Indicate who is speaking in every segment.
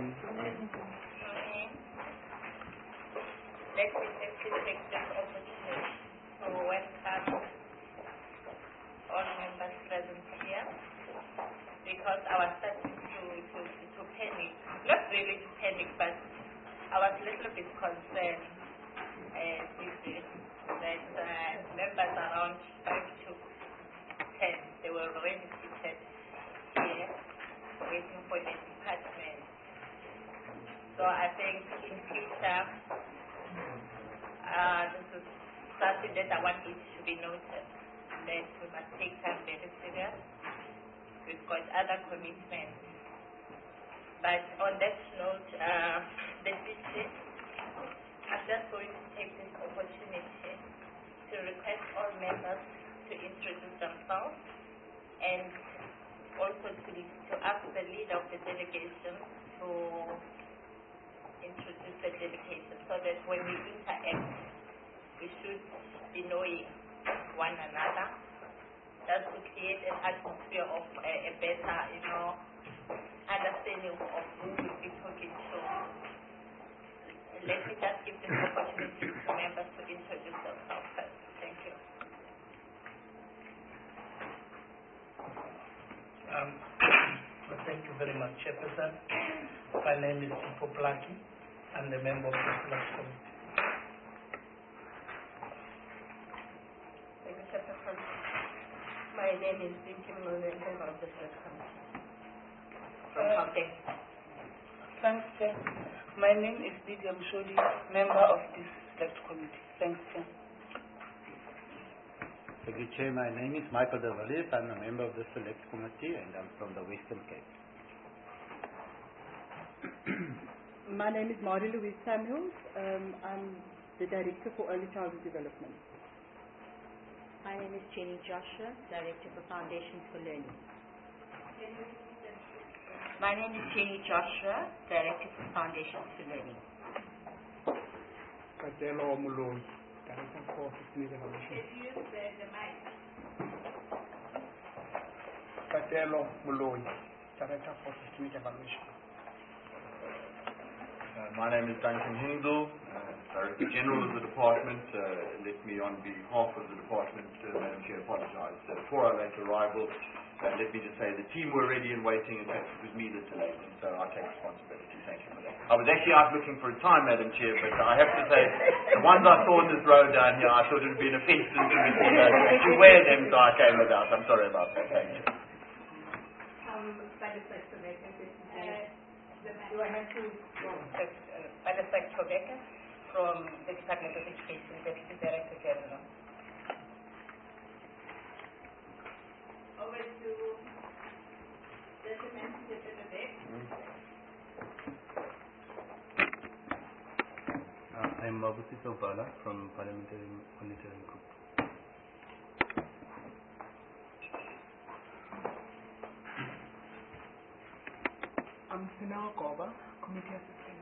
Speaker 1: Let me take this opportunity to welcome all members present here, because I was starting to panic. Not really to panic, but I was a little bit concerned that members around 5 to 10, they were already seated here waiting for the department. So I think in future, this is something that I want it to be noted, that we must take time very serious. We've got other commitments. But on that note, the visit, I'm just going to take this opportunity to request all members to introduce themselves, and also to ask the leader of the delegation to introduce the delegation, so that when we interact, we should be knowing one another. Just to create an atmosphere of a better, understanding of who we'll be talking to. Let me just give this opportunity to members to introduce themselves first. Thank you.
Speaker 2: Thank you very much, Chairperson. My name is Tipo Plaki. I'm the member of the Select Committee.
Speaker 1: Thank you, Chairperson.
Speaker 3: My name is Binti Mlone, member of the Select Committee.
Speaker 1: From Gauteng.
Speaker 3: Thanks, Chair. My name is Lydia Mshodi, member of this Select Committee. Thanks, Chair.
Speaker 4: Thank you, Chair. My name is Michael De Villiers. I'm a member of the Select Committee, and I'm from the Western Cape.
Speaker 5: My name is Marie Louise Samuels. I'm the Director for Early Childhood Development.
Speaker 6: My name is Jenny Joshua, Director for Foundations for Learning.
Speaker 7: My name is Jenny Joshua, Director for Foundations for Learning.
Speaker 8: Katelo Muloi, Director for System Evaluation. Katelo Muloi, Director for System Evaluation.
Speaker 9: My name is Duncan Hindle, Director General of the Department. Let me, on behalf of the Department, Madam Chair, apologize for our late arrival. Let me just say the team were ready and waiting. In fact, it was me that delayed them, so I take responsibility. Thank you for that. I was actually out looking for a time, Madam Chair, but I have to say, the ones I saw on this road down here, I thought it would be an offence to actually wear them, so I came without. I'm sorry about that. Thank you.
Speaker 1: Do I have to Padasek Chobeka from the Department of Education, Deputy Director General. Over to the Deputy
Speaker 4: I'm Mabusi Sobala from Parliamentary Monitoring Group.
Speaker 8: I'm Sinao Koba, Committee Assistant.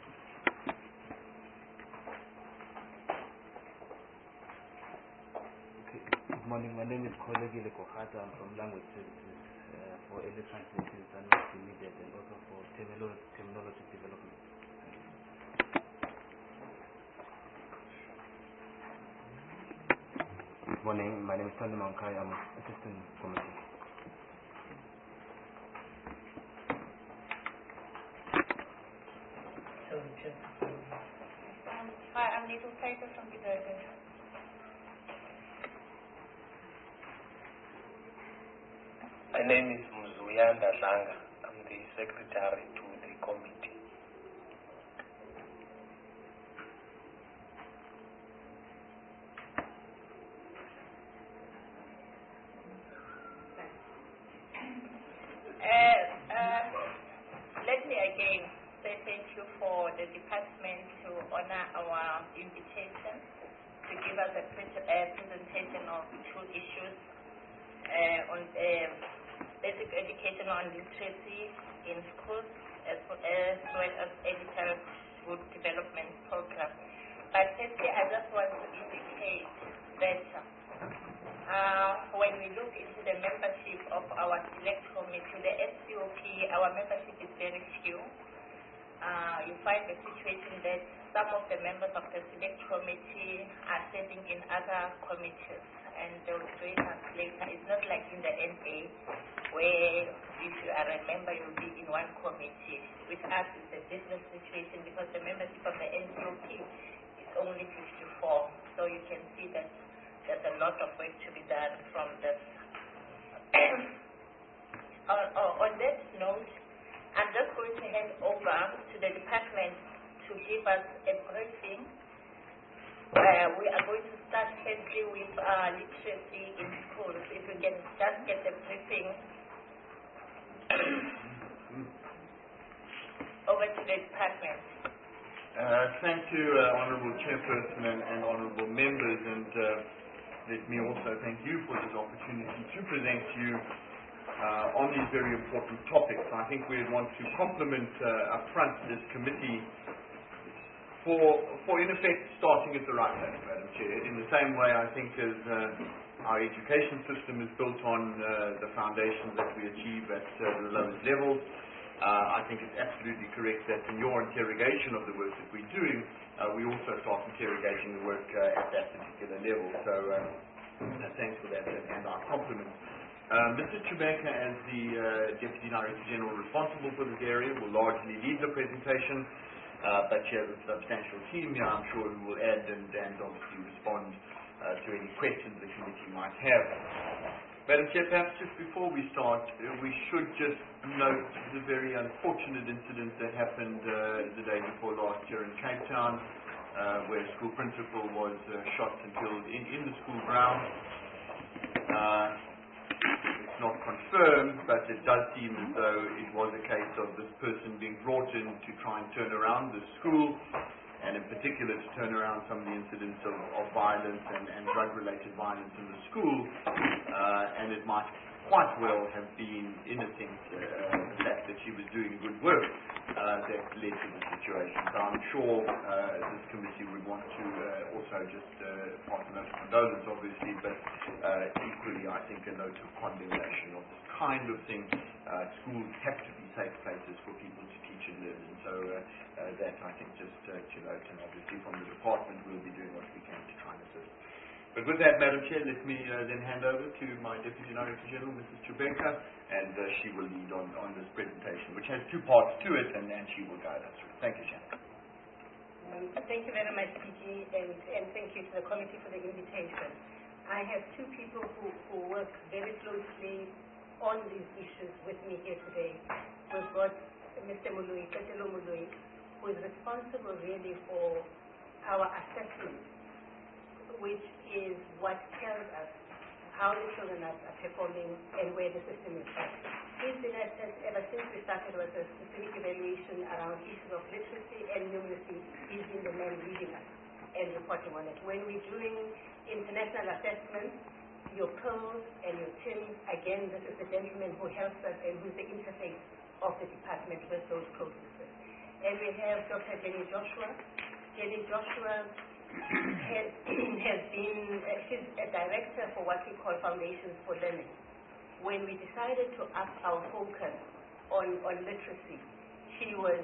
Speaker 4: Okay. Good morning. My name is Kolegile Kohata. I'm from Language Services for early translations and multimedia, and also for terminology development. Good morning. My name is Tony Mankai. I'm Assistant Committee.
Speaker 1: Hi, I'm Little Paper from Gidogwe.
Speaker 10: My name is Mzuyanda Langa. I'm the Secretary to the committee.
Speaker 1: Let me again say thank you for the department to honor our invitation to give us a presentation of two issues on basic education on literacy in schools, as well as early childhood development program. But firstly, I just want to indicate that when we look into the membership of our select committee, the SCOP, our membership is very few. you find the situation that some of the members of the select committee are serving in other committees, and they'll join us later. It's not like in the NA, where if you are a member, you'll be in one committee. With us, it's a different situation because the membership of the NCOP is only 54. So you can see that there's a lot of work to be done from this. On that note, I'm just going to hand over to the department to give us a briefing. We are going to start shortly with literacy in schools. If we can just get the briefing over to the department.
Speaker 9: Thank you, Honourable Chairperson and Honourable Members, and let me also thank you for this opportunity to present to you on these very important topics. I think we want to compliment up front this committee for in effect starting at the right place, Madam Chair. In the same way, I think, as our education system is built on the foundations that we achieve at the lowest levels, I think it's absolutely correct that in your interrogation of the work that we're doing, we also start interrogating the work at that particular level. So thanks for that, and our compliments. Mrs. Chubeka, as the Deputy Director General responsible for this area, will largely lead the presentation, but she has a substantial team here, I'm sure, who will add and obviously respond to any questions the committee might have. Madam Chair, perhaps just before we start, we should just note the very unfortunate incident that happened the day before last year in Cape Town, where a school principal was shot and killed in the school grounds. It's not confirmed, but it does seem as though it was a case of this person being brought in to try and turn around the school, and in particular to turn around some of the incidents of violence and drug-related violence in the school, and it might quite well have been, in a sense, the fact that she was doing good work that led to the situation. So I'm sure this committee would want to also just pass a note of condolence, obviously, but equally, I think, a note of condemnation of this kind of thing. Schools have to be safe places for people to teach and learn, and so that, I think, just to note, and obviously from the department, we'll be doing what we can to try and assist. But with that, Madam Chair, let me then hand over to my Deputy Director General, Mrs. Chubeka, and she will lead on this presentation, which has two parts to it, and she will guide us through. Thank you, Shannon.
Speaker 11: Thank you very much, PG, and thank you to the committee for the invitation. I have two people who work very closely on these issues with me here today. We've got Mr. Mului, Katelo Mului, who is responsible really for our assessment, which is what tells us how the children are performing and where the system is at. He's been assessed ever since we started with a specific evaluation around issues of literacy and numeracy. He's been the man leading us and reporting on it. When we're doing international assessments, your PILs and your TIMs, again, this is the gentleman who helps us and who's the interface of the department with those processes. And we have Dr. Jenny Joshua. Jenny Joshua has been, she's a director for what we call Foundations for Learning. When we decided to up our focus on literacy, she was,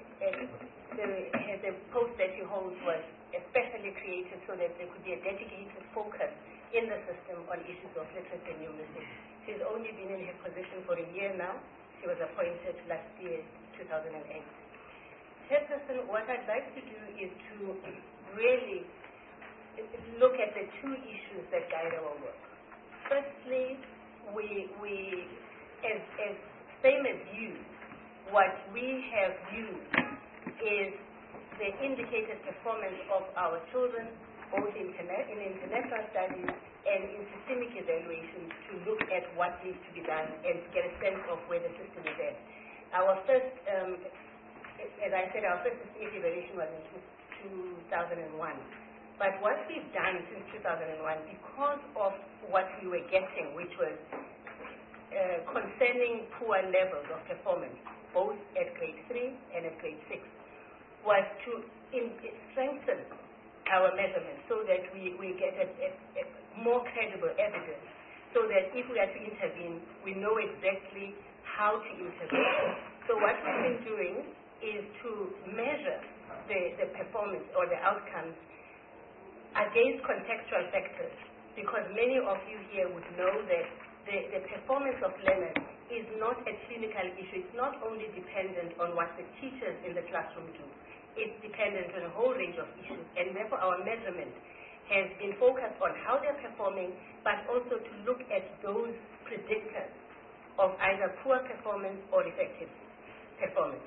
Speaker 11: the post that she holds was especially created so that there could be a dedicated focus in the system on issues of literacy and numeracy. She's only been in her position for a year now. She was appointed last year, 2008. Chairperson, what I'd like to do is to really look at the two issues that guide our work. Firstly, we as same as you, what we have used is the indicated performance of our children, both in international studies and in systemic evaluations, to look at what needs to be done and to get a sense of where the system is at. Our first, as I said, our first systemic evaluation was in 2001. But what we've done since 2001, because of what we were getting, which was concerning poor levels of performance, both at grade 3 and at grade 6, was to strengthen our measurements so that we get a more credible evidence, so that if we are to intervene, we know exactly how to intervene. So what we've been doing is to the performance or the outcomes against contextual factors, because many of you here would know that the performance of learners is not a clinical issue. It's not only dependent on what the teachers in the classroom do. It's dependent on a whole range of issues, and therefore our measurement has been focused on how they're performing, but also to look at those predictors of either poor performance or effective performance.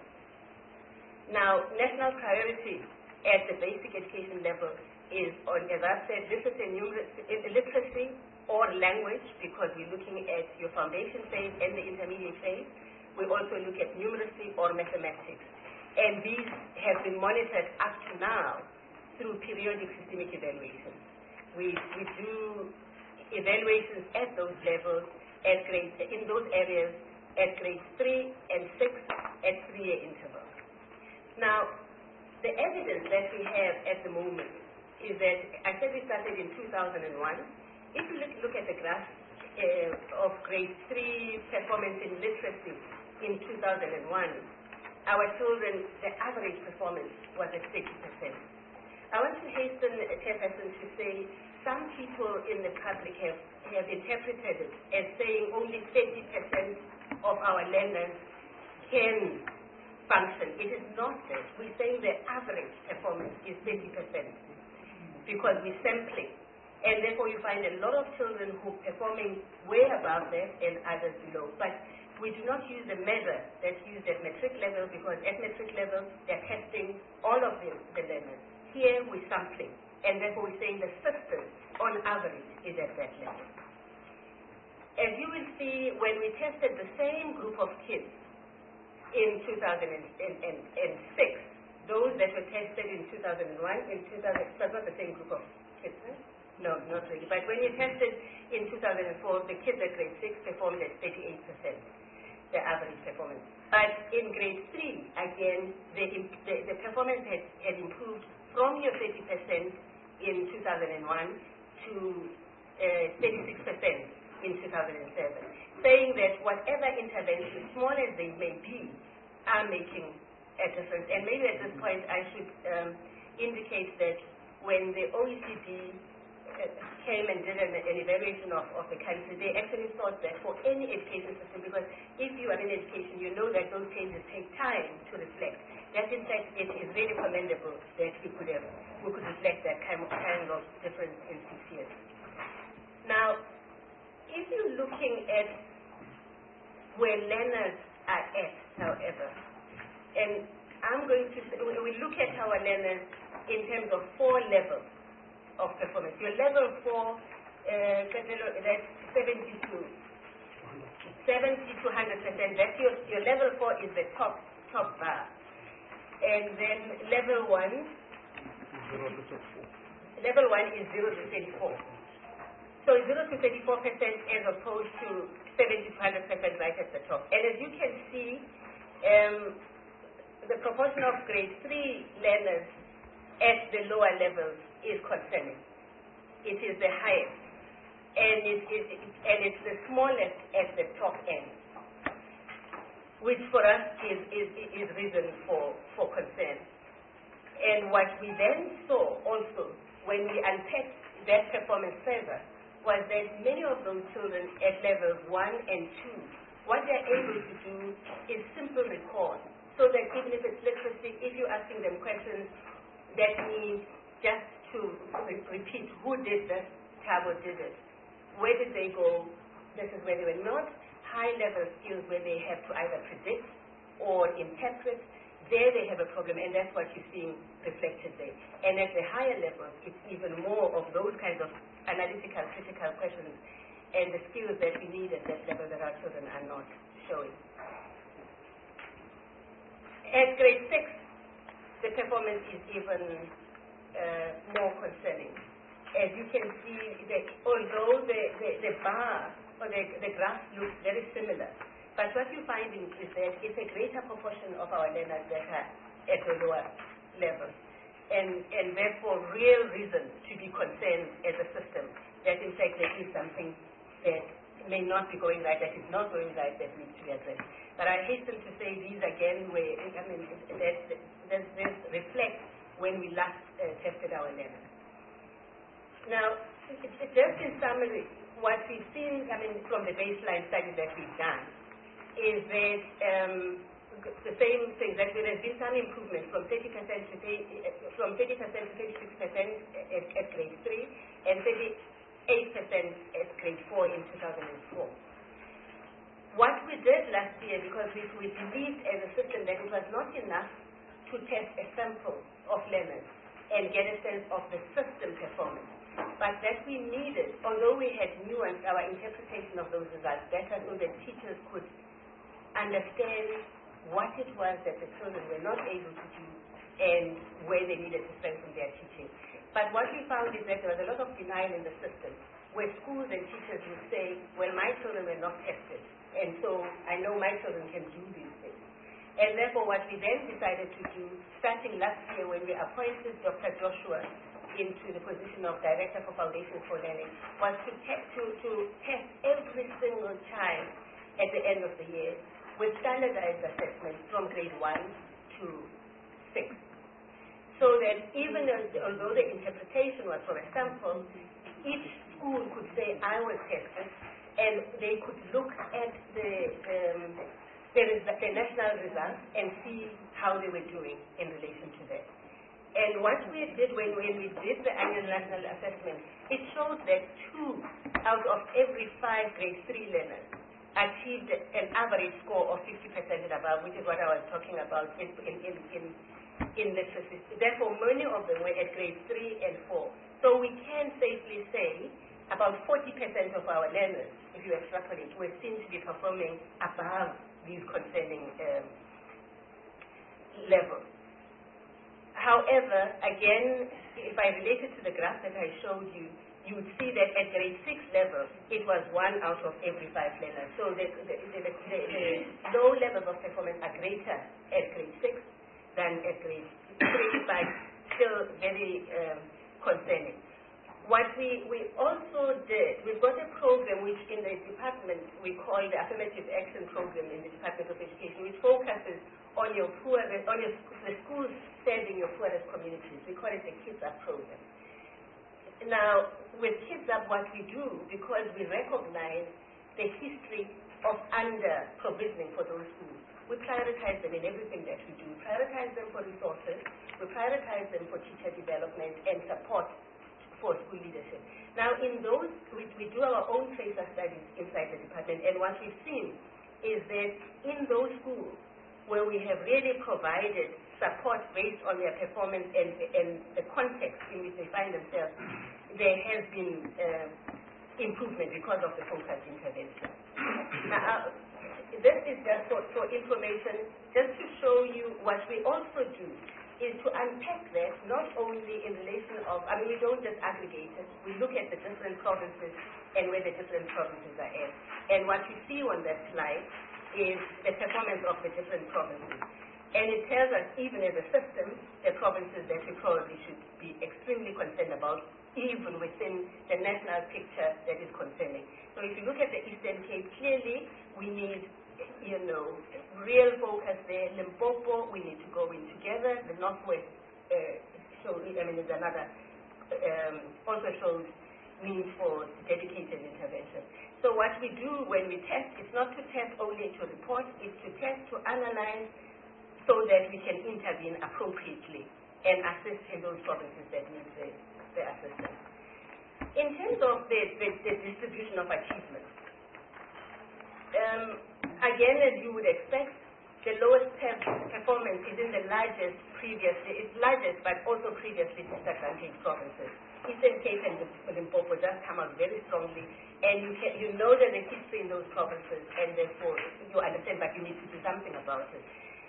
Speaker 11: Now, national priority at the basic education level is on, as I've said, literacy or language, because we're looking at your foundation phase and the intermediate phase. We also look at numeracy or mathematics. And these have been monitored up to now through periodic systemic evaluations. We do evaluations at those levels, in those areas, at grades 3 and 6 at 3-year intervals. Now, the evidence that we have at the moment is that, I said we started in 2001. If you look at the graph of grade 3 performance in literacy in 2001, our children, the average performance was at 30%. I want to hasten, Chairperson, to say some people in the public have interpreted it as saying only 30% of our learners can function. It is not that. We're saying the average performance is 30% because we're sampling. And therefore you find a lot of children who are performing way above that and others below. But we do not use the measure that's used at metric level, because at metric level they're testing all of the learners. Here we're sampling, and therefore we're saying the system on average is at that level. As you will see, when we tested the same group of kids in 2006, those that were tested in 2001, so not the same group of kids, right? No, not really. But when you tested in 2004, the kids at grade 6 performed at 38%, the average performance. But in grade 3, again, the performance had improved from your 30% in 2001 to 36% in 2007, saying that whatever interventions, small as they may be, are making a difference. And maybe at this point I should indicate that when the OECD came and did an evaluation of the country, they actually thought that for any education system, because if you are in education, you know that those changes take time to reflect, that in fact it is very commendable that we could reflect that kind of difference in 6 years. Now, if you're looking at where learners are at, however, and I'm going to say, we look at our learners in terms of 4 levels of performance. Your level 4, that's 70 to 100%. That's your level 4 is the top bar. And then level 1 is 0 to 34. So 0 to 34% as opposed to 70 to 100% right at the top. And as you can see, the proportion of grade 3 learners at the lower levels is concerning. It is the highest, and it's the smallest at the top end, which for us is reason for concern. And what we then saw also when we unpacked that performance further was that many of those children at levels 1 and 2, what they're able to do is simple recall. So that even if it's literacy, if you're asking them questions, that means just to repeat who did this, Thabo did it, where did they go, this is where they were. Not high-level skills where they have to either predict or interpret. There they have a problem, and that's what you're seeing reflected there. And at the higher levels, it's even more of those kinds of analytical, critical questions and the skills that we need at that level that our children are not showing. At grade 6, the performance is even more concerning. As you can see, that although the bar or the graph looks very similar, but what you're finding is that it's a greater proportion of our learners that are at the lower level. And therefore, real reason to be concerned as a system that in fact there is something that may not be going right, that is not going right, that needs to be addressed. But I hasten to say these again, this reflects when we last tested our learners. Now, just in summary, what we've seen, from the baseline study that we've done, is that the same thing, that there has been some improvement from 30% to 36% at grade 3 and 38% at grade 4 in 2004. What we did last year, because we believed as a system that it was not enough to test a sample of learners and get a sense of the system performance, but that we needed, although we had nuanced our interpretation of those results better so that teachers could understand what it was that the children were not able to do and where they needed to strengthen their teaching. But what we found is that there was a lot of denial in the system, where schools and teachers would say, well, my children were not tested, and so I know my children can do these things. And therefore, what we then decided to do, starting last year when we appointed Dr. Joshua into the position of Director for Foundations for Learning, was to test every single child at the end of the year with standardized assessments from grade 1 to 6. So that even although the interpretation was for a sample, each school could say, I was tested, and they could look at the national results and see how they were doing in relation to that. And what we did when we did the annual national assessment, it showed that 2 out of every 5 grade 3 learners achieved an average score of 50% and above, which is what I was talking about in literacy. Therefore, many of them were at grade 3 and 4. So we can safely say about 40% of our learners, if you extrapolate, were seen to be performing above these concerning levels. However, again, if I relate it to the graph that I showed you, you would see that at grade 6 level, it was 1 out of every 5 learners. So the low levels of performance are greater at grade 6 than at grade 3, but still very concerning. What we also did, we've got a program which in the department we call the Affirmative Action Program in the Department of Education, which focuses on the schools serving your poorest communities. We call it the Kids Up program. Now, with Kids Up, what we do, because we recognize the history of under-provisioning for those schools, we prioritize them in everything that we do. We prioritize them for resources, we prioritize them for teacher development and support for school leadership. Now, in those, we do our own tracer studies inside the department, and what we've seen is that in those schools where we have really provided support based on their performance and the context in which they find themselves, there has been improvement because of the focused intervention. Now, this is just for information, just to show you what we also do is to unpack that not only in relation of, we don't just aggregate it, we look at the different provinces and where the different provinces are at. And what you see on that slide is the performance of the different provinces. And it tells us, even as a system, the provinces that we probably should be extremely concerned about, even within the national picture that is concerning. So if you look at the Eastern Cape, clearly we need, real focus there. Limpopo, we need to go in together. The Northwest is another, also shows need for dedicated intervention. So what we do when we test, it's not to test only to report, it's to test to analyze so that we can intervene appropriately and assist in those provinces that need the assistance. In terms of the distribution of achievement, again, as you would expect, the lowest performance is in the largest but also previously disadvantaged provinces. Eastern Cape and Limpopo just come out very strongly, and you know that the history in those provinces, and therefore you understand, but you need to do something about it.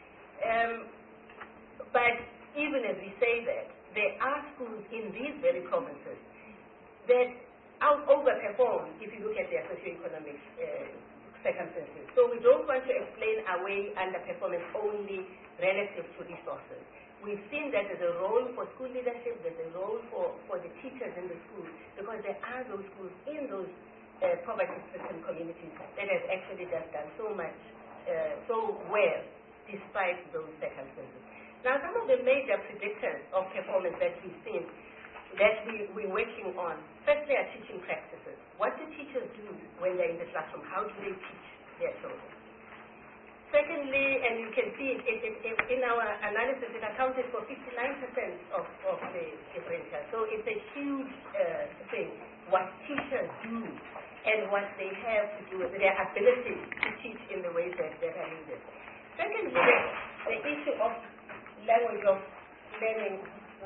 Speaker 11: But even as we say that, there are schools in these very provinces that overperform if you look at their socioeconomic circumstances. So we don't want to explain away underperformance only relative to resources. We've seen that there's a role for school leadership, there's a role for the teachers in the schools, because there are those schools in those poverty-stricken communities that have actually just done so much, so well, despite those circumstances. Now, some of the major predictors of performance that we've seen, that we're working on, firstly are teaching practices. What do teachers do when they're in the classroom? How do they teach their children? Secondly, and you can see in our analysis, it accounted for 59% of the differential. So it's a huge thing, what teachers do and what they have to do with their ability to teach in the ways that are needed. Secondly, the issue of language of learning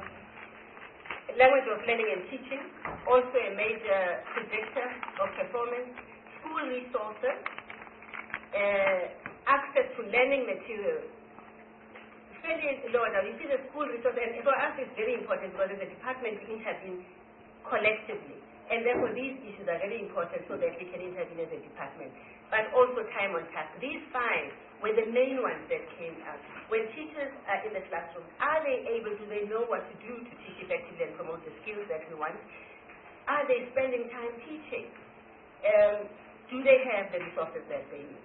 Speaker 11: and teaching, also a major predictor of performance. School resources, access to learning materials, fairly low. Now you see the school resources, and for us it's very important because as a department we intervene collectively, and therefore these issues are very important so that we can intervene as a department. But also time on task. These 5 were the main ones that came out. When teachers are in the classroom, do they know what to do to teach effectively and promote the skills that we want? Are they spending time teaching? Do they have the resources that they need?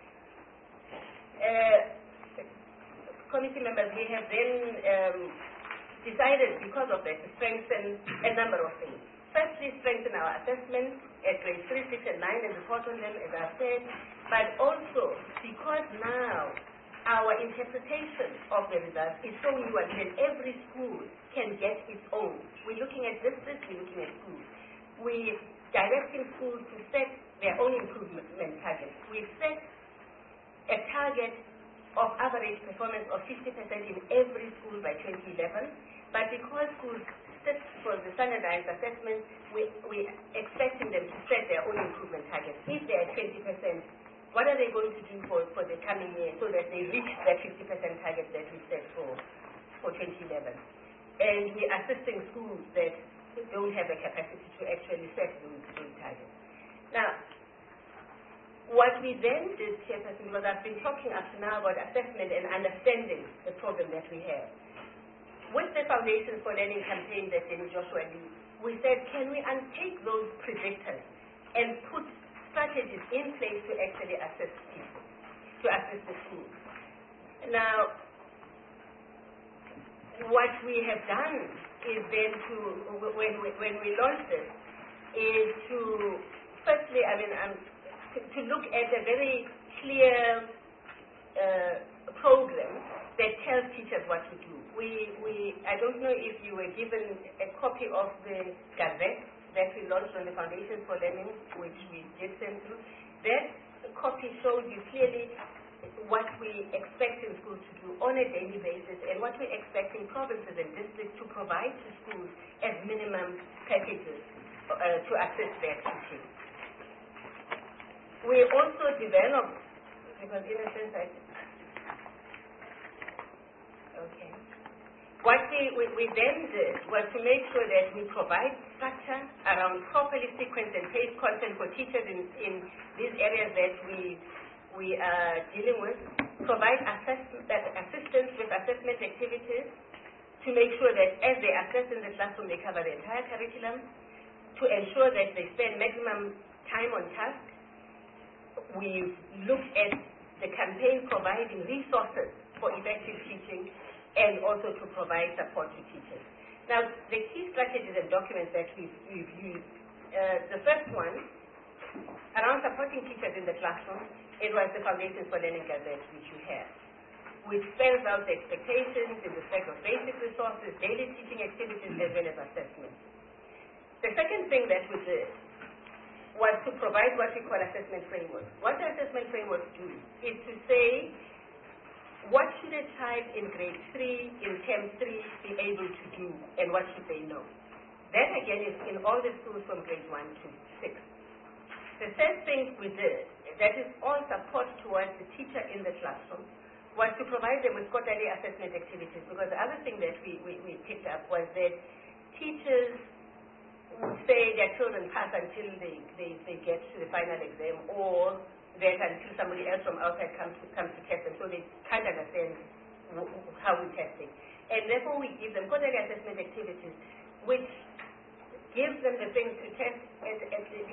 Speaker 11: Committee members, we have then decided because of that to strengthen a number of things. Firstly, strengthen our assessment at grades 3, 6, and 9 and report on them, as I've said, but also because now our interpretation of the results is so nuanced that every school can get its own. We're looking at districts, we're looking at schools. We're directing schools to set their own improvement targets. We've set a target of average performance of 50% in every school by 2011, but because schools sit for the standardized assessment, we're expecting them to set their own improvement targets. If they're at 20%, what are they going to do for the coming year so that they reach that 50% target that we set for 2011? And we're assisting schools that don't have the capacity to actually set those targets. Now, what we then did, Chairperson, because I've been talking up to now about assessment and understanding the problem that we have. With the Foundation for Learning campaign that Jenny Joshua leads, we said, can we untake those predictors and put strategies in place to actually assist people, to assist the schools? Now, what we have done is then when we launched this, is to, firstly, to look at a very clear program that tells teachers what to do. I don't know if you were given a copy of the Gazette that we launched on the Foundation for Learning, which we did send through. That copy showed you clearly what we expect in schools to do on a daily basis and what we expect in provinces and districts to provide to schools as minimum packages to assist their teaching. We also developed, because in a sense what we then did was to make sure that we provide structure around properly sequenced and paced content for teachers in these areas that we are dealing with, provide assistance with assessment activities to make sure that as they assess in the classroom, they cover the entire curriculum, to ensure that they spend maximum time on task. We've looked at the campaign providing resources for effective teaching and also to provide support to teachers. Now, the key strategies and documents that we've used, the first one, around supporting teachers in the classroom, it was the Foundation for Learning Gazette, which you have, which spells out the expectations in respect of basic resources, daily teaching activities, as well as assessment. The second thing that we did was to provide what we call assessment frameworks. What the assessment frameworks do is to say, what should a child in grade 3, in term 3, be able to do, and what should they know? That, again, is in all the schools from grade 1 to 6. The third thing we did, that is all support towards the teacher in the classroom, was to provide them with quarterly assessment activities, because the other thing that we picked up was that teachers would say their children pass until they get to the final exam, or that until somebody else from outside comes to test them, so they can't understand how we're testing. And therefore we give them quarterly assessment activities, which gives them the things to test as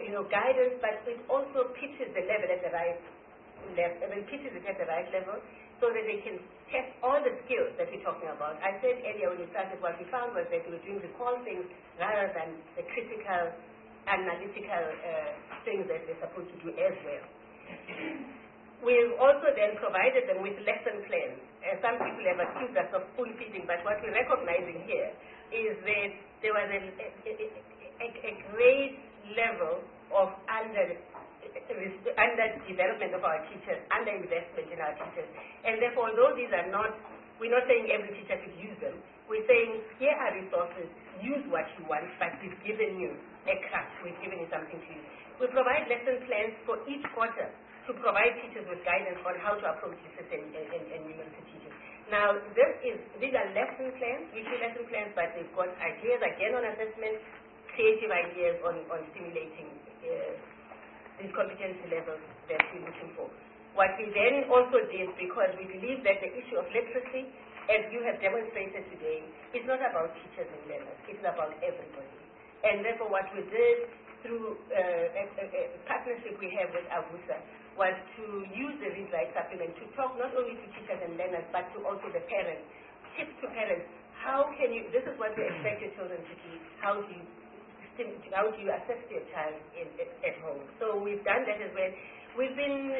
Speaker 11: guidance, but it also pitches the level at the right level, pitches it at the right level, so that they can test all the skills that we're talking about. I said earlier when we started, what we found was that we were doing recall things rather than the critical, analytical things that they're supposed to do as well. We've also then provided them with lesson plans. Some people have accused us of spoon feeding, but what we're recognizing here is that there was a great level of underdevelopment of our teachers, underinvestment in our teachers. And therefore, although these are not, we're not saying every teacher should use them, we're saying here are resources, use what you want, but we've given you a craft, we've given you something to use. We provide lesson plans for each quarter to provide teachers with guidance on how to approach this and numeracy teachers. Now, these are lesson plans, weekly lesson plans, but they've got ideas again on assessment, creative ideas on stimulating these competency levels that we're looking for. What we then also did, because we believe that the issue of literacy, as you have demonstrated today, is not about teachers and learners, it's about everybody. And therefore what we did through a partnership we have with AWUSA was to use the Read Write supplement to talk not only to teachers and learners, but to also the parents, tips to parents. How can you, this is what we expect your children to do, how do you assess your child at home? So we've done that as well. We've been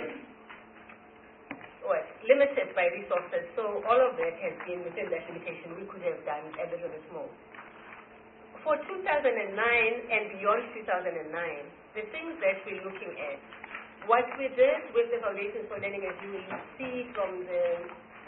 Speaker 11: limited by resources, so all of that has been within that limitation. We could have done a little bit more. For 2009 and beyond 2009, the things that we're looking at, what we did with the Foundations for Learning, as you will see from the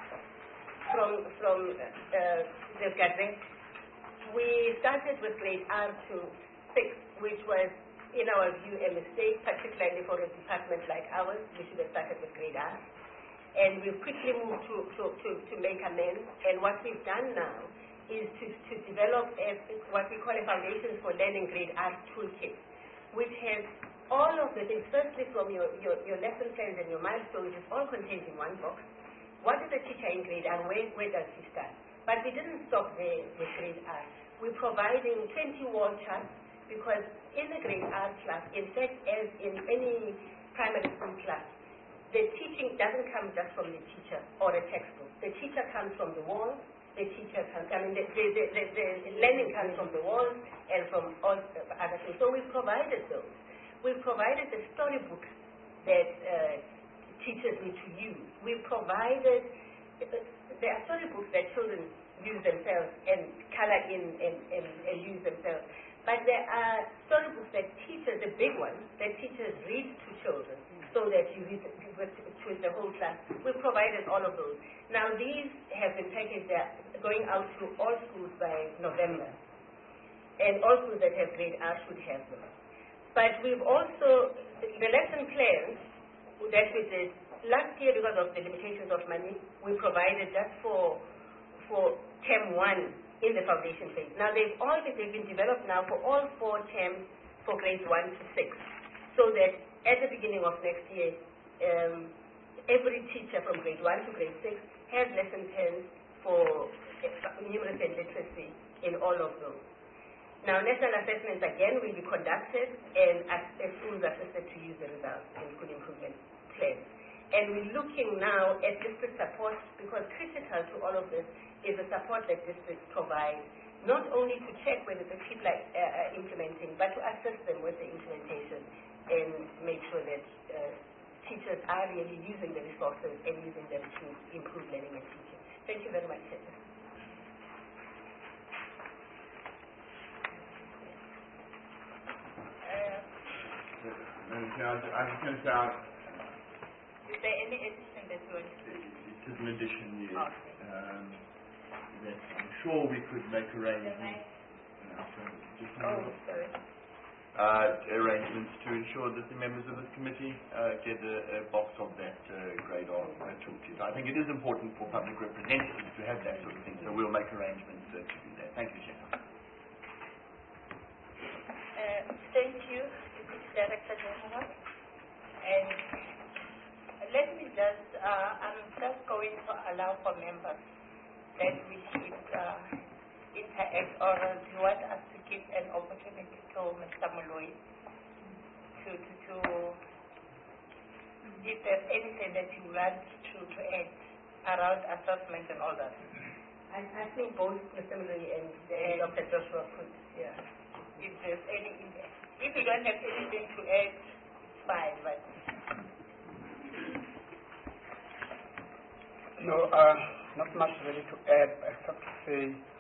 Speaker 11: Gazette, we started with grade R to 6, which was, in our view, a mistake, particularly for a department like ours. We should have started with grade R. And we've quickly moved to make amends. And what we've done now is to develop what we call a Foundations for Learning grade R toolkit, which has all of the things, firstly from your lesson plans and your milestones, is all contained in one box. What is a teacher in grade R? Where does he start? But we didn't stop there with grade R. We're providing 20 wall charts, because in the grade R class, in fact, as in any primary school class, the teaching doesn't come just from the teacher or a textbook. The teacher comes from the walls, the teacher comes, the learning comes from the walls and from all other things. So we've provided those. We've provided the storybooks that teachers need to use. We've provided, there are storybooks that children use themselves and color in and use themselves. But there are storybooks that teachers, the big ones, that teachers read to children so that you read with the whole class. We've provided all of those. Now these have been packaged, they're going out to all schools by November. And all schools that have grade R should have them. But we've also, the lesson plans that we did last year, because of the limitations of money, we provided just for term 1 in the foundation phase. Now they've been developed now for all 4 terms for grades 1 to 6, so that at the beginning of next year, every teacher from grade 1 to grade 6 has lesson plans for numeracy and literacy in all of those. Now, national assessments again will be conducted, and schools assessed to use the results in school improvement plans. And we're looking now at district support, because critical to all of this is the support that districts provide, not only to check whether the people are implementing, but to assist them with the implementation and make sure that teachers are really using the resources and using them to improve learning and teaching. Thank you very much, Chair.
Speaker 9: I just want to say,
Speaker 1: is there any addition that you want to do?
Speaker 9: It is an addition, yes.
Speaker 1: Okay.
Speaker 9: That I'm sure we could make arrangements. Arrangements to ensure that the members of this committee get a box of that grade R toolkit. I think it is important for public representatives to have that sort of thing, so we'll make arrangements to do that. Thank you, Chair.
Speaker 1: Thank you, Deputy Director General. And let me just, I'm just going to allow for members that we should interact, or do you want us to give an opportunity to Mr. Moloi to if there's anything that you want to add? around assessment and all that.
Speaker 11: I think both Mr. Mloyi and Dr. Joshua could, yeah.
Speaker 1: If there's any, if you don't have anything to add, it's fine, but.
Speaker 8: No, not much really to add, except to say,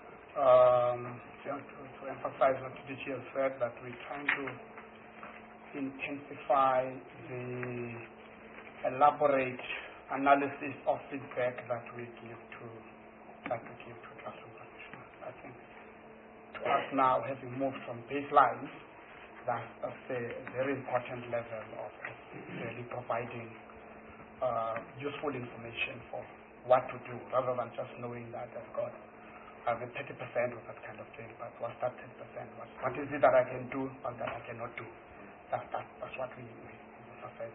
Speaker 8: to emphasize what DG has said, that we're trying to intensify the elaborate analysis of feedback that we give to classroom practitioners. I think to us now, having moved from baselines, that's a very important level of really providing useful information for what to do, rather than just knowing that I've got the 30% or that kind of thing, but what's that 10%? What is it that I can do or that I cannot do? That's what we emphasize.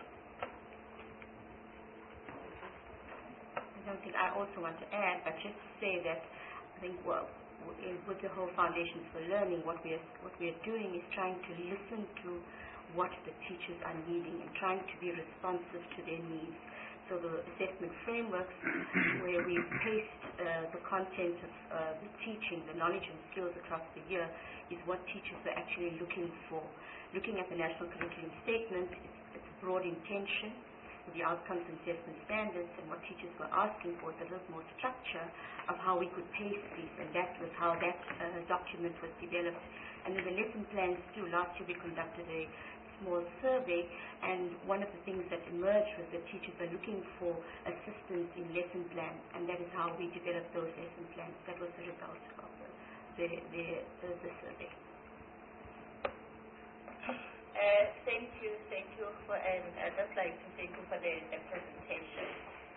Speaker 7: Something I also want to add, but just to say that I think with the whole Foundations for Learning, what we are doing is trying to listen to what the teachers are needing and trying to be responsive to their needs. So the assessment frameworks, where we paste the content of the teaching, the knowledge and skills across the year, is what teachers are actually looking for. Looking at the National Curriculum Statement, it's broad intention, the outcomes and assessment standards, and what teachers were asking for is a little more structure of how we could pace these, and that was how that document was developed. And then the lesson plans too. Last year we conducted a small survey, and one of the things that emerged was that teachers are looking for assistance in lesson plans, and that is how we developed those lesson plans. That was the result of the survey.
Speaker 1: Thank you for, and I'd just like to thank you for the presentation.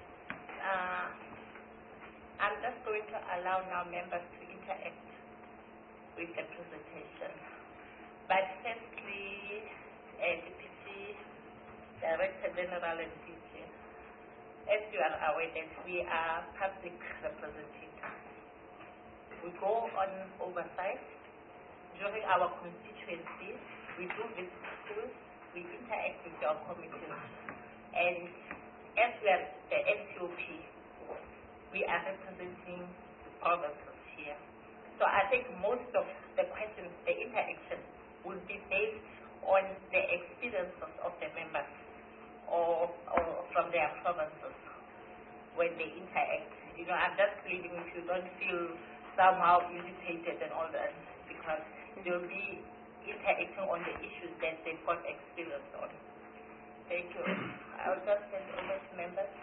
Speaker 1: I'm just going to allow now members to interact with the presentation. But firstly, Deputy Director General and DG, as you are aware that we are public representatives. We go on oversight during our constituencies. We do visit schools, we interact with our committees, and as we are the NCOP, we are representing provinces here. So I think most of the questions, the interaction, will be based on the experiences of the members or from their provinces when they interact. You know, I'm just leaving if you don't feel somehow irritated and all that, because they'll be interacting on the issues that they've got experience on. Thank you. I'll just send over to members.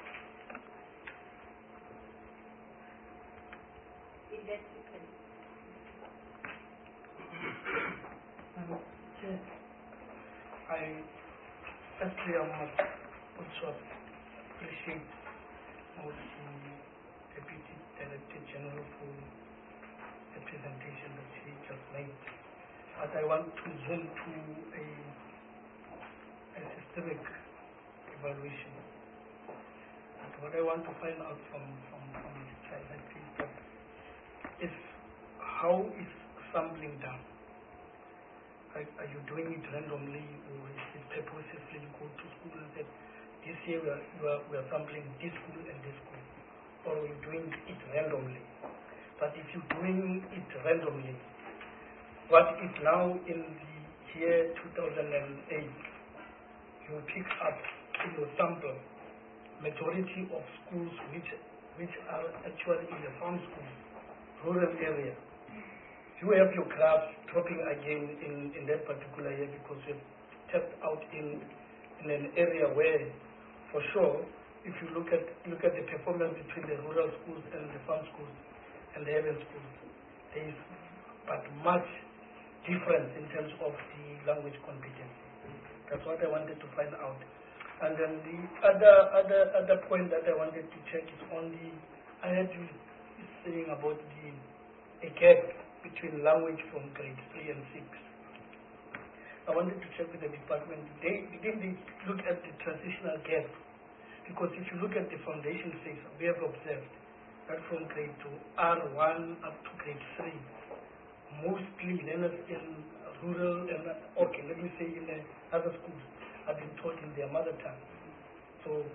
Speaker 2: Firstly, I must also appreciate the Deputy Director General for the presentation that he just made. But I want to zoom to a systemic evaluation. And what I want to find out from this that feedback is how is sampling done? Are you doing it randomly, or is it purposefully? You go to school and say, this year we are sampling this school and this school, or are you doing it randomly? But if you're doing it randomly, what is now in the year 2008, you pick up in your sample majority of schools which are actually in the farm schools, rural area. You have your graphs dropping again in that particular year, because you've tapped out in an area where, for sure, if you look at the performance between the rural schools and the farm schools and the urban schools, there is but much difference in terms of the language competency. That's what I wanted to find out. And then the other point that I wanted to check is on the, I heard you saying about a gap between language from grade 3 and 6. I wanted to check with the department, didn't they look at the transitional gap? Because if you look at the foundation phase, we have observed that from grade 2, R1 up to grade 3, mostly learners in rural and, okay, let me say in the other schools, have been taught in their mother tongue. So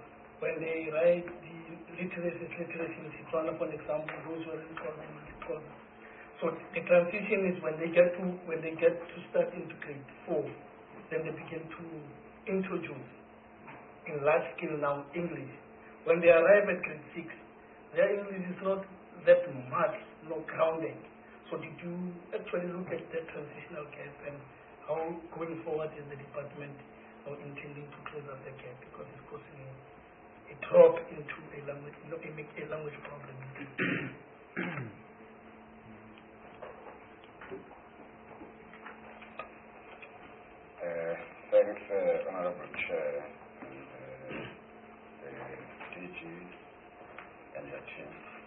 Speaker 2: when they write the literacy in Setswana, for example, those who are recording in Setswana. So the transition is when they get to start into grade 4, then they begin to introduce in large scale now English. When they arrive at grade 6, their English is not that much, grounded. So did you actually look at that transitional gap and how going forward is the department intending to close up the gap, because it's causing a drop into a language problem?
Speaker 12: Thanks, Honorable Chair, and DG and your team.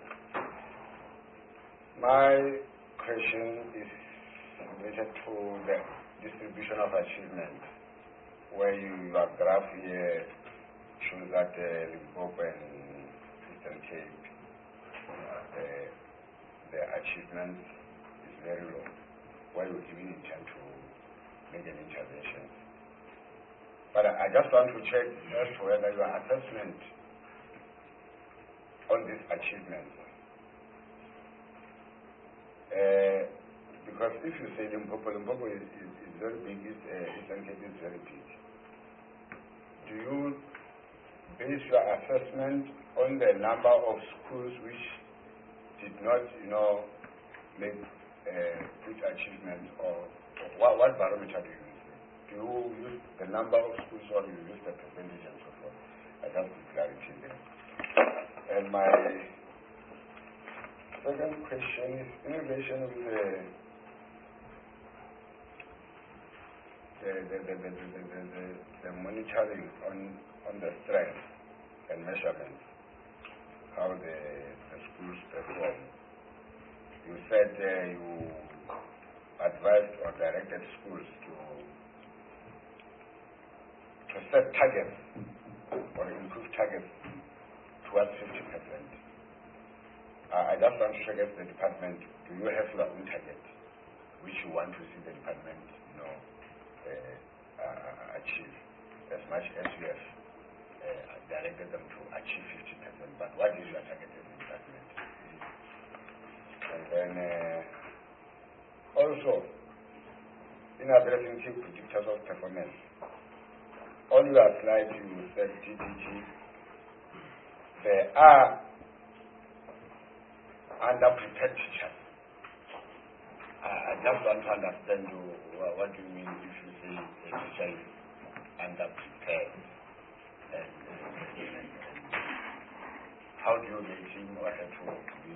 Speaker 12: My question is related to the distribution of achievement, where your graph here shows that Limpopo and Eastern Cape, the achievement is very low, where you even intend to make an intervention. But I just want to check as to whether your assessment on this achievement, because if you say Limpopo is very big, Eastern Cape is very big. Do you base your assessment on the number of schools which did not, make good achievements, or what barometer do you use? Do you use the number of schools, or do you use the percentage and so forth? I just need clarity there. And my second question is in relation with the monitoring on the strength and measurements, how the schools perform. You said you advised or directed schools to set targets or improve targets towards 50%. I just want to check if the department, do you have your own target which you want to see the department achieve, as much as you have directed them to achieve 50%, but what is your target as a department? And then also, in addressing key predictors of performance, on your slide you said DDG, there are underprepared teachers. I just want to understand what do you mean if you say a teacher is underprepared, and how do you make him or her to be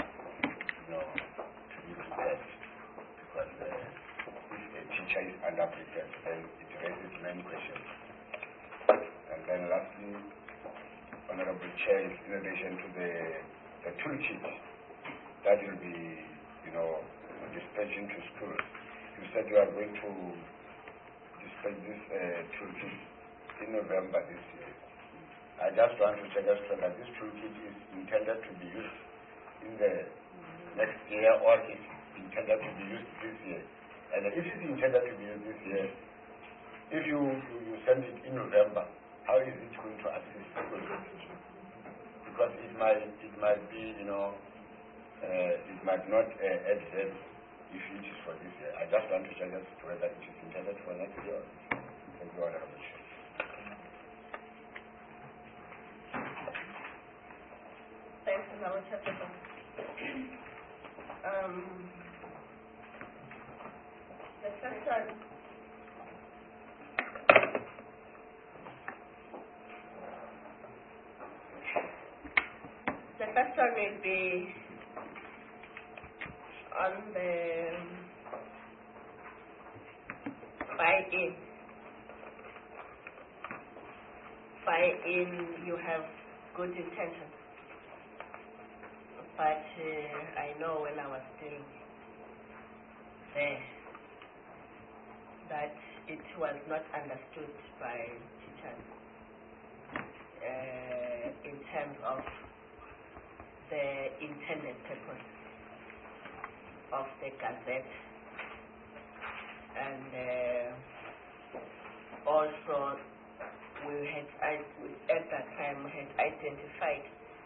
Speaker 12: prepared? Because if a teacher is underprepared, then it raises many questions. And then lastly, Honorable Chair, in relation to the toolkit that will be, dispatching to schools. You said you are going to dispatch this toolkit in November this year. I just want to check as well that this toolkit is intended to be used in the next year, or is intended to be used this year. And if it's intended to be used this year, if you send it in November, how is it going to assist schools? Because it might be, it might not add value if it is for this year. I just want to check as to whether it is intended for next year. Thank you, Honorable Chair.
Speaker 11: Thanks, Honorable Chairperson. The first one. The first one will be on the buy-in. Buy-in, you have good intentions. But I know when I was still there that it was not understood by teachers in terms of the intended purpose of the Gazette, and also
Speaker 13: at that time had identified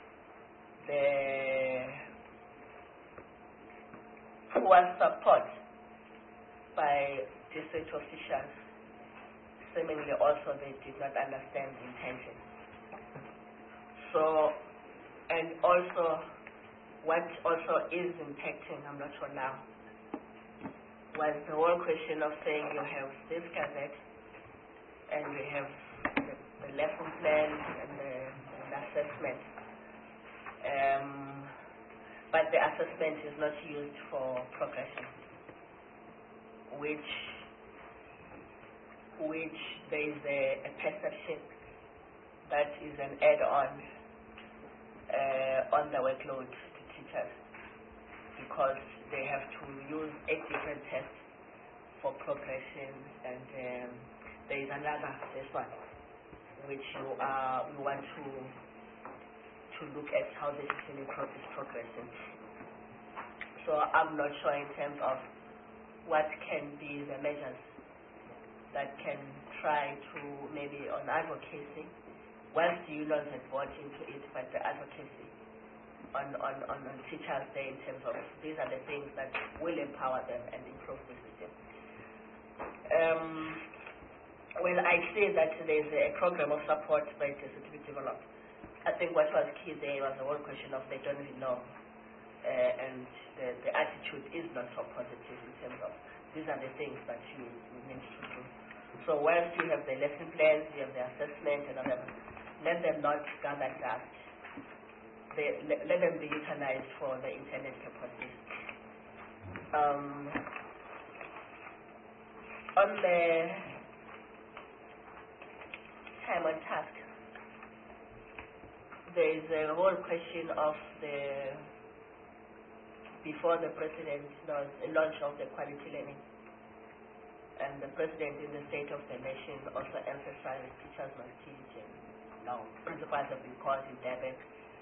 Speaker 13: the poor support by district officials. Seemingly also they did not understand the intention. So, and also what also is impacting, I'm not sure now, was the whole question of saying you have this gazette and we have the lesson plan and the assessment. But the assessment is not used for progression, which there is a perception that is an add-on on the workload to teachers, because they have to use 8 different tests for progression, and there is another, this one, which you want to look at how the system is progressing. So I'm not sure in terms of what can be the measures that can try to maybe on advocacy, once the unions had bought into it, but the advocacy on Teachers' Day in terms of these are the things that will empower them and improve the system. When I say that there's a program of support by the to be developed, I think what was key there was the whole question of they don't really know, and the attitude is not so positive in terms of these are the things that you need to do. So once you have the lesson plans, you have the assessment and whatever, let them not gather dust. Let them be utilized for the intended purposes. On the time on task, there is a whole question of before the president does a launch of the quality learning, and the president in the State of the Nation also emphasized teachers must teach, and now principals have been called in Durban.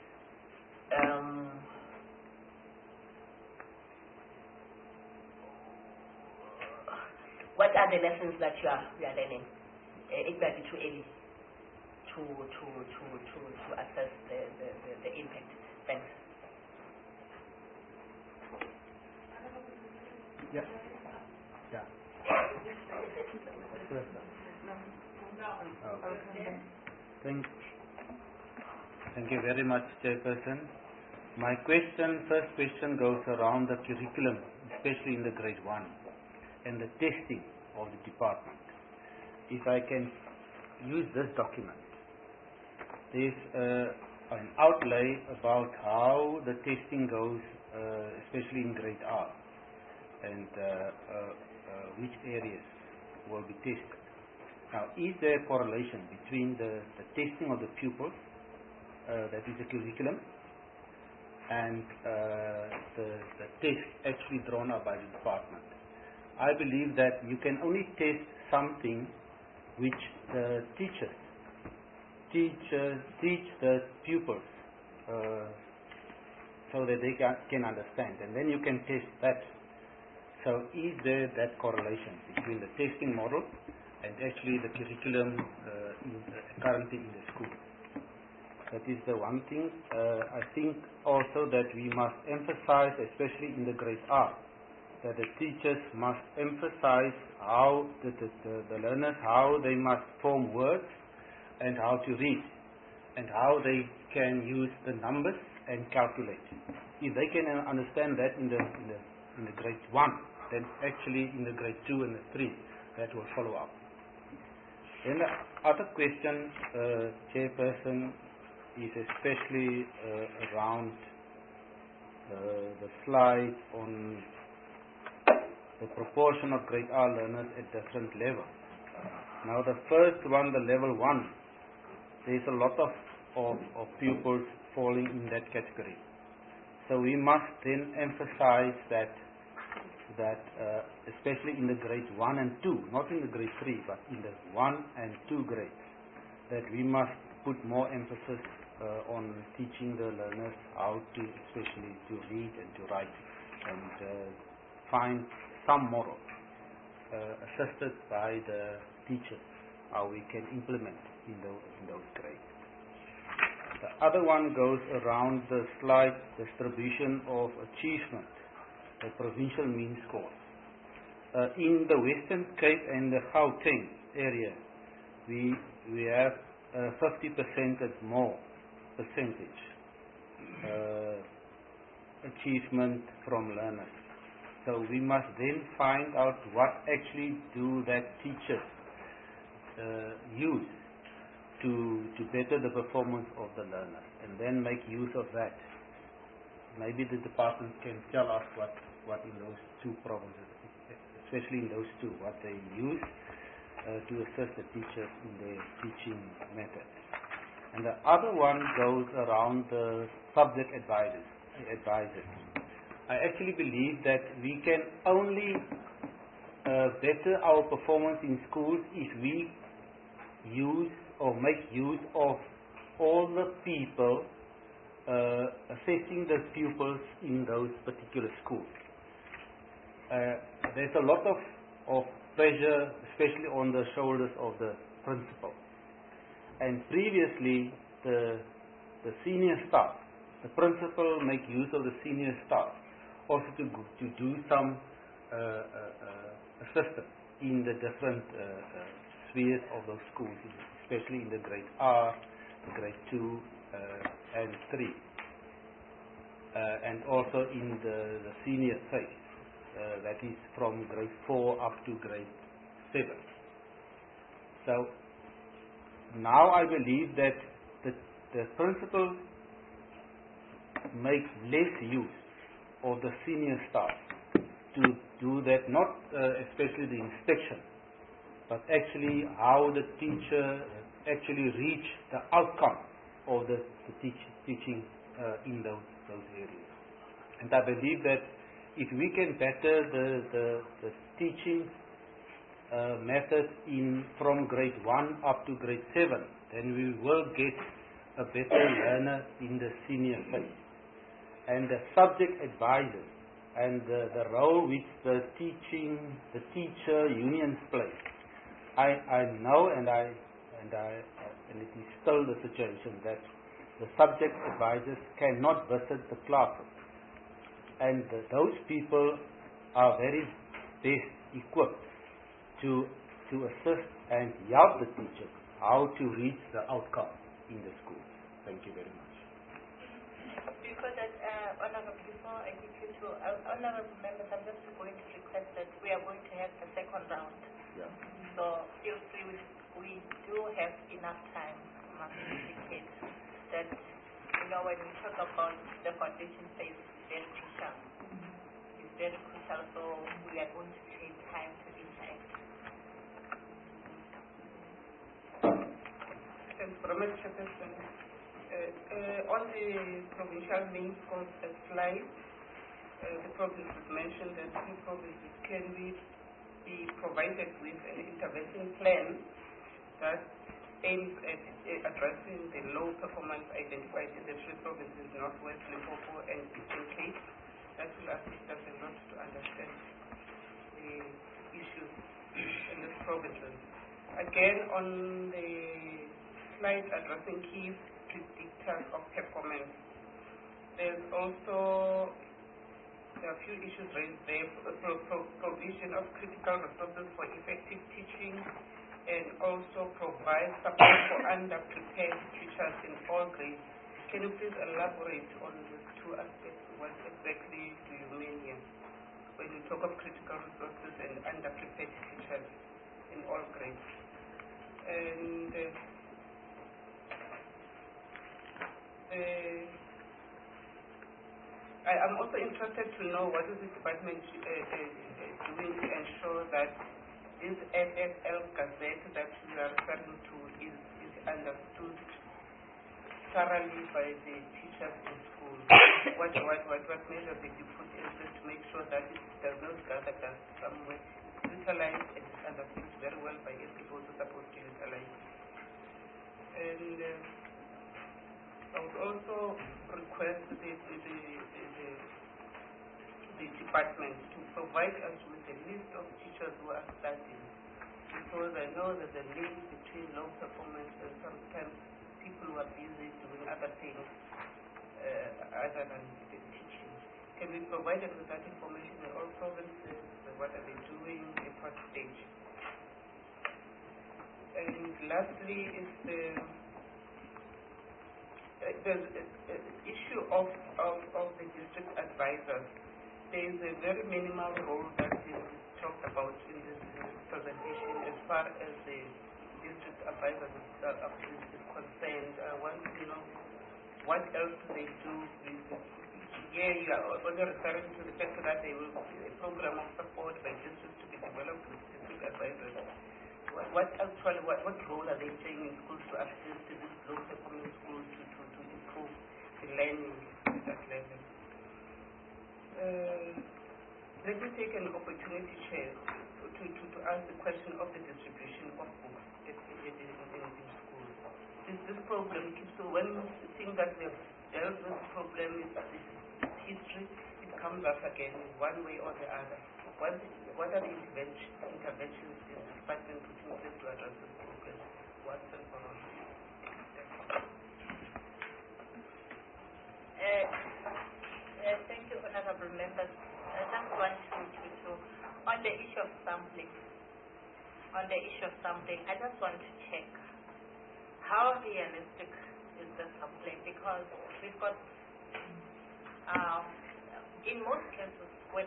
Speaker 13: What are the lessons that we are learning? It might be too early to assess the impact. Thanks.
Speaker 4: Yeah. Yeah. Thank you very much, Chairperson. My first question goes around the curriculum, especially in the grade 1, and the testing of the department. If I can use this document, there's an outlay about how the testing goes, especially in grade R, and which areas will be tested. Now, is there a correlation between the testing of the pupils, that is the curriculum, and the test actually drawn up by the department? I believe that you can only test something which the teachers teach the pupils so that they can understand, and then you can test that. So is there that correlation between the testing model and actually the curriculum currently in the school? That is the one thing. I think also that we must emphasize, especially in the grade R, that the teachers must emphasize how the learners, how they must form words and how to read, and how they can use the numbers and calculate. If they can understand that in the grade 1, then actually in the grade 2 and the 3, that will follow up. Then the other question, Chairperson, is especially around the slide on the proportion of grade R learners at different levels. Now the first one, the level 1, there is a lot of pupils falling in that category. So we must then emphasize that especially in the grade 1 and 2, not in the grade 3, but in the 1 and 2 grades, that we must put more emphasis on teaching the learners how to, especially to read and to write, and find some model assisted by the teachers how we can implement in those grades. The other one goes around the slight distribution of achievement, the provincial mean scores. In the Western Cape and the Gauteng area, we have 50% and more percentage achievement from learners. So we must then find out what actually do that teachers use to better the performance of the learners, and then make use of that. Maybe the department can tell us what in those two provinces, especially in those two, what they use to assist the teachers in their teaching methods. And the other one goes around the subject advisors. I actually believe that we can only better our performance in schools if we use or make use of all the people assessing the pupils in those particular schools. There's a lot of pressure, especially on the shoulders of the principal. And previously, the senior staff, the principal make use of the senior staff also to do some assistance in the different spheres of those schools, especially in the grade R, the grade 2 and 3, and also in the senior phase, that is from grade 4 up to grade 7. So now I believe that the principal makes less use of the senior staff to do that, not especially the inspection, but actually how the teacher actually reach the outcome of the teaching in those areas. And I believe that if we can better the teaching methods from grade 1 up to grade 7, then we will get a better learner in the senior phase. And the subject advisors and the role which the teacher unions play, I know, and it is still the situation that the subject advisors cannot visit the classes, and those people are very best equipped to assist and help the teachers how to reach the outcome in the school. Thank you very much.
Speaker 1: Before that, before I give you to honorable members, I'm just going to request that we are going to have the second round.
Speaker 4: Yeah.
Speaker 1: So feel free, we do have enough time, must indicate that, when we talk about the foundation phase, it's very crucial. It's very crucial, so we are going to take time to decide.
Speaker 3: Thanks very much, Chairperson. On the provincial main scores slide, the provinces mentioned that two provinces can be provided with an intervention plan that aims at addressing the low performance identified in the three provinces, Northwest, Limpopo, and Eastern Cape. That will assist us a lot to understand the issues in these provinces. Again, on the slide addressing key predictors of performance, there are a few issues raised there. Provision of critical resources for effective teaching, and also provide support for underprepared teachers in all grades. Can you please elaborate on these two aspects? What exactly do you mean here when you talk of critical resources and underprepared teachers in all grades? And I'm also interested to know what is the department doing to ensure that this FFL Gazette that you are referring to is understood thoroughly by the teachers in school. What measures did you put in place to make sure that it does not gather dust somewhere? Utilize and is understood very well by people who are supposed to utilize. And I would also request the department to provide us with a list of teachers who are studying because I know there's a link between low performance and sometimes people who are busy doing other things other than teaching. Can we provide them with that information in all provinces? What are they doing? At what stage? And lastly is the issue of the district advisors. There is a very minimal role that is talked about in this presentation as far as the district advisors is concerned. I want to know what else do they do. Yeah, you are only referring to the fact that there will be a program of support by districts to be developed with district advisors. What role are they playing in schools to assist these low-performing schools to improve the learning at that level? Let me take an opportunity, Chair, to ask the question of the distribution of books in schools. This problem keeps, so when we think that we have dealt with the problem, is history, it comes up again one way or the other. What are the interventions in the department putting in place to address this problem once and for all?
Speaker 1: Thank you, honorable members. I just want to on the issue of sampling. I just want to check how realistic is the sampling, because we've got in most cases when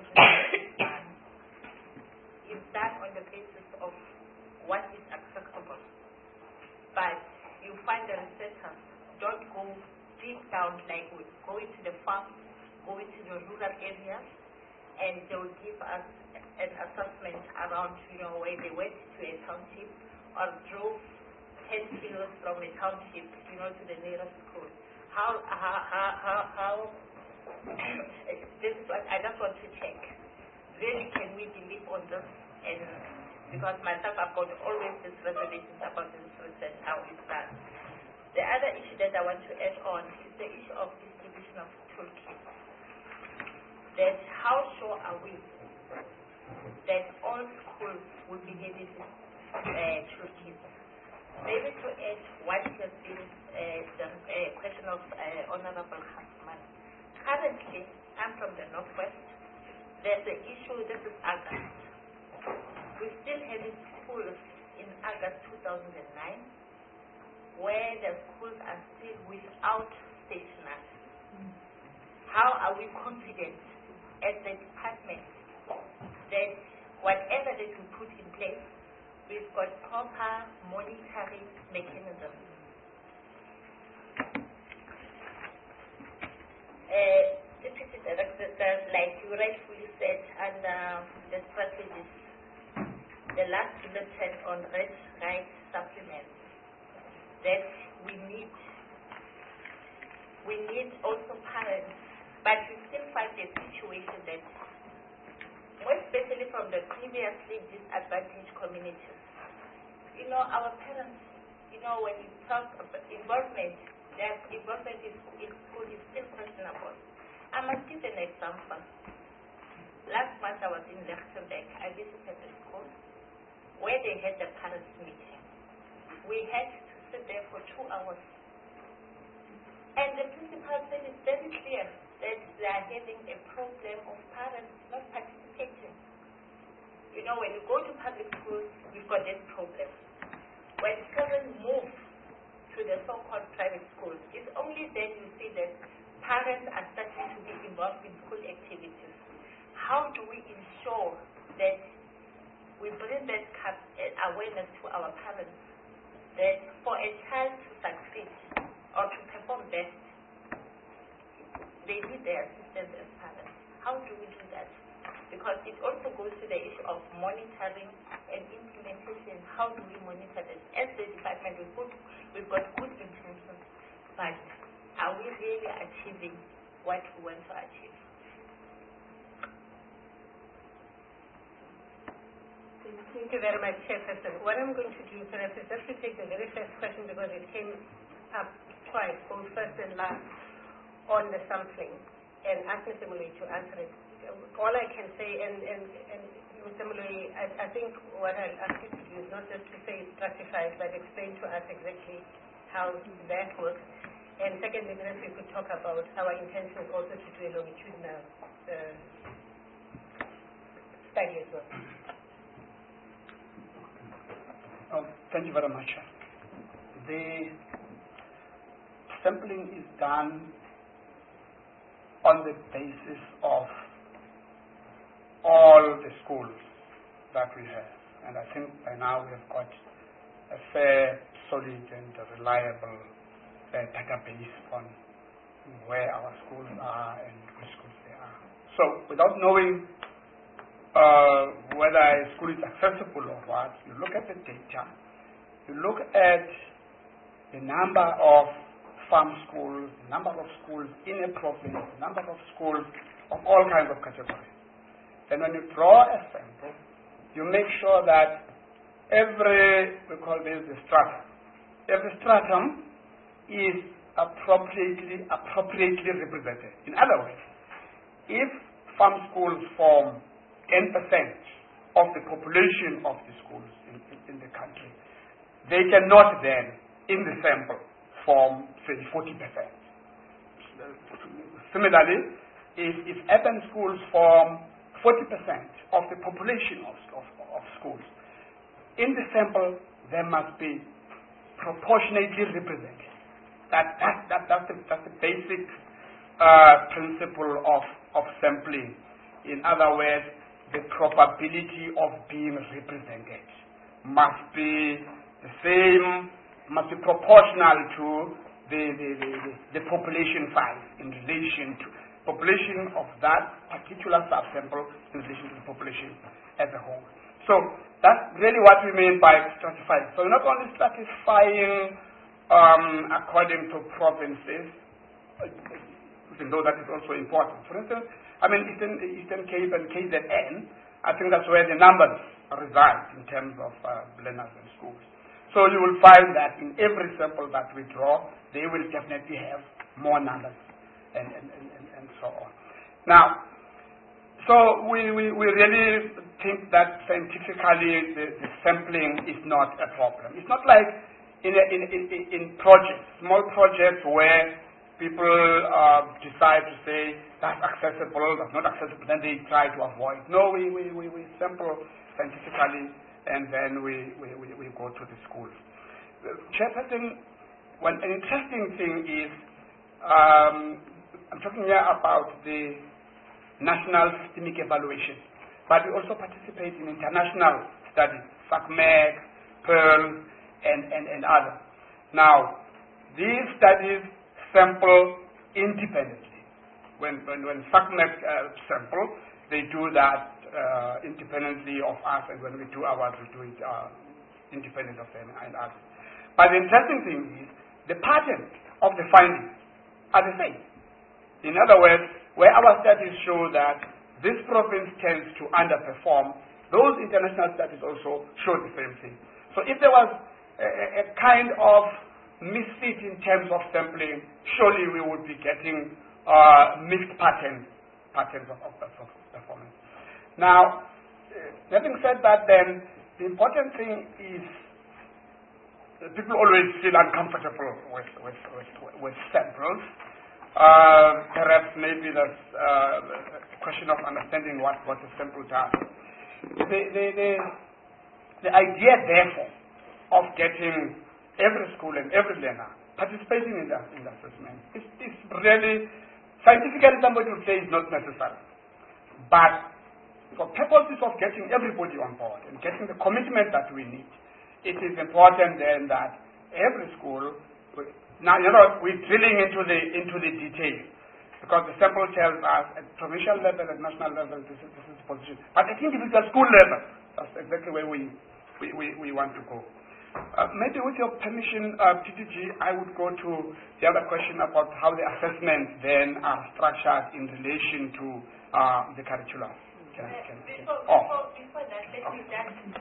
Speaker 1: it's done on the basis of what is acceptable, but you find the researchers don't go deep down, like we go into the farm, go into the rural areas, and they will give us an assessment around, where they went to a township or drove 10 kilos from a township, to the nearest school. How this is what I just want to check. Really, can we believe on this? And because myself, I've got always these reservations about this research, how it's done. The other issue that I want to add on is the issue of distribution of toolkits. That how sure are we that all schools will be getting toolkits? Maybe to add what has been the question of Honorable Hasman. Currently, I'm from the Northwest. There's the issue, this is August. We're still having schools in August 2009 where the schools are still without stationery. How are we confident as the department that whatever that we put in place, we've got proper monitoring mechanisms? Deputy Director, like you rightfully said, and the strategies, the last bulletin on red right supplements, that we need also parents, but we still find a situation that, more especially from the previously disadvantaged communities, our parents, when you talk about involvement, their involvement in school is still questionable. I must give an example. Last month I was in Lichtenberg. I visited the school where they had the parents' meeting. We had to sit there for 2 hours. And the principal said it's very clear that they are having a problem of parents not participating. When you go to public schools, we've got this problem. When children move to the so-called private schools, it's only then you see that parents are starting to be involved in school activities. How do we ensure that we bring that awareness to our parents that for a child to succeed or to perform best, they need their assistance as parents? How do we do that? Because it also goes to the issue of monitoring and implementation. How do we monitor this? As the department, we've got good intentions, but are we really achieving what we want to achieve?
Speaker 11: Thank you very much, Chairperson. What I'm going to do perhaps is just to take the very first question, because it came up twice, both first and last, on the sampling, and ask Mr. Mulay to answer it. All I can say, and Mr. Moloi, I think what I'll ask you to do is not just to say stratified, but explain to us exactly how that works. And secondly, then if we could talk about our intention is also to do a longitudinal study as well.
Speaker 8: Thank you very much. The sampling is done on the basis of all the schools that we have. And I think by now we have got a fair, solid and reliable database on where our schools are and which schools they are. So without knowing whether a school is accessible or what, you look at the data, you look at the number of farm schools, the number of schools in a province, the number of schools of all kinds of categories. And when you draw a sample, you make sure that we call this the stratum. Every stratum is appropriately represented. In other words, if farm schools form 10% of the population of the schools in the country, they cannot then, in the sample, form, say, 40%. Similarly, if urban schools form 40% of the population of schools, in the sample, there must be proportionately represented. That's the basic principle of sampling. In other words, the probability of being represented must be the same, must be proportional to the population size in relation to population of that particular subsample in relation to the population as a whole. So that's really what we mean by stratifying. So we're not only stratifying according to provinces, even though that is also important. For instance, I mean, Eastern Cape and KZN, I think that's where the numbers reside in terms of learners and schools. So you will find that in every sample that we draw, they will definitely have more numbers and so on. Now, so we really think that scientifically the sampling is not a problem. It's not like in projects, small projects where people decide to say that's accessible, that's not accessible, then they try to avoid. No, we sample scientifically and then we go to the schools. Chairperson, an interesting thing is, I'm talking here about the national systemic evaluation, but we also participate in international studies, SACMEC, PEARL, and others. Now, these studies sample independently. When SACMEC sample, they do that independently of us, and when we do ours, we do it independent of them and others. But the interesting thing is, the pattern of the findings are the same. In other words, where our studies show that this province tends to underperform, those international studies also show the same thing. So if there was a kind of misfit in terms of sampling, surely we would be getting mixed patterns of performance. Now, having said that, then the important thing is people always feel uncomfortable with samples. Perhaps maybe that's a question of understanding what a sample does. The idea, therefore, of getting every school and every learner participating in the assessment is really, scientifically somebody would say is not necessary. But for purposes of getting everybody on board and getting the commitment that we need, it is important then that every school, now we're drilling into the detail, because the sample tells us at provincial level, at national level, this is the position. But at individual school level, that's exactly where we want to go. Maybe with your permission, PPG, I would go to the other question about how the assessments then are structured in relation to the curriculum.
Speaker 1: Before that, let me just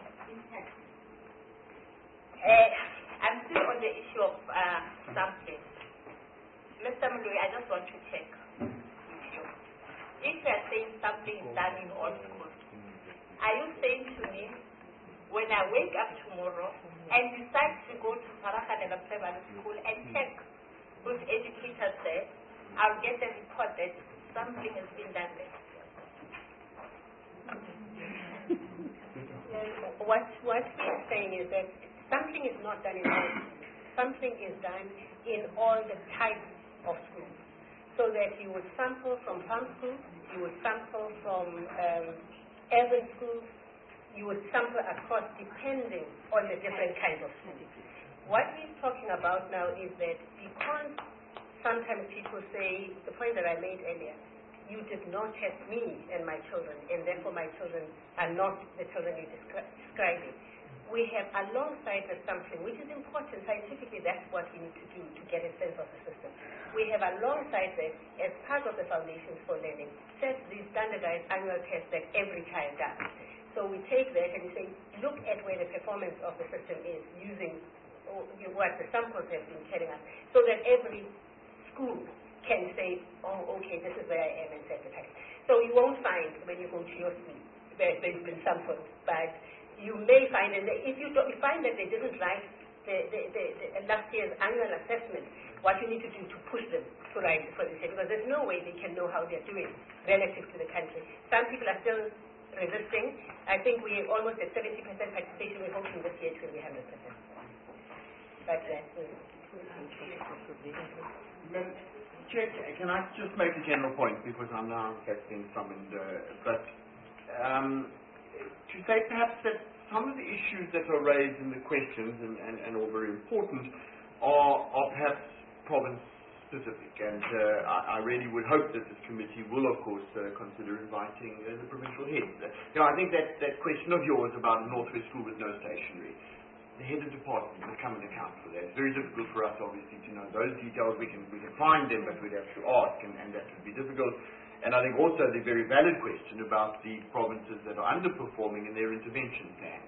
Speaker 1: I'm still on the issue of sampling. Mr. Moloi, I just want to check with you. If you are saying sampling is done in all schools,
Speaker 11: are you saying to me, when I wake up tomorrow and decide to go to Parakanela Primary School and check with educators there, I'll get a report that something has been done there? What we're saying is that something is not done in all schools. Something is done in all the types of schools. So that you would sample from farm schools, you would sample from urban schools, you would sample across depending on the different kinds of schools. What we're talking about now is that because sometimes people say, the point that I made earlier, you did not test me and my children, and therefore my children are not the children you're describing. We have alongside the sampling, which is important scientifically, that's what we need to do to get a sense of the system. We have alongside that, as part of the Foundations for Learning, set these standardized annual tests that every child does. So we take that and we say, look at where the performance of the system is using what the samples have been telling us, so that every school can say, oh, okay, this is where I am, and set the test. So you won't find when you go to your school that there's been sampled, but you may find, and if you find that they didn't write the last year's annual assessment, what you need to do to push them to write for this year, because there's no way they can know how they're doing relative to the country. Some people are still resisting. I think we're almost at 70% participation. We're hoping this year it will be 100%. But
Speaker 9: Chair, can I just make a general point, because I'm now being summoned, to say perhaps that some of the issues that are raised in the questions, and all very important, are perhaps province specific, and I really would hope that this committee will, of course, consider inviting the provincial heads. I think that question of yours about a Northwest school with no stationery, the head of department will come and account for that. It's very difficult for us, obviously, to know those details. We can find them, but we'd have to ask, and that would be difficult. And I think also the very valid question about the provinces that are underperforming in their intervention plan.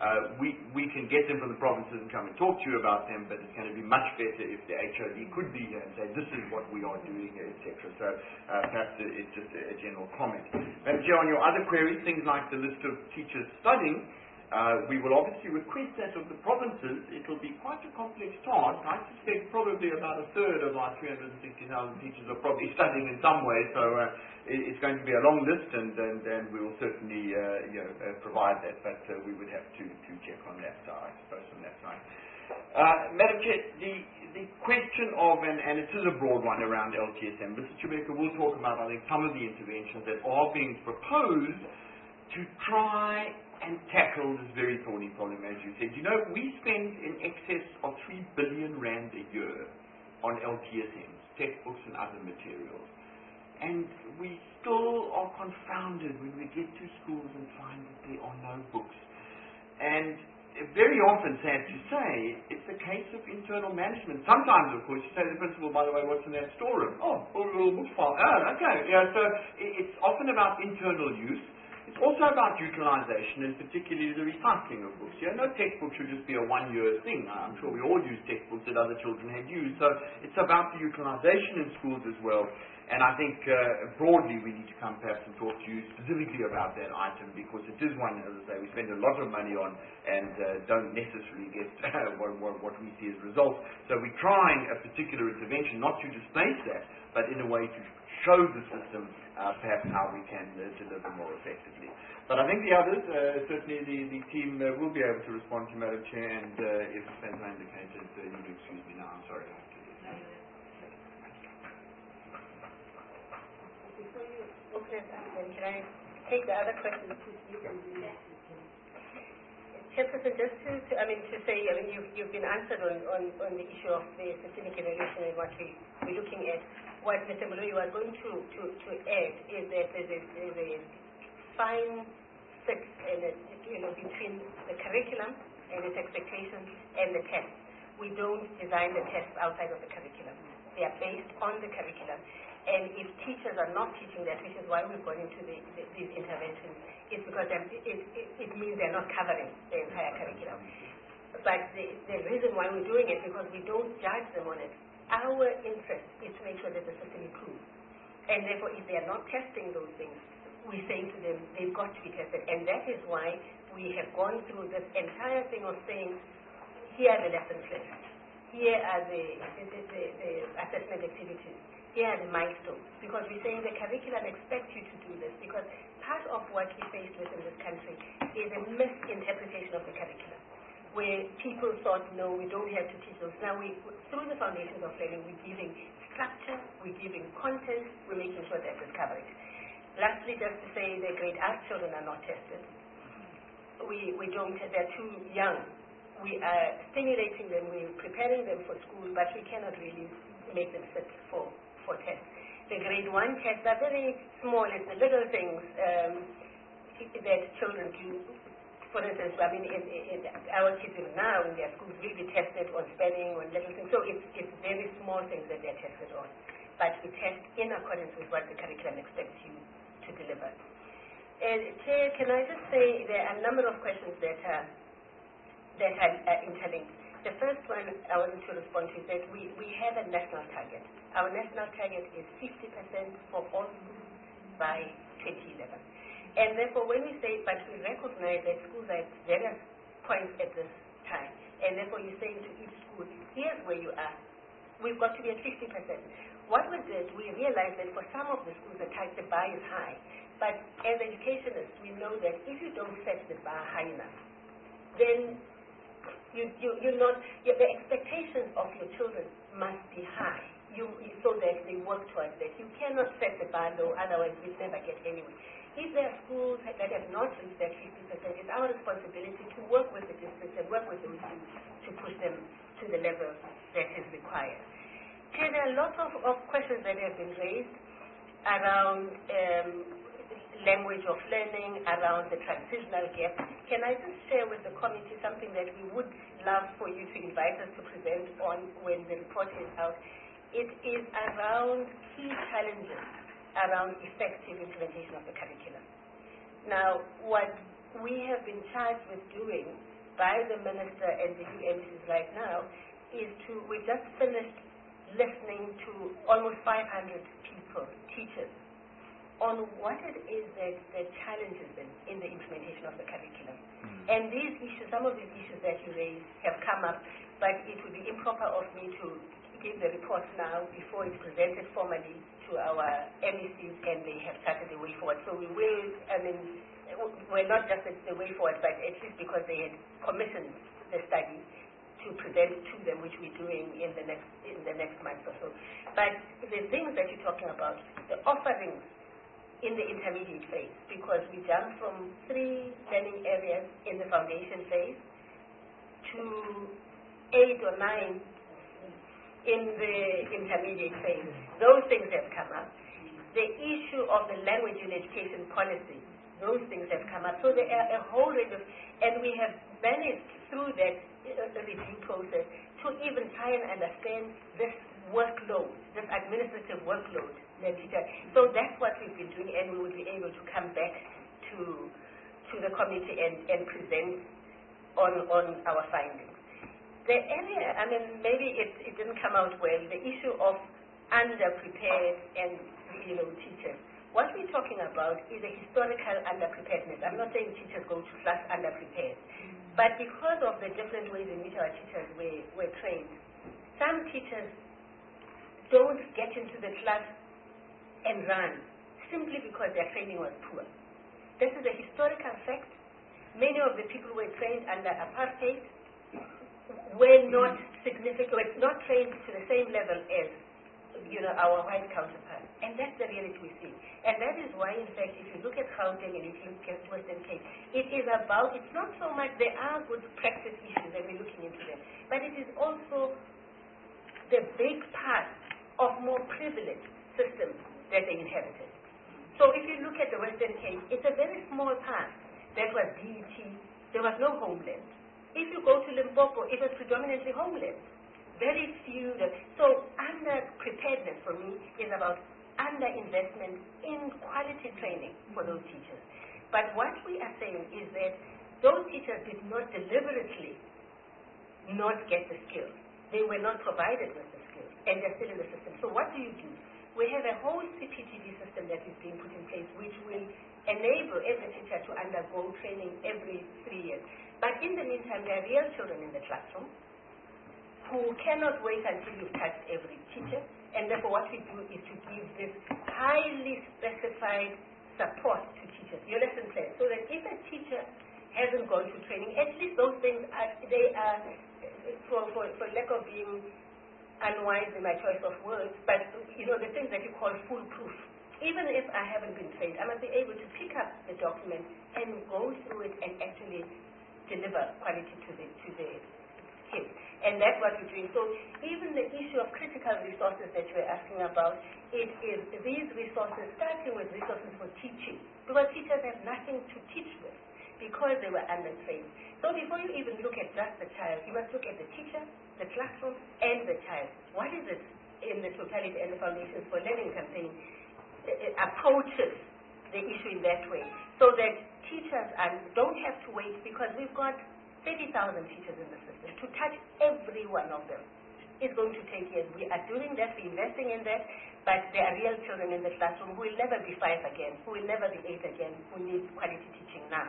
Speaker 9: We can get them from the provinces and come and talk to you about them, but it's going to be much better if the HOD could be here and say, this is what we are doing, etc. So perhaps it's just a general comment. And on your other queries, things like the list of teachers studying, we will obviously request that of the provinces. It will be quite a complex task. I suspect probably about a third of our 360,000 teachers are probably studying in some way, so it's going to be a long list, and we will certainly provide that, but we would have to check on that side, I suppose, on that side. Madam Chair, the question of, and it is a broad one around LTSM, Mr. Chubeka will talk about, I think, some of the interventions that are being proposed to try and tackle this very thorny problem, as you said. You know, we spend in excess of 3 billion rand a year on LTSMs, textbooks and other materials. And we still are confounded when we get to schools and find that there are no books. And very often, sad to say, it's a case of internal management. Sometimes, of course, you say to the principal, by the way, what's in that storeroom? Oh, a little book file. Oh, okay. Yeah, so it's often about internal use. It's also about utilization, and particularly the recycling of books. No textbook should just be a one-year thing. I'm sure we all use textbooks that other children had used. So it's about the utilization in schools as well. And I think broadly we need to come perhaps and talk to you specifically about that item, because it is one, as I say, we spend a lot of money on and don't necessarily get what we see as results. So we're trying a particular intervention, not to displace that, but in a way to show the system perhaps how we can deliver more effectively. But I think the others, certainly the team will be able to respond to Madam Chair, and if, as I indicated, you will excuse me now, I'm sorry.
Speaker 11: Before you open it up, then can I take the other question? Chairperson, just to say, you've been answered on the issue of the systemic evaluation and what we're looking at. What Mr. Moloi was going to add is that there's a fine fix between the curriculum and its expectations and the tests. We don't design the tests outside of the curriculum. They are based on the curriculum. And if teachers are not teaching that, which is why we've gone into these interventions, it's because it means they're not covering the entire curriculum. But the reason why we're doing it, because we don't judge them on it. Our interest is to make sure that the system improves. And therefore, if they are not testing those things, we're saying to them, they've got to be tested. And that is why we have gone through this entire thing of saying, here are the lessons learned. Here are the assessment activities. Here are the milestones. Because we're saying the curriculum expects you to do this. Because part of what we faced with in this country is a misinterpretation of the curriculum, where people thought, no, we don't have to teach those. Now, through the foundations of learning, we're giving structure, we're giving content, we're making sure that there's coverage. Lastly, just to say the grade R children are not tested. We don't, they're too young. We are stimulating them, we're preparing them for school, but we cannot really make them sit for tests. The grade 1 tests are very small, it's the little things that children do. For instance, I mean, in our kids now in their schools will be tested on spelling, on little things. So it's very small things that they're tested on. But we test in accordance with what the curriculum expects you to deliver. Chair, can I just say there are a number of questions that are interlinked. The first one I wanted to respond to is that we have a national target. Our national target is 50% for all schools by 2011. And therefore, when we say, but we recognize that schools are at various points at this time, and therefore you're saying to each school, here's where you are. We've got to be at 50%. What we did, we realized that for some of the schools, the bar is high. But as educationists, we know that if you don't set the bar high enough, then the expectations of your children must be high, so that they work towards that. You cannot set the bar low, otherwise we'll never get anywhere. If there are schools that have not reached that 50%, it's our responsibility to work with the districts and work with the schools to push them to the level that is required. Chair, there are lots of questions that have been raised around language of learning, around the transitional gap. Can I just share with the committee something that we would love for you to invite us to present on when the report is out? It is around key challenges around effective implementation of the curriculum. Now, what we have been charged with doing by the Minister and the UMCs right now is we just finished listening to almost 500 people, teachers, on what it is that the challenges in the implementation of the curriculum. And these issues, some of these issues that you raised have come up, but it would be improper of me to give the report now before it's presented formally to our MECs and they have started the way forward. So we will, we're not just the way forward, but at least because they had commissioned the study to present to them, which we're doing in the next month or so. But the things that you're talking about, the offerings in the intermediate phase, because we jumped from 3 learning areas in the foundation phase to 8 or 9 in the intermediate phase. Those things have come up. The issue of the language in education policy, those things have come up. So there are a whole range of, and we have managed through that review process to even try and understand this workload, this administrative workload. So that's what we've been doing, and we will be able to come back to the committee and present on our findings. The area, maybe it didn't come out well, the issue of underprepared and, teachers. What we're talking about is a historical underpreparedness. I'm not saying teachers go to class underprepared, but because of the different ways in which our teachers were trained, some teachers don't get into the class and run simply because their training was poor. This is a historical fact. Many of the people who were trained under apartheid were not not trained to the same level as our white counterparts. And that's the reality we see. And that is why, in fact, if you look at Gauteng and if you look at Western Cape, it's not so much, there are good practice issues and we're looking into them, but it is also the big part of more privileged systems that they inherited. So if you look at the Western Cape, it's a very small part that was DET. There was no homeland. If you go to Limpopo, it was predominantly homeland. Very few. So under-preparedness for me is about under-investment in quality training for those teachers. But what we are saying is that those teachers did not deliberately not get the skills. They were not provided with the skills, and they're still in the system. So what do? We have a whole CPTV system that is being put in place, which will enable every teacher to undergo training every 3 years. But in the meantime, there are real children in the classroom who cannot wait until you've touched every teacher, and therefore what we do is to give this highly specified support to teachers, your lesson plan, so that if a teacher hasn't gone to training, at least those things are, for lack of being unwise in my choice of words, but the things that you call foolproof. Even if I haven't been trained, I must be able to pick up the document and go through it and actually deliver quality to the kids. And that's what we're doing. So even the issue of critical resources that you were asking about, it is these resources, starting with resources for teaching, because teachers have nothing to teach with because they were undertrained. So before you even look at just the child, you must look at the teacher, the classroom, and the child. What is it in the totality and the Foundations for Learning campaign approaches the issue in that way, so that teachers don't have to wait, because we've got 30,000 teachers in the system. To touch every one of them is going to take years. We are doing that, we're investing in that, but there are real children in the classroom who will never be 5 again, who will never be 8 again, who need quality teaching now.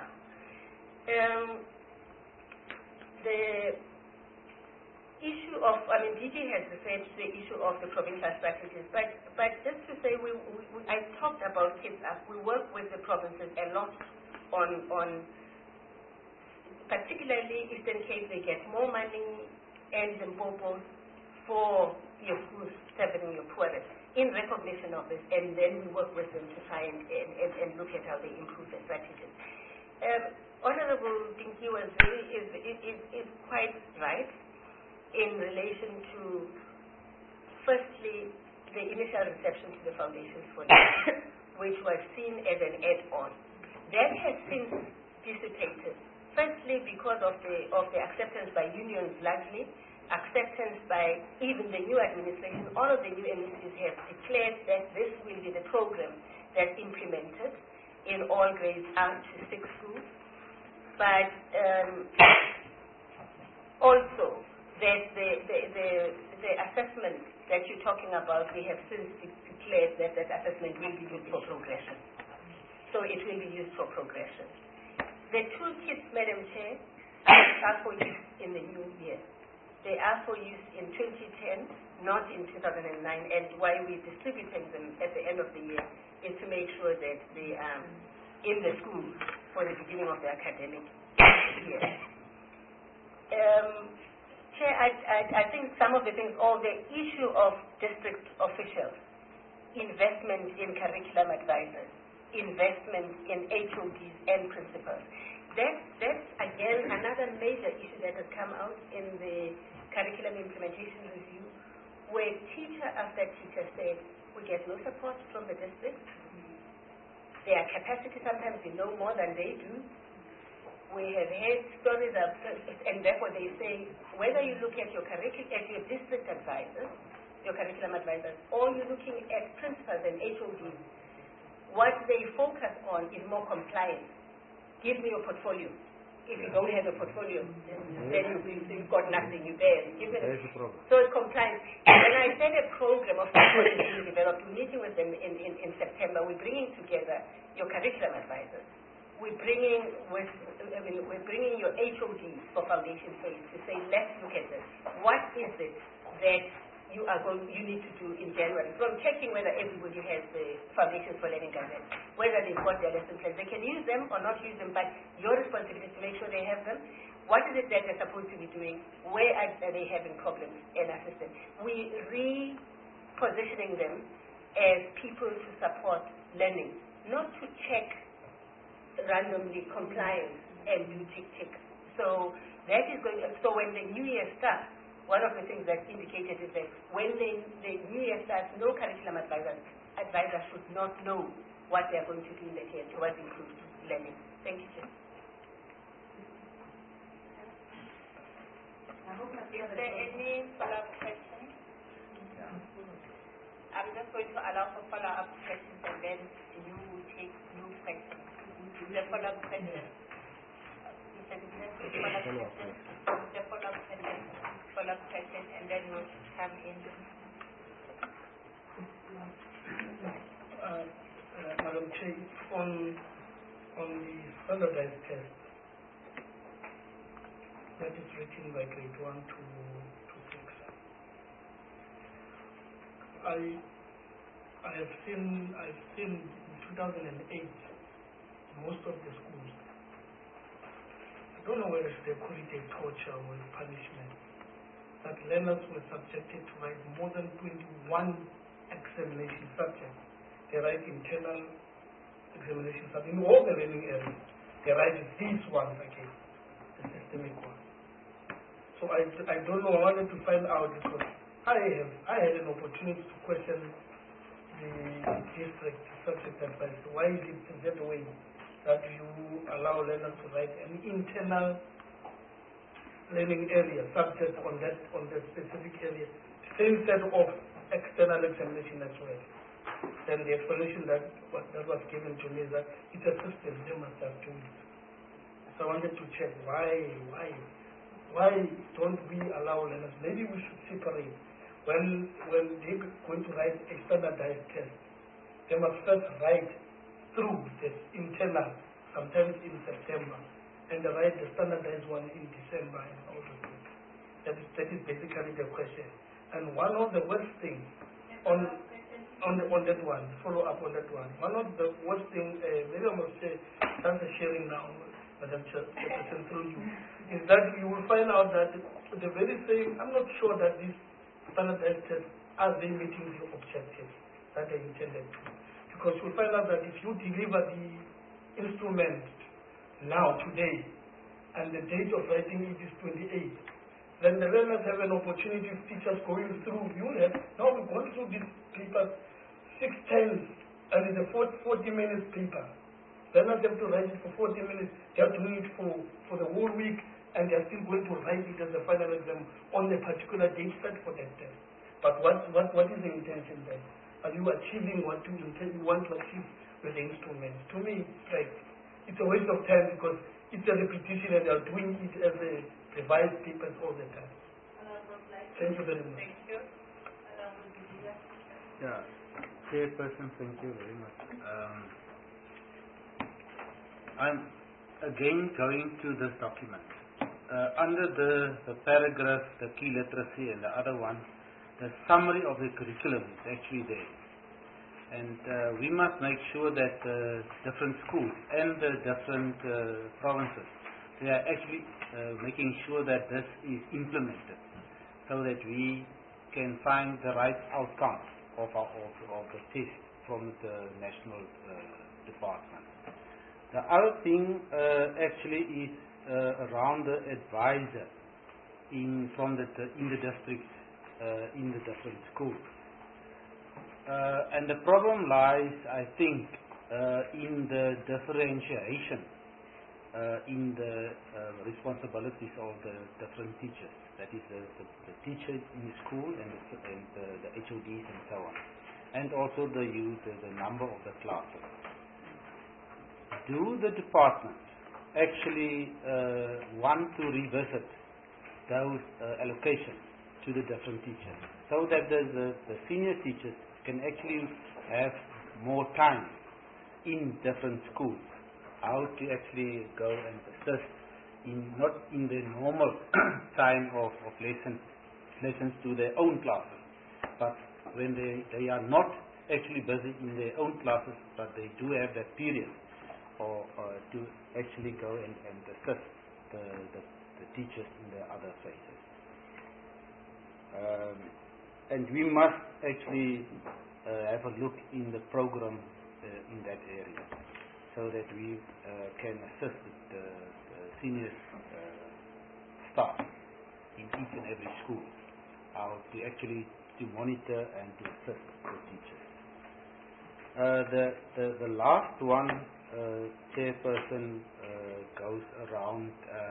Speaker 11: The issue of, DG has referred to the issue of the provincial strategies, but just to say, I talked about Kids Up. We work with the provinces a lot on particularly Eastern Cape. They get more money and the Limpopo for your schools serving your poorest in recognition of this, and then we work with them to try and look at how they improve the strategies. Honorable Dinky is quite right in relation to, firstly, the initial reception to the Foundations for Learning, which was seen as an add-on. That has since dissipated, firstly because of the acceptance by unions largely, acceptance by even the new administration. All of the new MECs have declared that this will be the program that's implemented in all grades up to 6 schools. But also that the assessment that you're talking about, we have since declared that that assessment will be used for progression. So it will be used for progression. The toolkits, Madam Chair, are for use in the new year. They are for use in 2010, not in 2009, and why we're distributing them at the end of the year is to make sure that they are in the schools for the beginning of the academic year. Chair, I think some of the things, or the issue of district officials, investment in curriculum advisors, investment in HODs and principals. That's again another major issue that has come out in the curriculum implementation review, where teacher after teacher said, we get no support from the district. Their capacity sometimes we know more than they do. We have heard stories of, and therefore they say, whether you look at your district advisors, your curriculum advisors, or you're looking at principals and HODs, what they focus on is more compliance. Give me your portfolio. If you don't have a portfolio, then you've got nothing. You there. So it's compliance. When I said a program of portfolio being developed, we're meeting with them in September. We're bringing together your curriculum advisors. We're bringing your HODs for foundation phase to say, let's look at this. What is it that you need to do in January? From checking whether everybody has the Foundations for Learning Gazette, whether they've got their lesson plans. They can use them or not use them, but your responsibility is to make sure they have them. What is it that they're supposed to be doing? Where are they having problems, and assist them? We repositioning them as people to support learning, not to check randomly compliance and do tick. So that is going. So when the new year starts, one of the things that's indicated is that when the new year starts, no curriculum advisor should not know what they're going to do in the year towards improved learning. Thank you, Chair.
Speaker 1: Is there any follow-up questions? I'm just going to allow for follow-up questions, and then you will take new questions. The follow-up question. Follow-up question, and then we'll come in.
Speaker 2: Madam Chair, on the standardized test that is written by grade 1 to 6, I've seen in 2008 most of the schools. I don't know whether they call it a torture or a punishment, that learners were subjected to write more than 21 examination subjects. They write internal examination subjects in all the learning areas. They write these ones again, the systemic ones. So I don't know. I wanted to find out because I had an opportunity to question the district subject advisor. Why is it that way that you allow learners to write an internal learning area subject on that specific area, same set of external examination as well? Then the explanation that was given to me is that it's a system, they must have to it. So I wanted to check why don't we allow learners? Maybe we should separate. When they're going to write a standardized test, they must first write through the internal, sometimes in September, and they write the standardized one in December and all those things. That is basically the question. And one of the worst things on that one, follow up on that one. One of the worst things, maybe I must say, that's a sharing now, Madam Chairperson, through you, is that you will find out that the very same, I'm not sure that these standardized tests are they meeting the objectives that they intended to. Because you'll find out that if you deliver the instrument now, today, and the date of writing it is 28, then the learners have an opportunity, if teachers going through, you will have, now we've gone through these papers 6 times, and it's a 40 minutes paper. Learners have to write it for 40 minutes, they have to do it for the whole week, and they are still going to write it as a final exam on a particular date set for that test. But what is the intention then? Are you achieving what you want to achieve with the instruments? To me, it's a waste of time because it's a repetition and they are doing it as a revised papers all the time. Thank you very much.
Speaker 1: Thank you.
Speaker 4: Yeah, Chairperson, thank you very much. I'm again going to this document. Under the paragraph, the key literacy, and the other one, the summary of the curriculum is actually there. And we must make sure that different schools and the different provinces, they are actually making sure that this is implemented so that we can find the right outcome of the test from the national department. The other thing actually is around the advisor in the districts, in the different schools. And the problem lies, I think, in the differentiation in the responsibilities of the different teachers. That is the teachers in the school and the HODs and so on. And also the number of the classes. Do the departments actually want to revisit those allocations to the different teachers so that the senior teachers can actually have more time in different schools, how to actually go and assist not in the normal time of lessons to their own classes, but when they are not actually busy in their own classes, but they do have that period or to actually go and assist the teachers in their other phases. And we must actually have a look in the program in that area so that we can assist the senior staff in each and every school how to actually to monitor and to assist the teachers. The last one, Chairperson, goes around.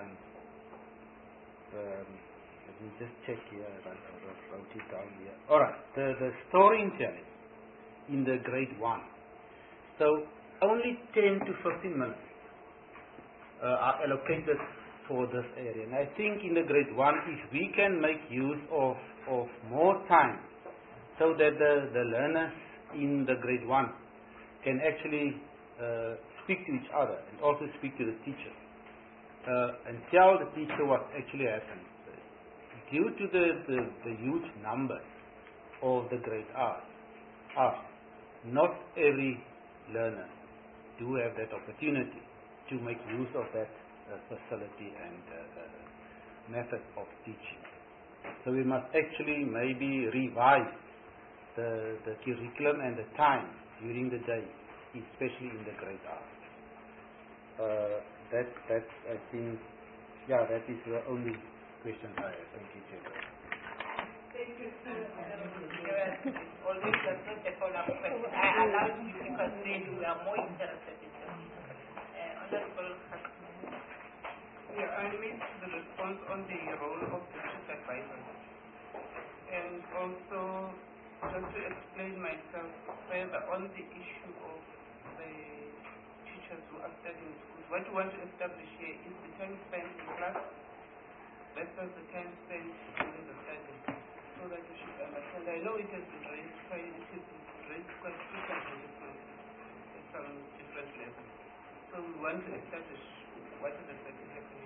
Speaker 4: Let me just check here. I wrote it down here. All right. The storytelling in the grade 1. So only 10 to 15 minutes are allocated for this area. And I think in the grade 1, if we can make use of more time so that the learners in the grade 1 can actually speak to each other and also speak to the teacher and tell the teacher what actually happened. Due to the huge numbers of the grade R, not every learner do have that opportunity to make use of that facility and method of teaching. So we must actually maybe revise the curriculum and the time during the day, especially in the grade R. That's I think, yeah, that is the only question I have. Thank you, Chair.
Speaker 1: Thank you, sir. It's always just not a follow-up question. I allowed you because really we are more interested in this. Honorable
Speaker 3: Yeah, I made the response on the role of the chief advisor. And also, just to explain myself further on the issue of the teachers who are studying schools, what we want to establish here is the time spent in class versus the time spent during the study, so that you should understand. I know it has been raised quite frequently at some different levels. So we want to establish what is exactly happening.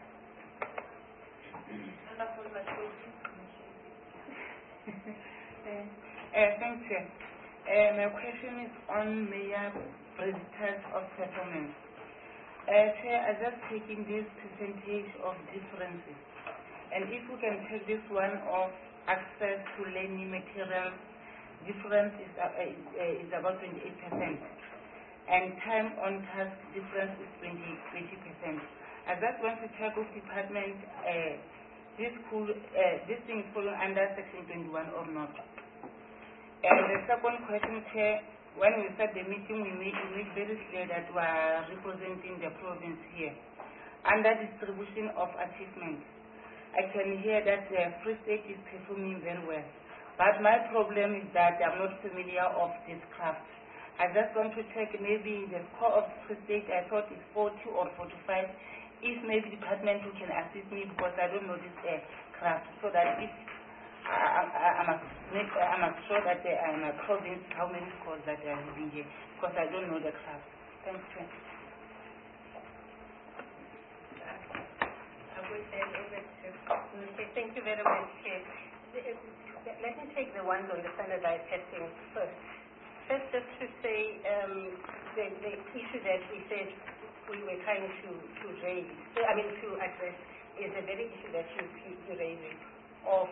Speaker 14: Thank you. My question is on Mayor President's of performance. Chair, I just taking this percentage of differences, and if we can take this one of access to learning materials, difference is about 28%, and time on task difference is 20%. I just want to check with department this thing is falling under section 21 or not. And the second question, Chair, when we start the meeting, we made very clear that we are representing the province here. Under distribution of achievements, I can hear that the Free State is performing very well. But my problem is that I'm not familiar of this craft. I just want to check maybe the score of Free State, I thought it's 40 or 45. If maybe department who can assist me because I don't know this craft, so that if I must show that I'm a province, how many scores that they are having here, because I don't know the craft. Thank you.
Speaker 11: Okay, thank you very much. Let me take the ones on the standardized testing first. First, just to say the issue that we said we were trying to raise, to address, is a very issue that you raised of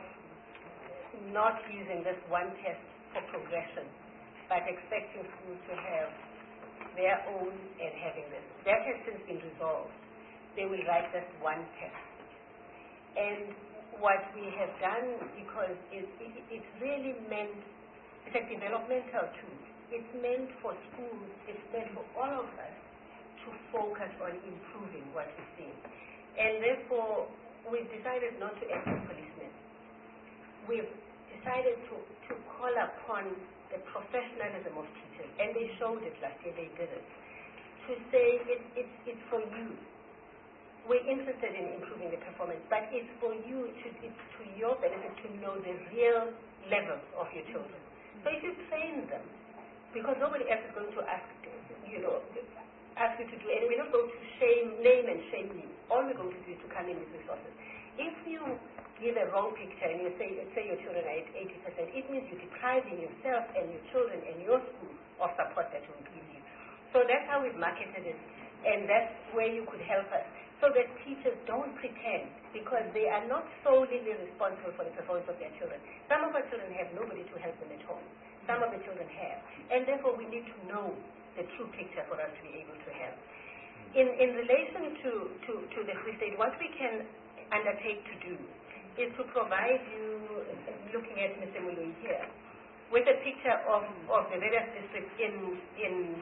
Speaker 11: not using this one test for progression, but expecting schools to have their own and having this. That has since been resolved. They will write this one test. And what we have done, because it's really meant, it's a developmental tool. It's meant for schools, it's meant for all of us to focus on improving what we're seeing. And therefore, we've decided not to act as policemen. We've decided to call upon the professionalism of teachers, and they showed it last year, they did it, to say it's for you. We're interested in improving the performance, but it's for you, it's to your benefit to know the real level of your children. So if you train them, because nobody else is going to ask you to do, and we're not going to name and shame you. All we're going to do is to come in with resources. If you give a wrong picture and you say your children are at 80%, it means you're depriving yourself and your children and your school of support that will give you. So that's how we've marketed it, and that's where you could help us. So that teachers don't pretend, because they are not solely responsible for the performance of their children. Some of our children have nobody to help them at home. Some of the children have. And therefore we need to know the true picture for us to be able to help. In relation to the Free State, what we can undertake to do is to provide you, looking at Mr. Mului here, with a picture of the various districts in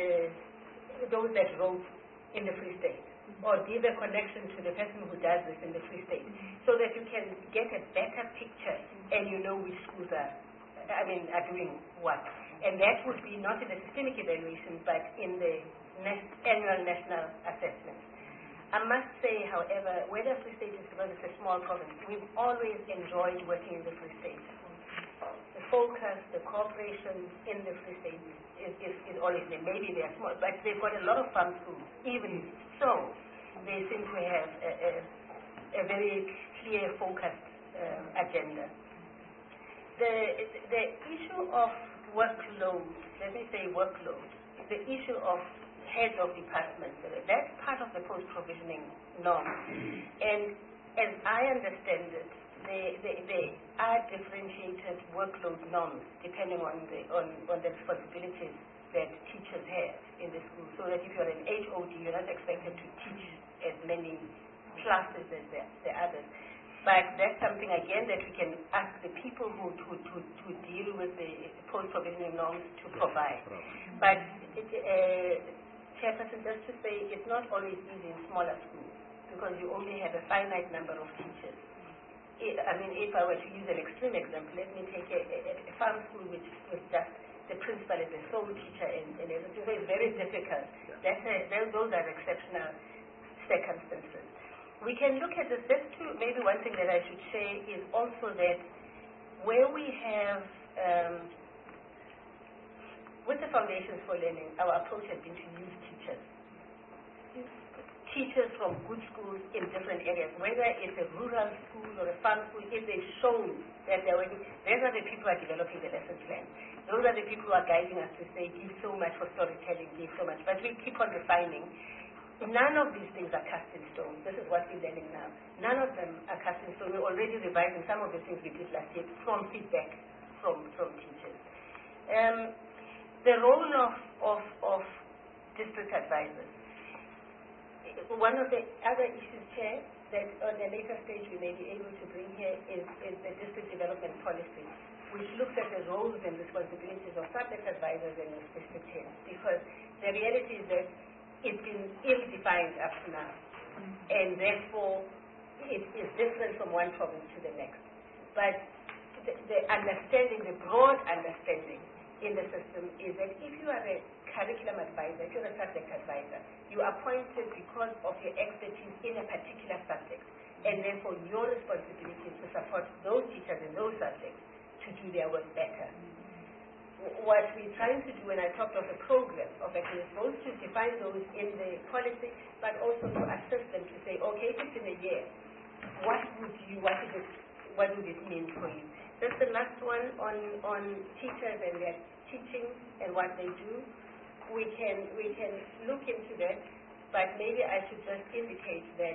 Speaker 11: those that vote in the Free State, or give a connection to the person who does this in the Free State, so that you can get a better picture and you know which schools are doing what. And that would be not in the systemic evaluation, but in the annual national assessment. I must say, however, whether Free State is because it's a small province, we've always enjoyed working in the Free State. the focus, the cooperation in the Free State is always there. Maybe they are small, but they've got a lot of farm schools. Even so, they seem to have a very clear, focused agenda. The issue of workload, let me say workload, the issue of head of departments, that's part of the post-provisioning norm. And as I understand it, they are differentiated workload norms depending on the responsibilities that teachers have in the school. So that if you're an HOD, you're not expected to teach as many classes as the others. But that's something, again, that we can ask the people who deal with the post-provisioning norms to provide. But, Chairperson, just to say, it's not always easy in smaller schools because you only have a finite number of teachers. I mean, if I were to use an extreme example, let me take a farm school which was just the principal is the sole teacher and everything. So it's very difficult. Those are exceptional circumstances. We can look at this. Just to maybe one thing that I should say is also that where we have with the Foundations for Learning, our approach has been to use teachers from good schools in different areas, whether it's a rural school or a farm school. If they've shown that they're working, those are the people who are developing the lesson plan. Those are the people who are guiding us to say, give so much for storytelling, give so much. But we keep on refining. None of these things are cast in stone. This is what we're learning now. None of them are cast in stone. We're already revising some of the things we did last year from feedback from teachers. The role of district advisors. One of the other issues, Chair, that on a later stage we may be able to bring here is the district development policy, which looks at the roles and responsibilities of subject advisors and district heads, because the reality is that it's been ill-defined up to now, and therefore it is different from one province to the next. But the understanding, the broad understanding in the system is that if you are a curriculum advisor, if you're a subject advisor, you are appointed because of your expertise in a particular subject, and therefore your responsibility is to support those teachers in those subjects to do their work better. What we're trying to do, and I talked of a program of actually both to define those in the policy, but also to assist them to say, okay, if it's in a year, what would it mean for you? That's the last one on teachers and their teaching and what they do. We can look into that, but maybe I should just indicate that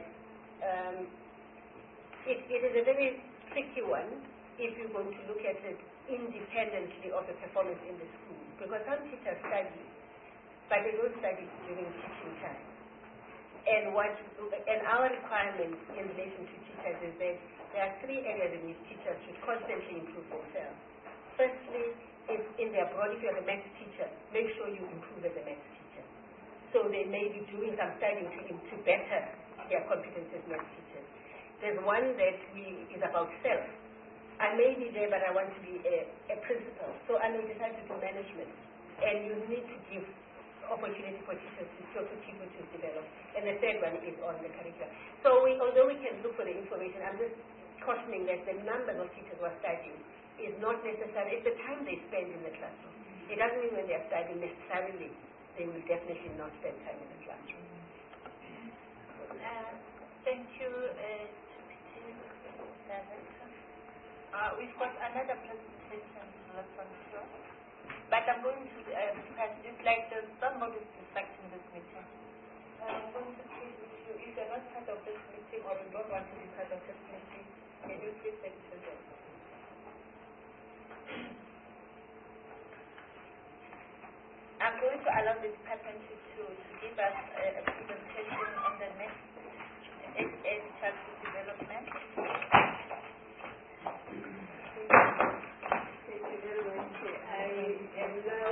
Speaker 11: it is a very tricky one if you're going to look at it independently of the performance in the school, because some teachers study, but they don't study during teaching time. And our requirement in relation to teachers is that there are three areas in which teachers should constantly improve themselves. Firstly, is in their broad, if you're a maths teacher, make sure you improve as a maths teacher. So they may be doing some studying to better their competence as maths teachers. There's one that is about self. I may be there, but I want to be a principal. So I may decide to do management. And you need to give opportunity for teachers for people to develop. And the third one is on the curriculum. So although we can look for the information, I'm just cautioning that the number of teachers who are studying is not necessary. It's the time they spend in the classroom. It doesn't mean when they're studying necessarily they will definitely not spend time in the classroom.
Speaker 1: Thank you, we've got another presentation left on the floor, but I'm going to it's like there's somebody distracting this meeting. I'm going to plead with you, if you're not part of this meeting or you don't want to be part of this meeting, can you please take to them? I'm going to allow the department to give us a presentation on the next child development.
Speaker 11: I am now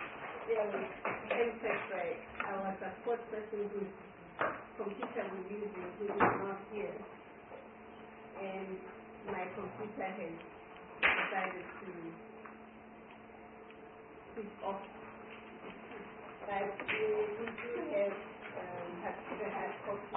Speaker 11: emphasized our support person whose computer we use is not here, and my computer has decided to switch off. But we do have the hard copy.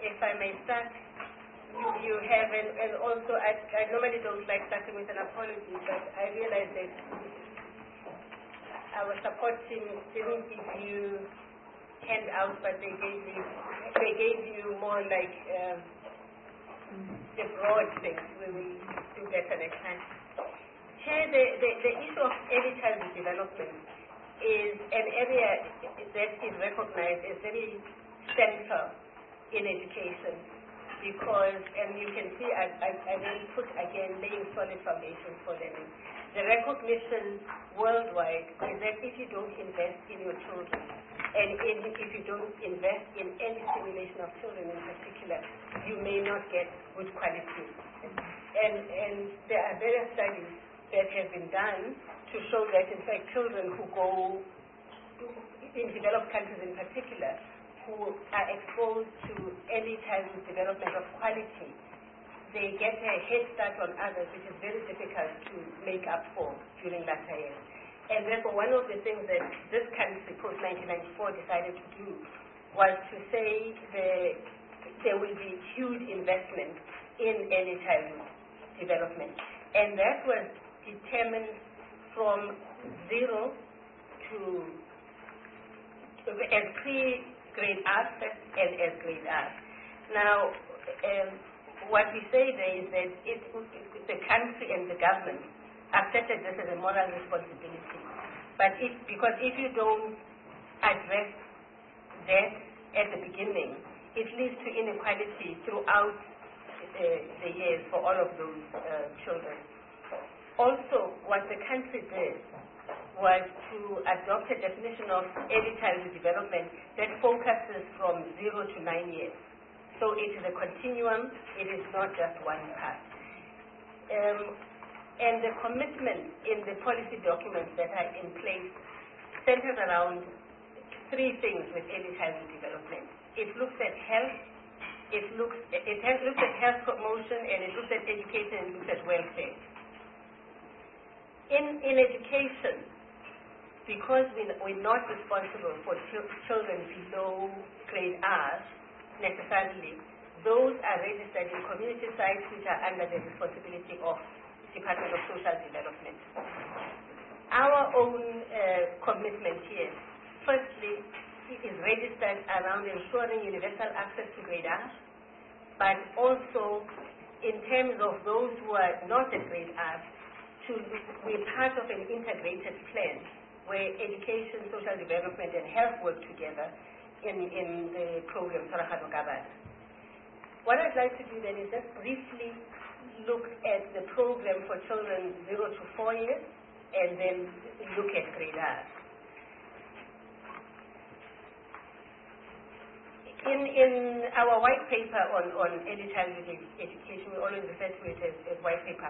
Speaker 11: if I may start, you have, and also I normally don't like starting with an apology, but I realize that our support team didn't give you handouts, but they gave you more like the broad things. We will do better next time. Here, the issue of early childhood development is an area that is recognized as very central in education because, and you can see I will put again laying solid foundations for learning. The recognition worldwide is that if you don't invest in your children, and if you don't invest in any stimulation of children in particular, you may not get good quality. And there are various studies that have been done to show that, in fact, children who go in developed countries in particular, who are exposed to early childhood development of quality, they get a head start on others, which is very difficult to make up for during latter years. And therefore, one of the things that this country, post-1994, decided to do was to say there will be huge investment in early childhood development. And that was determined from 0 to as pre-grade R and as grade R. Now, what we say there is that the country and the government accepted this as a moral responsibility. But because if you don't address that at the beginning, it leads to inequality throughout the years for all of those children. Also, what the country did was to adopt a definition of early childhood development that focuses from 0 to 9 years. So it is a continuum, it is not just one path. And the commitment in the policy documents that are in place centers around 3 things with early childhood development. It looks at health, it looks at health promotion, and it looks at education, and it looks at welfare. In education, because we're not responsible for children below grade R necessarily, those are registered in community sites which are under the responsibility of Department of Social Development. Our own commitment here, firstly, is registered around ensuring universal access to grade R, but also in terms of those who are not at grade R, to be part of an integrated plan where education, social development, and health work together in the program Tshwaragano ka Bana. What I'd like to do then is just briefly look at the program for children 0 to 4 years and then look at grade R. In our white paper on early childhood education, we always refer to it as white paper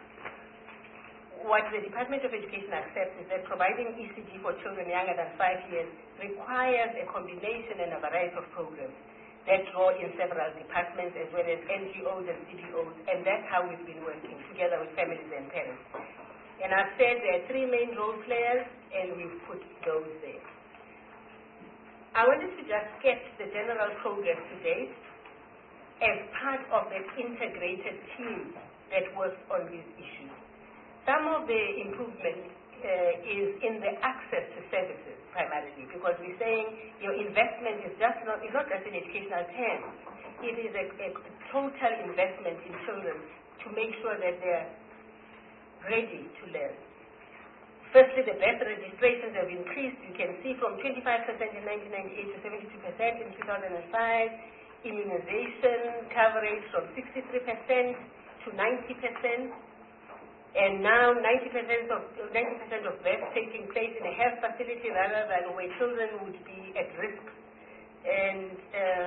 Speaker 11: 5. What the Department of Education accepts is that providing ECD for children younger than 5 years requires a combination and a variety of programs that draw in several departments as well as NGOs and CBOs, and that's how we've been working together with families and parents. And I've said there are 3 main role players, and we've put those there. I wanted to just sketch the general progress to date as part of that integrated team that works on these issues. Some of the improvement is in the access to services primarily, because we're saying your investment is not just in educational terms. It is a total investment in children to make sure that they're ready to learn. Firstly, the birth registrations have increased. You can see from 25% in 1998 to 72% in 2005. Immunization coverage from 63% to 90%. And now 90% of births taking place in a health facility rather than where children would be at risk. And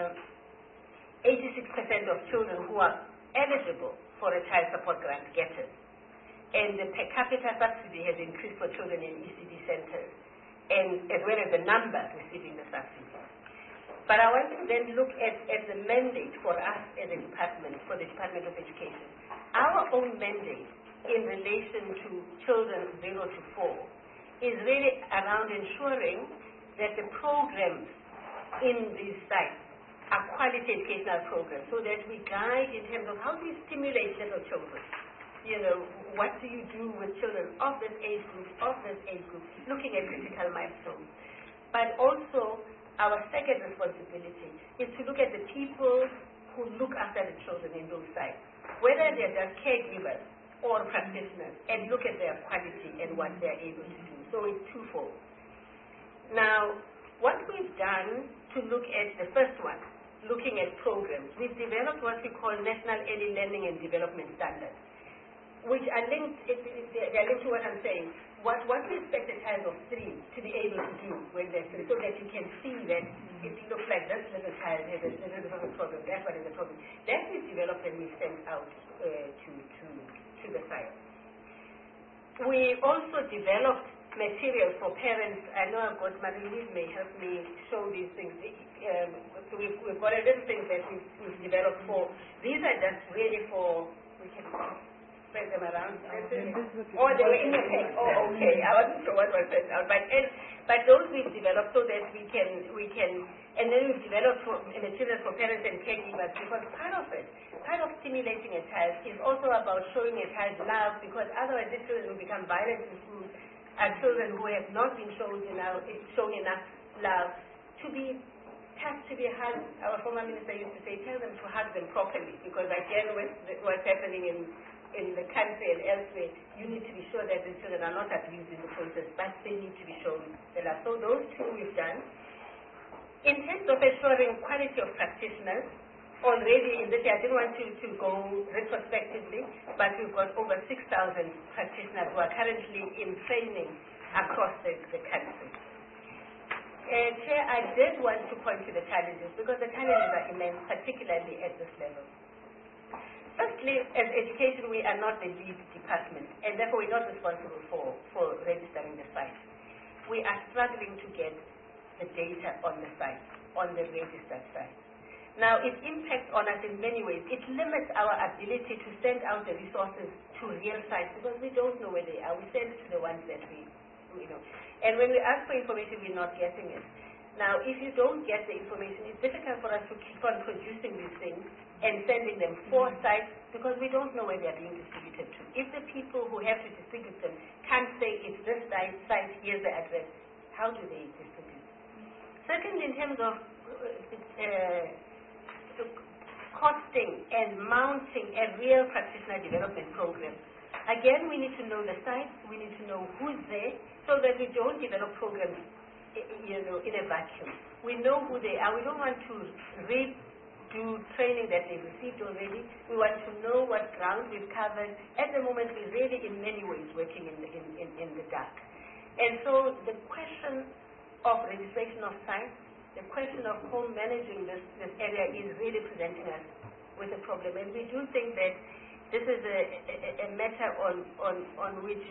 Speaker 11: 86% of children who are eligible for a child support grant get it. And the per capita subsidy has increased for children in ECD centers, and as well as the number receiving the subsidy. But I want to then look at the mandate for us as a department, for the Department of Education. Our own mandate in relation to children 0 to 4 is really around ensuring that the programs in these sites a quality educational program so that we guide in terms of how do we stimulate little children. What do you do with children of this age group, looking at critical milestones. But also, our second responsibility is to look at the people who look after the children in those sites, whether they're just caregivers or practitioners, and look at their quality and what they're able to do. So it's twofold. Now, what we've done to look at the first one, looking at programs, we've developed what we call National Early Learning and Development Standards, which are linked, they're linked to what I'm saying. What we expect a child of 3 to be able to do when they're 3, so that you can see that it looks like this little child has a little bit of a problem, that one is a problem. That we've developed and we've sent out to the site. We also developed material for parents. I know I've got Marie-Louise may help me show these things. So we've got a little thing that we've developed for. These are just really for, we can spread them around. Oh, they were in your pack. Oh, okay. I wasn't sure what was sent out. But those we've developed so that we can, and then we've developed material for parents and caregivers, because part of stimulating a child is also about showing a child love, because otherwise these children will become violent in school, and children who have not been shown enough love to be touched, to be hugged. Our former minister used to say, tell them to hug them properly, because again, with what's happening in the country and elsewhere, you need to be sure that the children are not abused in the process, but they need to be shown the love. So those two we've done. In terms of ensuring quality of practitioners, already in this year, I didn't want to go retrospectively, but we've got over 6,000 practitioners who are currently in training across the country. Chair, I did want to point to the challenges, because the challenges are immense, particularly at this level. Firstly, as education, we are not the lead department, and therefore we're not responsible for registering the site. We are struggling to get the data on the site, on the registered site. Now, it impacts on us in many ways. It limits our ability to send out the resources to real sites, because we don't know where they are. We send to the ones that we know. And when we ask for information, we're not getting it. Now, if you don't get the information, it's difficult for us to keep on producing these things and sending them for sites, because we don't know where they are being distributed to. If the people who have to distribute them can't say it's this site, here's the address, how do they distribute? Second, in terms of costing and mounting a real practitioner development program, again, we need to know the site, we need to know who's there, so that we don't develop programs in a vacuum. We know who they are. We don't want to do training that they've received already. We want to know what ground we've covered. At the moment, we're really in many ways working in the dark. And so the question of registration of sites, the question of home managing this area is really presenting us with a problem. And we do think that this is a matter on which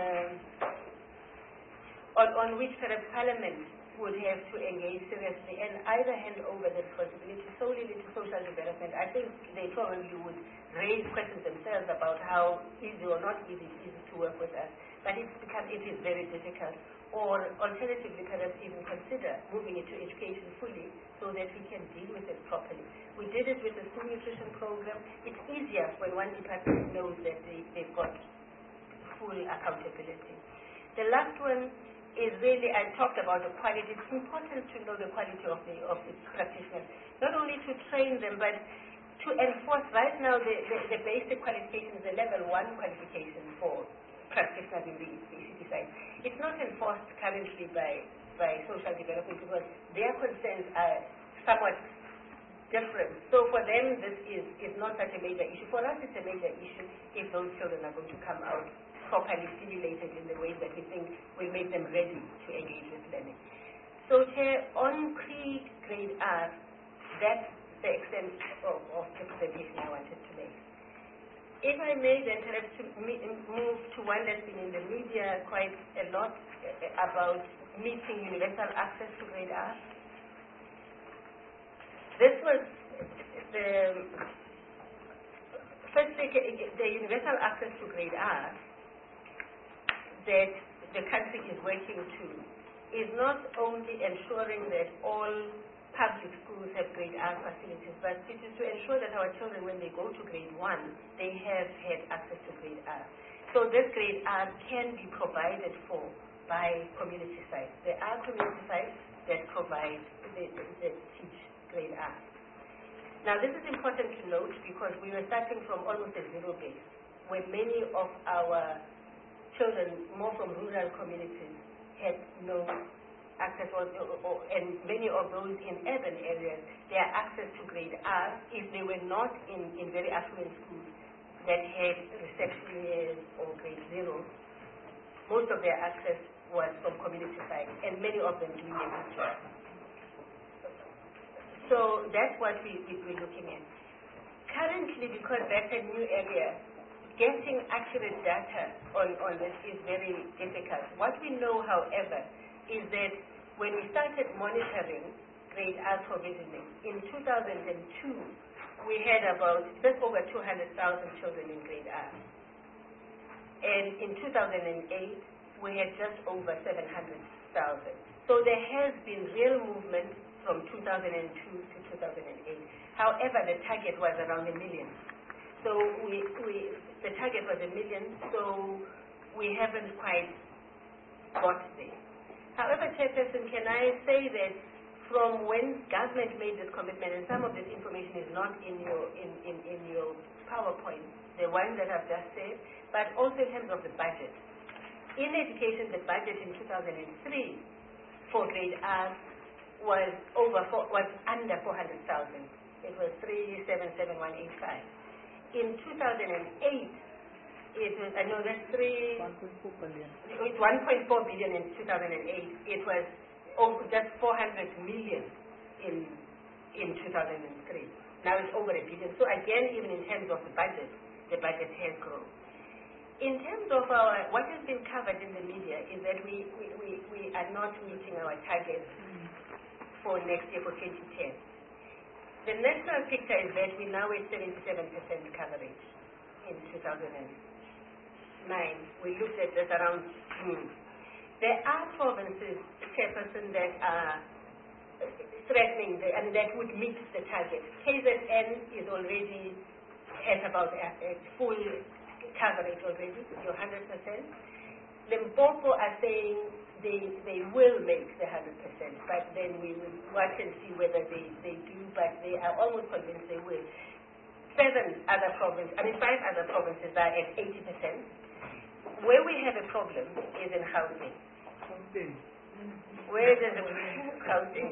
Speaker 11: perhaps Parliament would have to engage seriously and either hand over the responsibility solely to social development. I think they probably would raise questions themselves about how easy or not easy it is to work with us. But it is very difficult. Or alternatively, perhaps even consider moving it to education fully so that we can deal with it properly. We did it with the school nutrition program. It's easier when one department knows that they've got full accountability. The last one is really, I talked about the quality. It's important to know the quality of the practitioners, not only to train them, but to enforce. Right now, the basic qualification is a level 1 qualification for practitioners in the ECD side. It's not enforced currently by social development, because their concerns are somewhat different. So for them, this is not such a major issue. For us, it's a major issue if those children are going to come out properly stimulated in the ways that we think will make them ready to engage with learning. So, Chair, on pre-grade R, that's the extent of the presentation I wanted to make. If I may then perhaps move to one that's been in the media quite a lot about meeting universal access to grade R. This was firstly, the universal access to grade R that the country is working to is not only ensuring that all public schools have grade R facilities, but it is to ensure that our children, when they go to grade 1, they have had access to grade R. So this grade R can be provided for by community sites. There are community sites that provide, that teach grade R. Now this is important to note because we were starting from almost a zero base, where many of our children, more from rural communities, had no access, and many of those in urban areas, their access to grade R, if they were not in very affluent schools that had reception or grade 0, most of their access was from community sites, and many of them doing a good job. So that's what we're looking at. Currently, because that's a new area, getting accurate data on this is very difficult. What we know, however, is that when we started monitoring grade R provisioning, in 2002, we had about just over 200,000 children in grade R. And in 2008, we had just over 700,000. So there has been real movement from 2002 to 2008. However, the target was around 1 million. So the target was 1 million, so we haven't quite got there. However, Chairperson, can I say that from when government made this commitment, and some of this information is not in your PowerPoint, the one that I've just said, but also in terms of the budget. In education, the budget in 2003 for grade R was under 400,000. It was 377,185. In 2008, it was, I know that's 1.4 billion. It's 1.4 billion in 2008. It was just 400 million in 2003. Now it's over 1 billion. So again, even in terms of the budget has grown. In terms of what has been covered in the media is that we are not meeting our targets for next year, for 2010. The national picture is that we now at 77% coverage in 2009. We looked at this around June. There are provinces, Chairperson, that are threatening and that would meet the target. KZN is already at about a full coverage already, 100%. Limpopo are saying they will make the 100%, but then we will watch and see whether they do, but they are almost convinced they will. 5 other provinces are at 80%. Where we have a problem is in housing. Where there's a housing,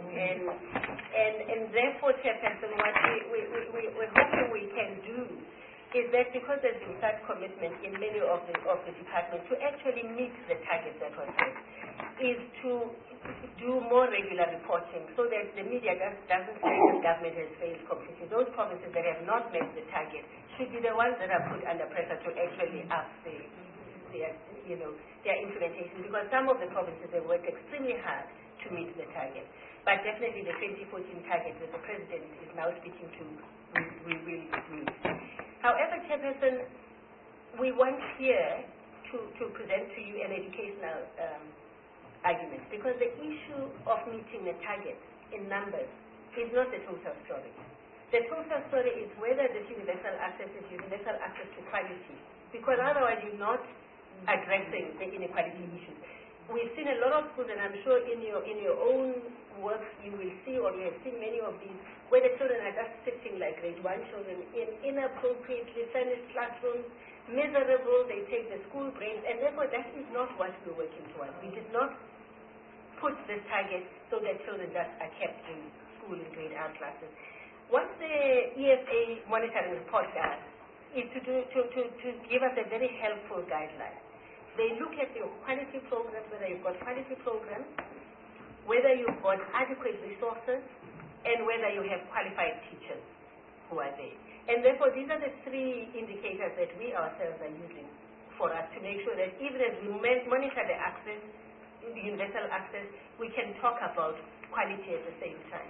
Speaker 11: and therefore, Chairperson, what we're hoping we can do is that because there's been such commitment in many of the departments to actually meet the target that was set, is to do more regular reporting so that the media doesn't say the government has failed completely. Those provinces that have not met the target should be the ones that are put under pressure to actually up their implementation, because some of the provinces have worked extremely hard to meet the target. But definitely the 2014 target that the President is now speaking to, we will meet. However, Chairperson, we want here to present to you an educational argument, because the issue of meeting the target in numbers is not the total story. The total story is whether this universal access is universal access to quality, because otherwise you're not addressing the inequality issues. We've seen a lot of schools, and I'm sure in your own work you will see, or you have seen many of these, where the children are just sitting like grade 1 children in inappropriately furnished classrooms, miserable, they take the school breaks, and therefore that is not what we're working towards. We did not put this target so that children just are kept in school in grade R classes. What the EFA monitoring report does is to give us a very helpful guideline. They look at your quality programs, whether you've got quality programs, whether you've got adequate resources, and whether you have qualified teachers who are there. And therefore, these are the 3 indicators that we ourselves are using for us to make sure that even as we monitor the access, the universal access, we can talk about quality at the same time.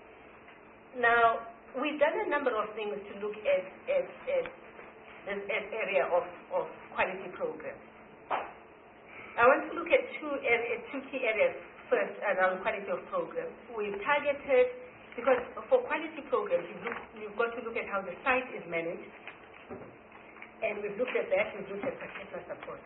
Speaker 11: Now, we've done a number of things to look at this area of quality programs. I want to look at two key areas first around quality of programs. We've targeted because for quality programs, you've got to look at how the site is managed, and we've looked at that. We've looked at practitioner support.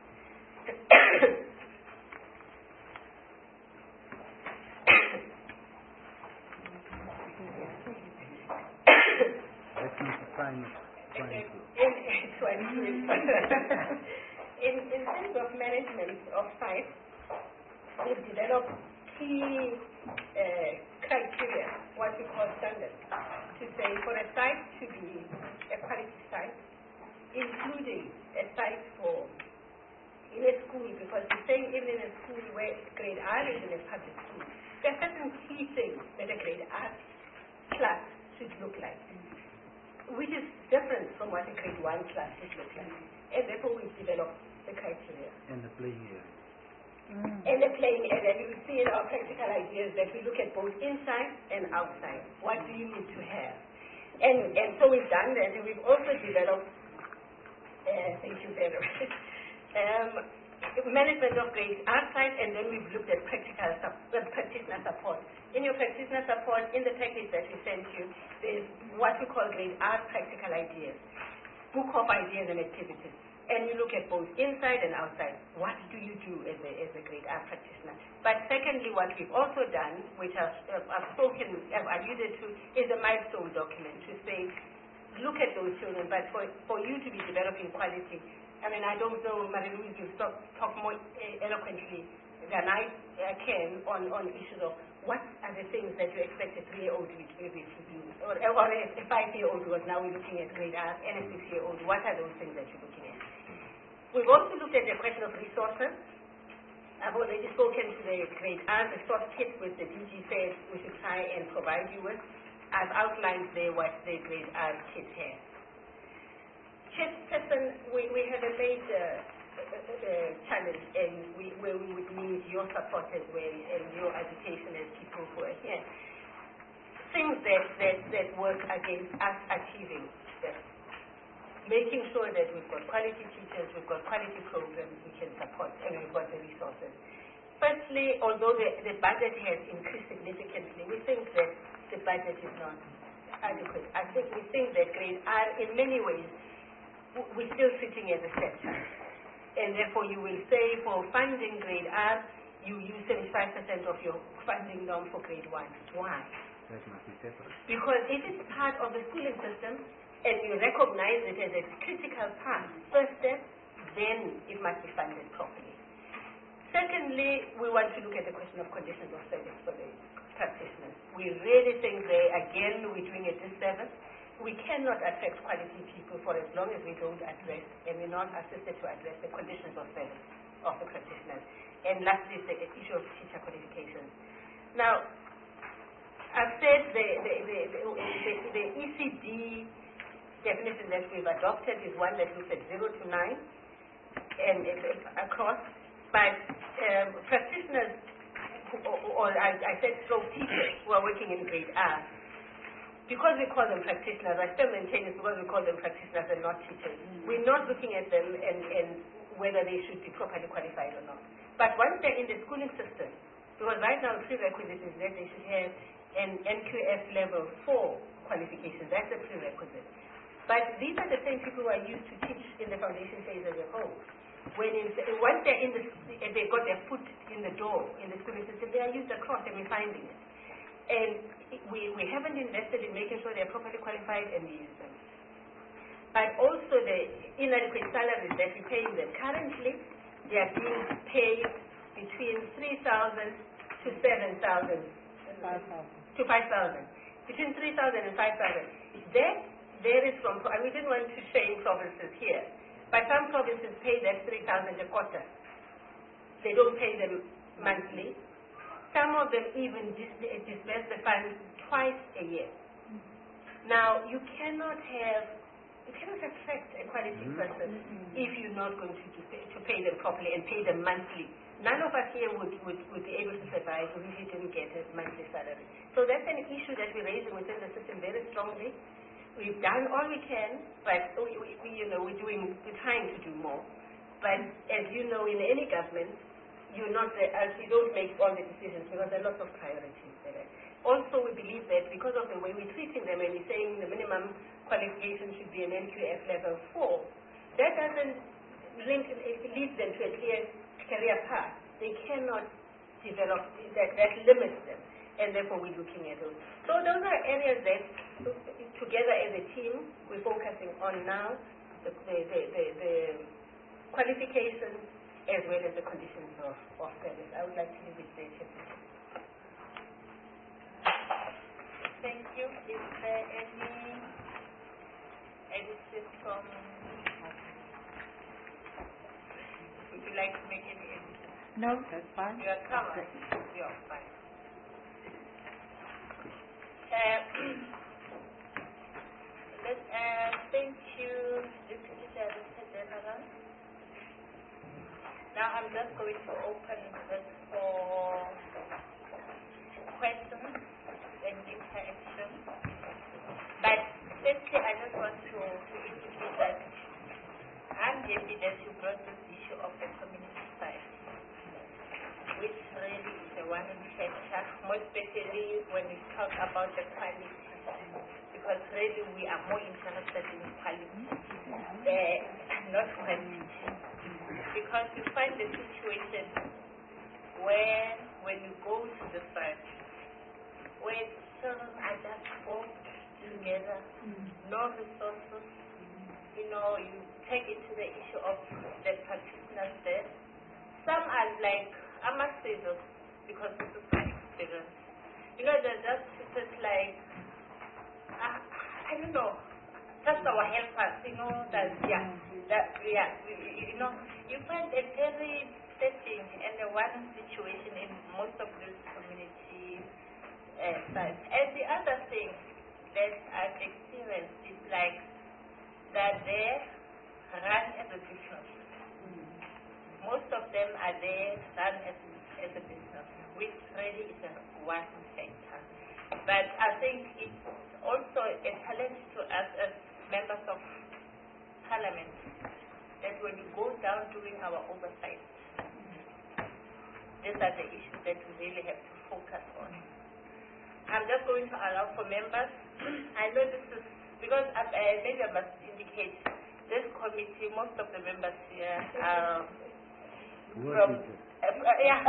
Speaker 11: In terms of management of sites, we've developed key criteria, what we call standards, to say for a site to be a quality site, including a site for in a school, because we're saying even in a school where grade R is in a public school, there are certain key things that a grade R class should look like, which is different from what a grade 1 class should look like. And therefore we've developed the criteria.
Speaker 4: And the playing area.
Speaker 11: And the playing area, you will see in our practical ideas that we look at both inside and outside. What do you need to have? And so we've done that, and we've also developed, thank you very much, management of grade R site, and then we've looked at practitioner support. In your practitioner support, in the package that we sent you, there's what we call grade R practical ideas, book of ideas and activities. And you look at both inside and outside. What do you do as a grade R practitioner? But secondly, what we've also done, which I've alluded to, is a milestone document to say, look at those children, but for you to be developing quality, I mean, I don't know, Marie-Louise, you'll talk more eloquently than I can on issues of what are the things that you expect a 3-year-old to be able to do, or a 5-year-old, because now we're looking at grade R, and a 6-year-old. What are those things that you're looking at? We've also looked at the question of resources. I've already spoken to the grade R resource kit with the DG said we should try and provide you with. I've outlined there what the grade R kit has. Chairperson, we have a major challenge, and where we would need your support as well, and your education as people who are here. Things that work against us achieving that. Making sure that we've got quality teachers, we've got quality programs we can support, and we've got the resources. Firstly, although the budget has increased significantly, we think that the budget is not adequate. We think that grade R, in many ways, we're still sitting as a sector. And therefore you will say for funding grade R, you use 75% of your funding norm for grade 1. Why?
Speaker 4: That must be separate.
Speaker 11: Because if it's part of the schooling system, and you recognize it as a critical part, first step, then it must be funded properly. Secondly, we want to look at the question of conditions of service for the practitioners. We really think again, we're doing a disservice. We cannot attract quality people for as long as we don't address, and we're not assisted to address the conditions of service of the practitioners. And lastly, the issue of teacher qualifications. Now, I've said the ECD definition that we've adopted is one that looks at 0 to 9 and across, but practitioners, or I said stroke teachers who are working in grade R, because we call them practitioners, I still maintain it's because we call them practitioners and not teachers. We're not looking at them and whether they should be properly qualified or not. But once they're in the schooling system, because right now the prerequisite is that they should have an NQF level 4 qualification. That's a prerequisite. But these are the same people who are used to teach in the foundation phase as a whole. Once they're they've got their foot in the door in the schooling system, they are used across, and we're finding it. And we haven't invested in making sure they're properly qualified, and we use them. But also the inadequate salaries that we pay them. Currently, they are being paid between 3,000 to 7,000 to 5,000. Between 3,000 and 5,000. That varies from, and we didn't want to shame provinces here, but some provinces pay that 3,000 a quarter. They don't pay them monthly. Some of them even disburse the funds twice a year. Now, you cannot attract a quality person if you're not going to pay them properly and pay them monthly. None of us here would be able to survive if we didn't get a monthly salary. So that's an issue that we're raising within the system very strongly. We've done all we can, but we're trying to do more. But as you know, in any government, you don't make all the decisions because there are lots of priorities there. also we believe that because of the way we're treating them and we're saying the minimum qualification should be an NQF level 4, that doesn't lead them to a clear career path. They cannot develop, that limits them, and therefore we're looking at those. So those are areas that together as a team we're focusing on now, the qualifications as well as the conditions of service. I would like to leave it there.
Speaker 1: Thank you. Is there any addition from... Would you like to make any addition?
Speaker 5: No, that's fine.
Speaker 1: You are covered. You are fine. Thank you, Deputy Director General. Now I'm just going to open this for questions and interaction. But firstly, I just want to indicate that I'm happy that you brought this issue of the community side, which really is a one factor, more especially when we talk about the quality, because really we are more interested in quality, not quantity. Because you find the situation where when you go to the site, where children are just forced together, no resources, you take it to the issue of the practitioners there. Some are like, I must say this, because this is my experience. They're just like, I don't know, just our helpers, you find a very setting and a one situation in most of these community sites. And the other thing that I've experienced is like that they run as a business. Most of them are there run as a business, which really is a one factor. But I think it's also a challenge to us as members of Parliament that when you go down doing our oversight, these are the issues that we really have to focus on. I'm just going to allow for members. I know this is, because maybe I must indicate, this committee, most of the members here are from... yeah.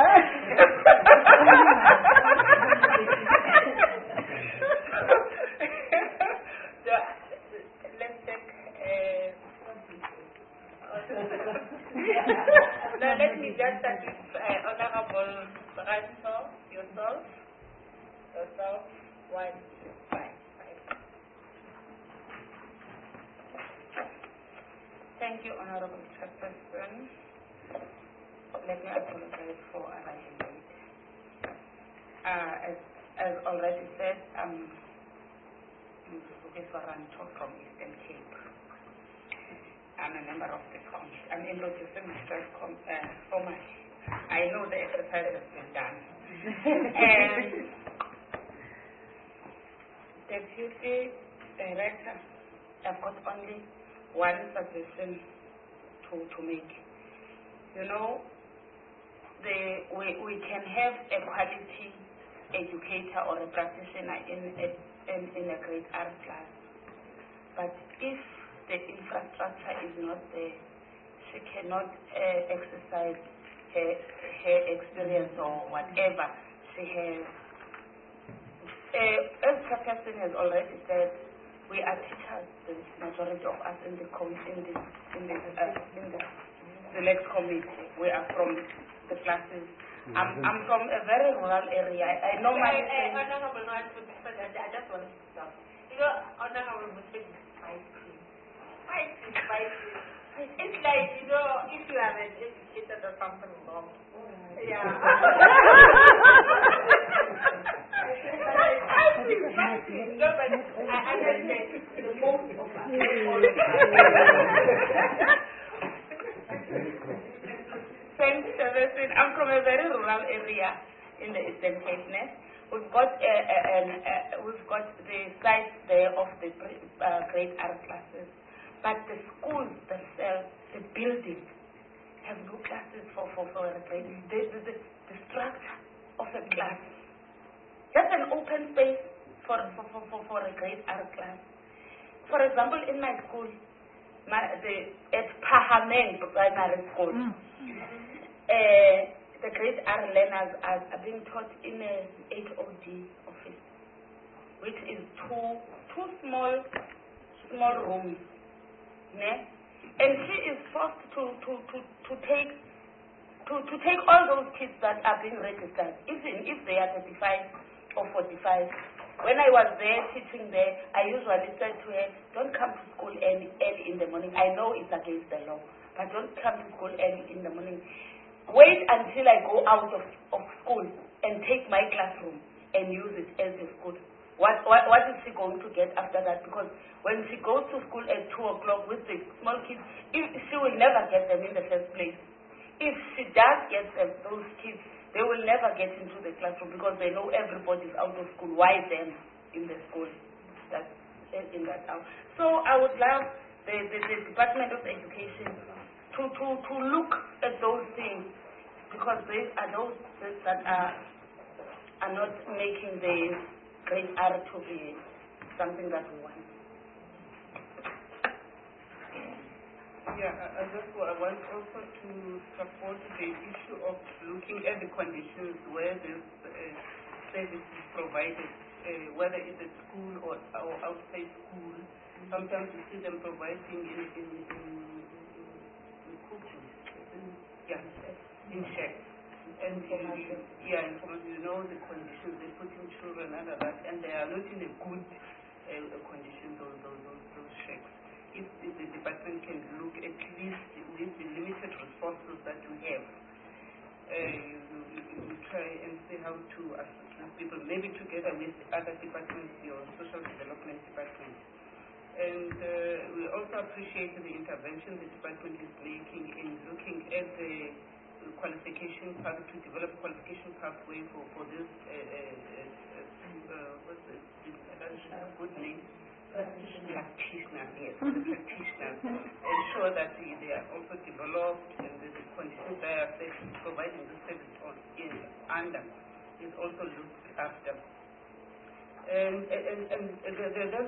Speaker 1: So, let's take... now let me just start with Honorable Ranso, yourself, 1, 5.
Speaker 14: Thank you, Honorable Chairperson. Let me apologize for arriving late. As already said, I'm Mr. Rancho from Eastern Cape. I'm a member of the committee. I'm introducing myself formally. I know the exercise has been done. And Deputy Director, I've got only one suggestion to make. We can have a quality educator or a practitioner in a grade R class, but if the infrastructure is not there, she cannot exercise her experience or whatever she has. As Chairperson has already said, we are teachers, the majority of us in the select committee. We are from the classes. I'm from a very rural area. I know my...
Speaker 1: Honorable, I just want to stop. Honorable Muslim is fighting. It's like, if you are an educated or something wrong. Yeah. Fighting. No, but I understand the most of us.
Speaker 14: Thanks, Chairperson. I'm from a very rural area in the Eastern Cape. We've got the site there of the grade R classes, but the schools themselves, the buildings, have no classes for a grade. The structure of a class just an open space for a grade R class. For example, in my school, at Pahameng Primary School, the grade R learners are being taught in an HOD office, which is two small rooms. And she is forced to take all those kids that are being registered, even if they are 35 or 45. When I was there teaching there, I usually said to her, don't come to school early in the morning. I know it's against the law, but don't come to school early in the morning. Wait until I go out of school and take my classroom and use it as a school. What is she going to get after that? Because when she goes to school at 2 o'clock with the small kids, she will never get them in the first place. If she does get them, those kids, they will never get into the classroom because they know everybody's out of school. Why them in the school? That's in that house. So I would love the Department of Education to look at those things, because these are those that are not making the grade R to be something that we want.
Speaker 3: Yeah, I want also to support the issue of looking at the conditions where this service is provided, whether it's at school or outside school. Sometimes you see them providing in cooking, in shacks. And you know the conditions they put in children and that, and they are not in a good condition, those shacks. If the department can look at least with the limited resources that we have, you try and see how to assist people, maybe together with other departments, your social development department. And we also appreciate the intervention the department is making in looking at the qualification path, to develop qualification pathway for this what's the good name? Practitioners, yes, the practitioners. Ensure that they are also developed and the conditions they are providing the service under is also looked after. And there's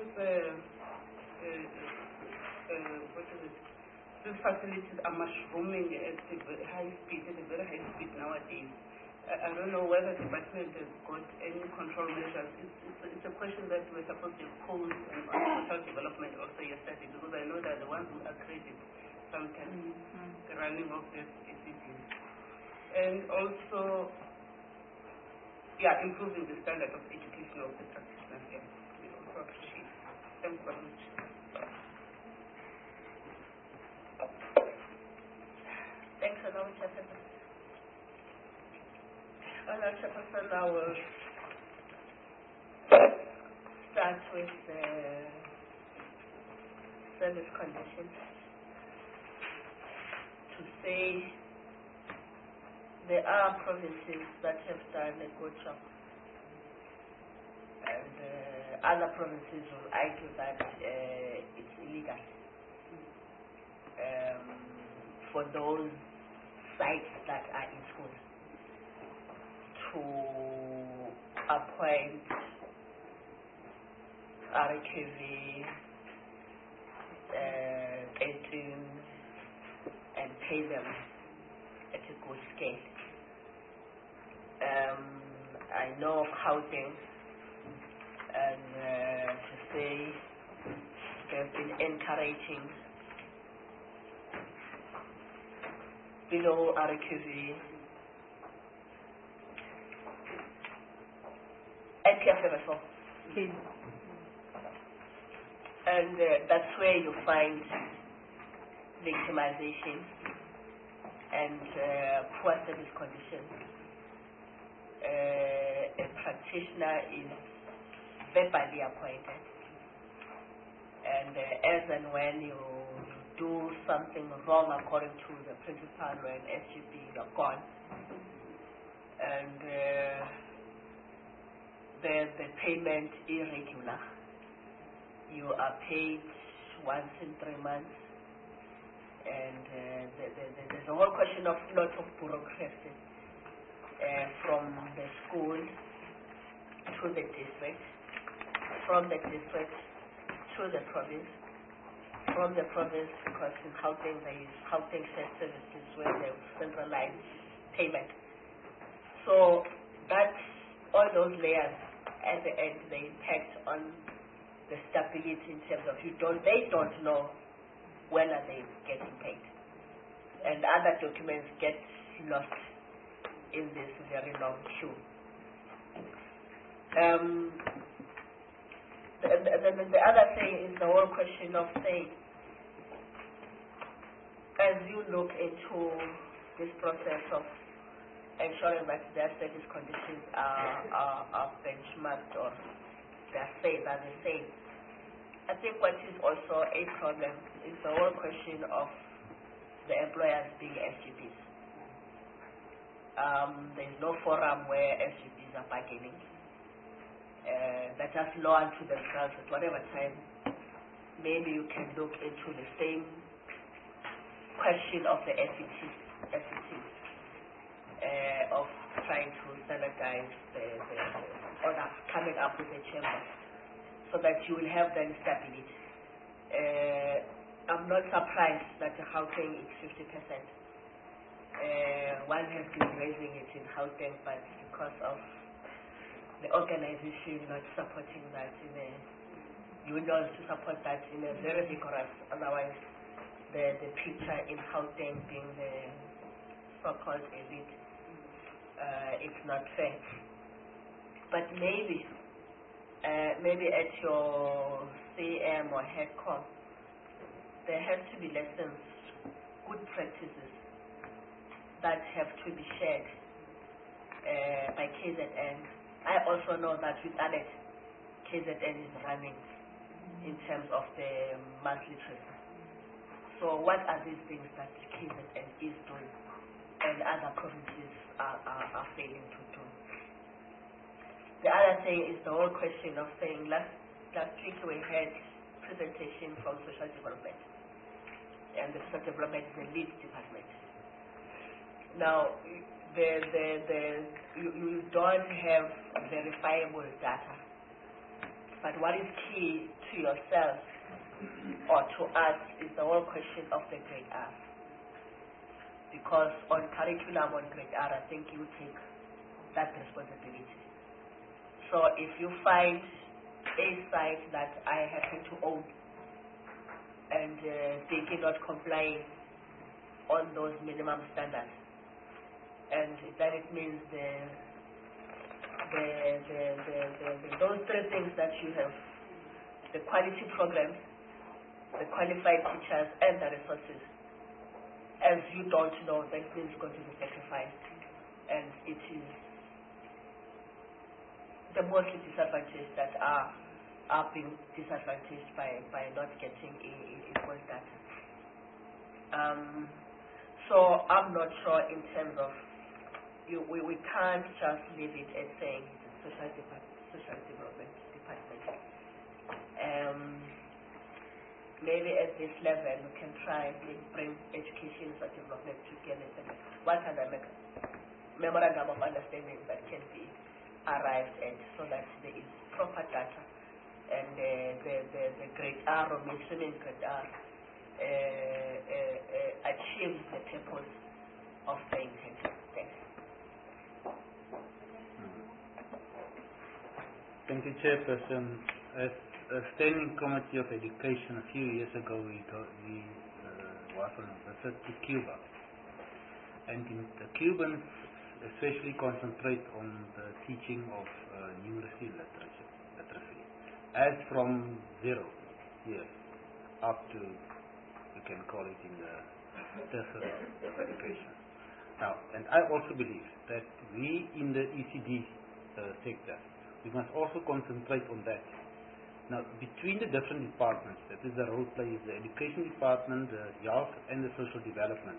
Speaker 3: what is it? These facilities are mushrooming at a very high speed nowadays. I don't know whether the department has got any control measures. It's a question that we're supposed to pose on social development also yesterday, because I know that the ones who accredit sometimes the running of this ECDs. And also, improving the standard of education of the practitioners. Yeah, we also appreciate. Thanks very much.
Speaker 13: Thanks a lot, Chairperson. Chairperson, I will start with the service conditions. To say there are provinces that have done a good job, and other provinces will argue that it's illegal for those sites that are in school to appoint RQV, 18, and pay them at a good scale. I know of housing, and to say they've been encouraging below RQV IPF level 4. And that's where you find victimization and poor service conditions. A practitioner is verbally appointed, and as and when you do something wrong according to the principal or an SGB, you're gone. And the payment irregular. You are paid once in 3 months, and there's a whole question of lot of bureaucracy from the school to the district, from the district to the province, from the province, because in Gauteng there is Gauteng Shared Services where they centralize payment. So that's all those layers at the end, the impact on the stability in terms of they don't know when are they getting paid. And other documents get lost in this very long queue. The other thing is the whole question of saying, as you look into this process of ensuring that their service conditions are benchmarked or their say are the same. I think what is also a problem is the whole question of the employers being SGBs. There is no forum where SGBs are bargaining. That just law unto themselves at whatever time. Maybe you can look into the same question of the FET, of trying to standardize or coming up with a chamber so that you will have then stability. I'm not surprised that the Gauteng is 50%. One has been raising it in Gauteng, but because of the organization not supporting that in a unions to support that in a very vigorous, otherwise the picture in Gauteng being the so-called elite, it's not fair. But maybe at your CM or HEDCOM, there has to be lessons, good practices that have to be shared by KZN. I also know that with ALET, KZN is running in terms of the monthly trip. So what are these things that KZN is doing and other provinces are failing to do? The other thing is the whole question of saying last week we had presentation from social development, and the social development is the lead department. Now, you don't have verifiable data, but what is key to yourself or to us is the whole question of the grade R. Because on curriculum on grade R, I think you take that responsibility. So if you find a site that I happen to own and they cannot comply on those minimum standards, and then it means those three things that you have, the quality programs, the qualified teachers, and the resources, as you don't know, that means going to be sacrificed, and it is the mostly disadvantaged that are being disadvantaged by not getting equal data. So I'm not sure in terms of we can't just leave it as saying the social development department. Maybe at this level we can try and bring education and development together. What are the memorandum of understanding that can be arrived at so that there is proper data and the grade R or mainstreaming grade R achieves the purpose of the intention. Thanks.
Speaker 4: Thank you, Chairperson. As a Standing Committee of Education, a few years ago we was on a visit to Cuba, and the Cubans especially concentrate on the teaching of numeracy literacy, as from 0 years up to, you can call it in the tertiary education. Now, and I also believe that we in the ECD sector, we must also concentrate on that. Now, between the different departments, that is the role plays the education department, the health and the social development.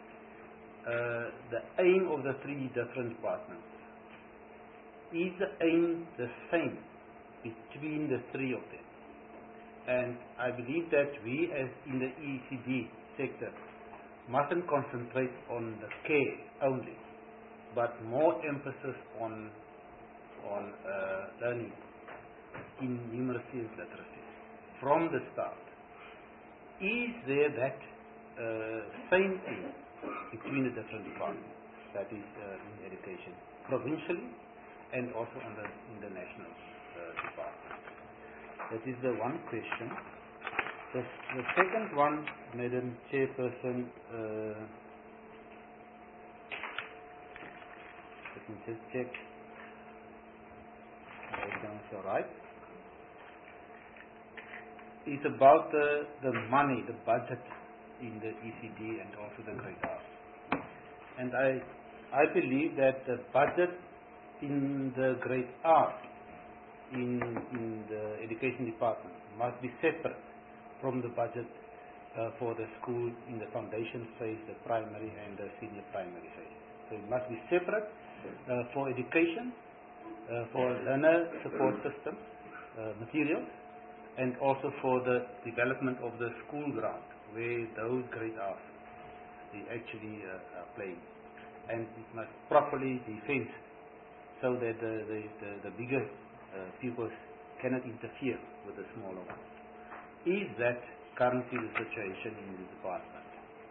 Speaker 4: The aim of the three different departments, is the aim the same between the three of them? And I believe that we as in the ECD sector mustn't concentrate on the care only, but more emphasis on on learning in numeracy and literacy from the start. Is there that same thing between the different departments, that is in education, provincially and also in the national department? That is the one question. The second one, Madam Chairperson, let me just check. All right. It's about the money, the budget in the ECD and also the grade R. And I believe that the budget in the grade R in the education department must be separate from the budget for the school in the foundation phase, the primary and the senior primary phase. So it must be separate for education, for learner support system materials, and also for the development of the school ground where those grade R's they actually play, and it must properly be fenced so that the bigger pupils cannot interfere with the smaller ones. Is that currently the situation in the department?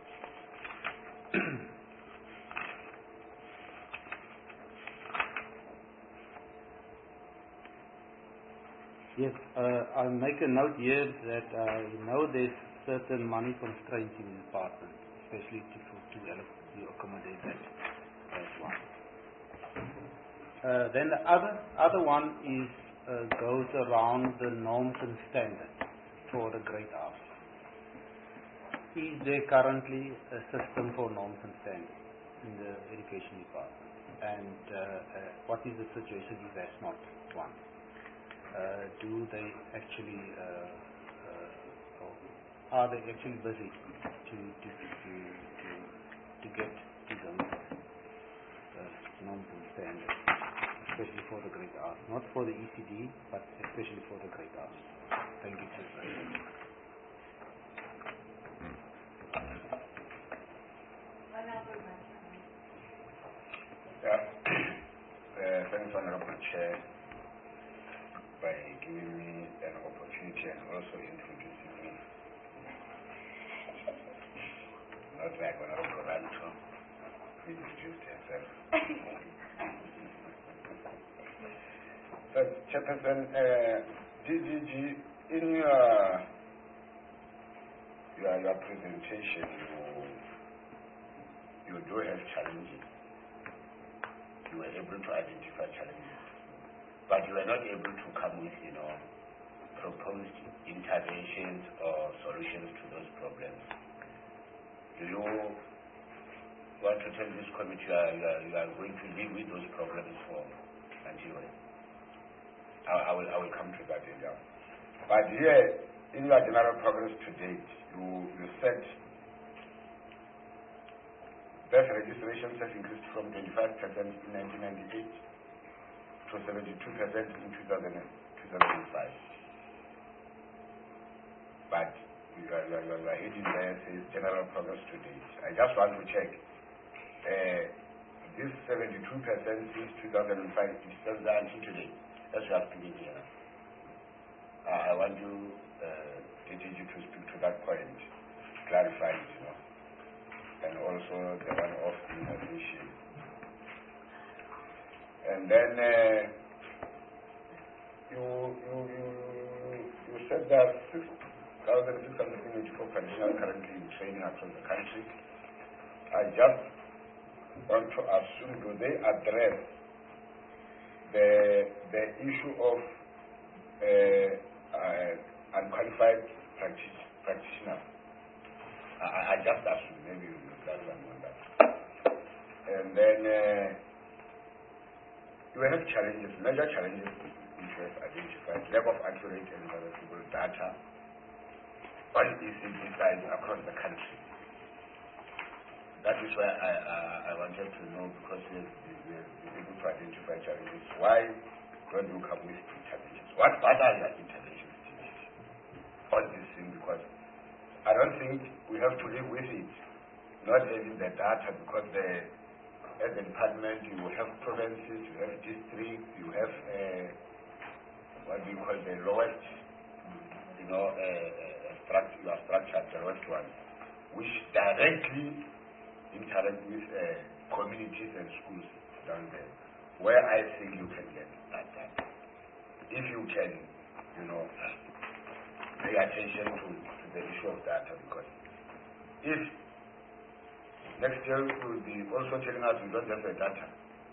Speaker 4: Yes, I'll make a note here that I know there's certain money constraints in the department, especially to accommodate that as one. Then the other one is goes around the norms and standards for the grade R's. Is there currently a system for norms and standards in the education department? And what is the situation if there's not one? Do they actually, are they actually busy to get to those norms and standards, especially for the grade R, not for the ECD, but especially for the grade R? Thank you, Chairman.
Speaker 12: Thanks, Honorable Chair, by giving me an opportunity and also introducing me. Not like Honorable Ranto, who introduced herself. But Chairperson, DGG, in your presentation, you do have challenges. You were able to identify challenges, but you were not able to come with, proposed interventions or solutions to those problems. Do you want to tell this committee you are going to live with those problems for until when? I will come to that later. But here, in your general progress to date, you said birth registrations have increased from 25% in 1998 to 72% in 2005. But you are heading there says general progress to date. I just want to check. This 72% since 2005 is still there until today. That's what I'm speaking here. I want you, DGG, to speak to that point, clarify it, and also the one of innovation. And then you said that 6,684 practitioners currently in training across the country. I just want to assume, do they address the issue of unqualified practitioners? I just assume, maybe you will clarify on that. And then you have challenges, major challenges which you have identified: lack of accurate and verifiable data on ECD sites across the country. That is why I wanted to know, because we are able to identify challenges. Why don't you come with interventions? What are your interventions on this thing? Because I don't think we have to live with it, not having the data, because the at the department, you have provinces, you have districts, you have what we call the lowest, you are structured, the lowest one, which directly interact with communities and schools down there, where I think you can get that done. If you can, pay attention to the issue of data, because if next year we will be also telling us we don't have the data,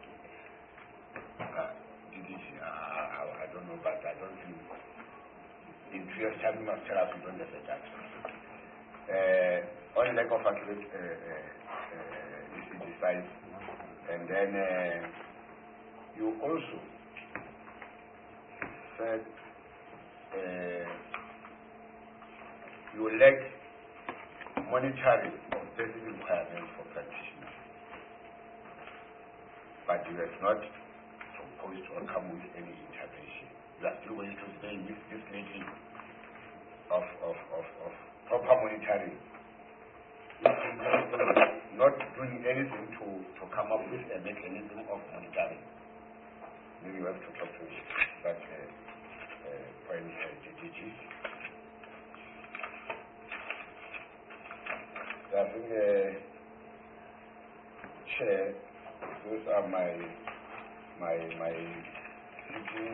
Speaker 12: I don't know, but I don't think in 2 years' time you must tell us we don't have the data. On lack of accurate size, and then you also said you lack monitoring of basic requirements for practitioners, but you have not proposed or come with any intervention. You are still going to stay with this lady of proper monitoring, not doing anything to come up with a mechanism of monitoring. Maybe you have to talk to that point, GDG. I think, Chair, those are my thinking.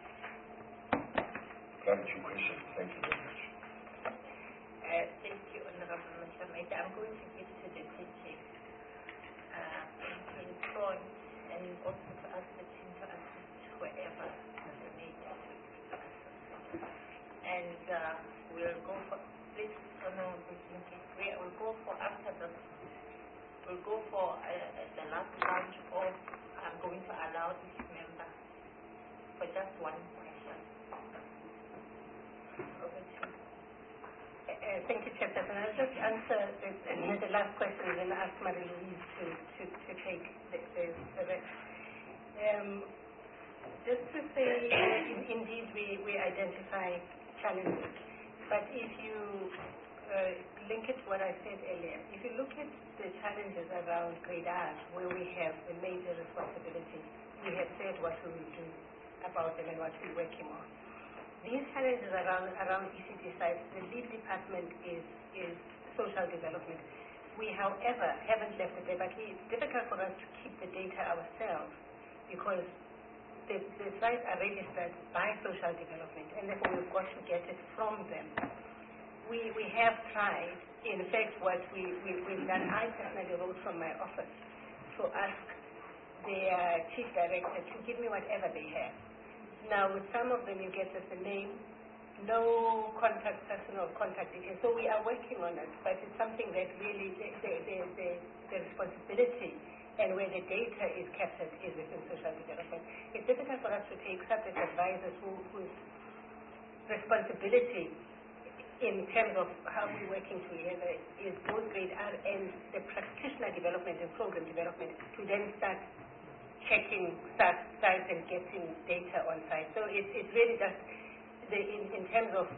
Speaker 12: Gratitude questions. Thank you very much.
Speaker 1: Thank you, Honorable Mashamaita. I'm going to give to the teaching in front, and also to ask the team to assist wherever they need to assist. And we'll go for this, we'll go for after the, we'll go for the last round of, I'm going to allow each member for just one question. Over to you.
Speaker 11: Thank you, Chairperson. I'll just answer the last question and then ask Marie-Louise to take the rest. Just to say, indeed, we identify challenges. But if you link it to what I said earlier, if you look at the challenges around grade R, where we have the major responsibility, we have said what we will do about them and what we're working on. These challenges around ECD sites, the lead department is social development. We, however, haven't left it there, but it's difficult for us to keep the data ourselves because the sites are registered by social development, and therefore we've got to get it from them. We have tried, in fact, what we've done, I personally wrote from my office to ask their chief director to give me whatever they have. Now, with some of them, you get just a name, no contact person or contact details. So we are working on it, but it's something that really the responsibility and where the data is captured is within social development. It's difficult for us to take subject advisors whose responsibility in terms of how we're working together is both grade R and the practitioner development and program development to then start checking sites and getting data on site. So it's really just in terms of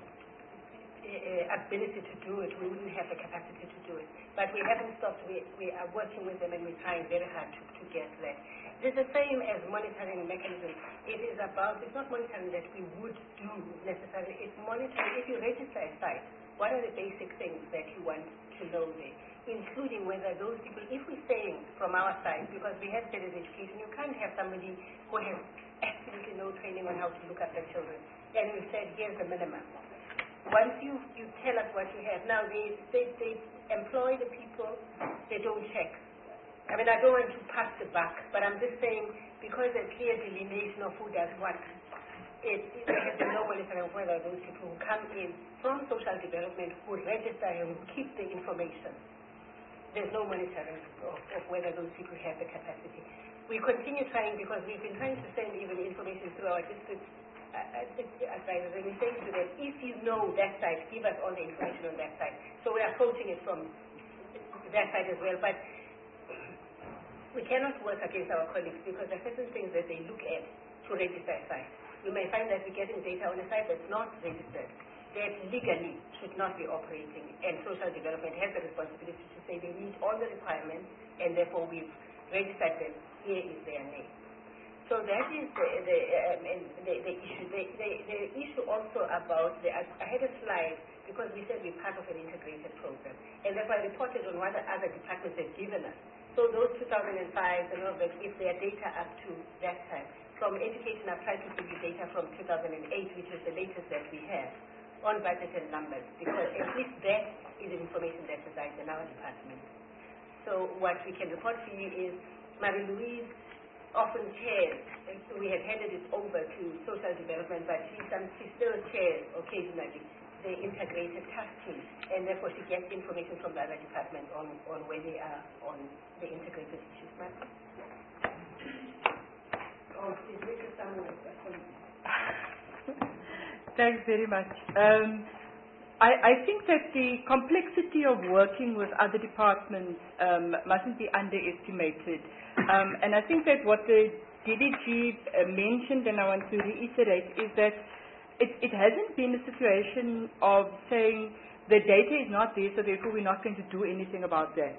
Speaker 11: ability to do it, we wouldn't have the capacity to do it. But we haven't stopped. We are working with them and we're trying very hard to get there. It's the same as monitoring mechanisms. It's not monitoring that we would do necessarily. It's monitoring. If you register a site, what are the basic things that you want to know there? Including whether those people, if we're saying from our side, because we have said as education, you can't have somebody who has absolutely no training on how to look after children. And we said, here's the minimum. Once you tell us what you have, now they employ the people, they don't check. I mean, I don't want to pass the buck, but I'm just saying, because there's clear delineation of who does what, there has been no monitoring of whether those people who come in from social development, who register and who keep the information, there's no monitoring of whether those people have the capacity. We continue trying because we've been trying to send even information through our district advisors, and we say to them, if you know that site, give us all the information on that site. So we're approaching it from that side as well, but we cannot work against our colleagues because there are certain things that they look at to register a site. We may find that we're getting data on a site that's not registered, that legally should not be operating, and social development has the responsibility to say they meet all the requirements, and therefore we've registered them, here is their name. So that is the issue. The issue also about, I had a slide because we said we're part of an integrated program. And therefore I reported on what the other departments have given us. So those 2005 and all that, if their data up to that time. From education, I've tried to give you data from 2008, which is the latest that we have, on budget and numbers, because at least that is information that resides in our department. So what we can report to you is Marie-Louise often chairs, and so we had handed it over to social development, but she still chairs occasionally the integrated task team, and therefore she gets information from the other department on where they are on the integrated issues.
Speaker 5: Thanks very much. I think that the complexity of working with other departments mustn't be underestimated. And I think that what the DDG mentioned, and I want to reiterate, is that it hasn't been a situation of saying the data is not there, so therefore we're not going to do anything about that.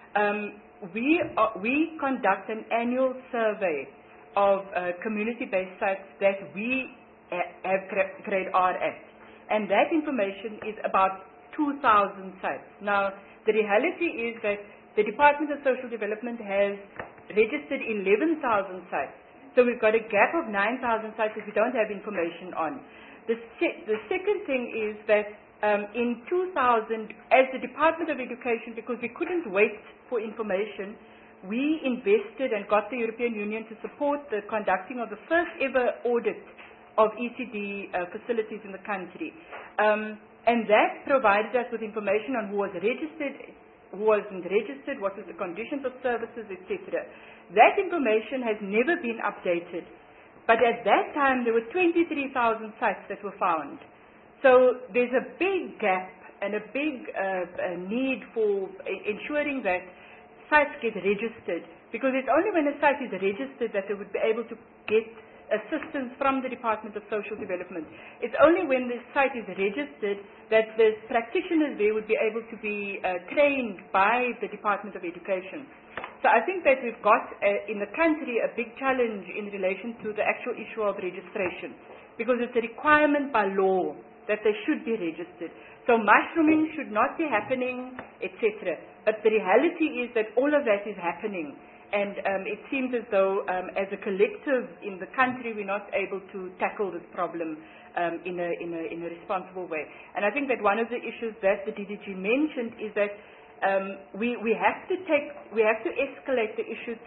Speaker 5: We conduct an annual survey of community-based sites that we have grade R at. And that information is about 2,000 sites. Now, the reality is that the Department of Social Development has registered 11,000 sites. So we've got a gap of 9,000 sites that we don't have information on. The second thing is that in 2000, as the Department of Education, because we couldn't wait for information, we invested and got the European Union to support the conducting of the first ever audit of ECD facilities in the country. And that provided us with information on who was registered, who wasn't registered, what was the conditions of services, etc. That information has never been updated. But at that time, there were 23,000 sites that were found. So there's a big gap and a big need for ensuring that sites get registered. Because it's only when a site is registered that they would be able to get assistance from the Department of Social Development. It's only when the site is registered that the practitioners there would be able to be trained by the Department of Education. So I think that we've got in the country a big challenge in relation to the actual issue of registration, because it's a requirement by law that they should be registered. So mushrooming should not be happening, etc. But the reality is that all of that is happening. And it seems as though, as a collective in the country, we're not able to tackle this problem in a responsible way. And I think that one of the issues that the DDG mentioned is that we have to escalate the issue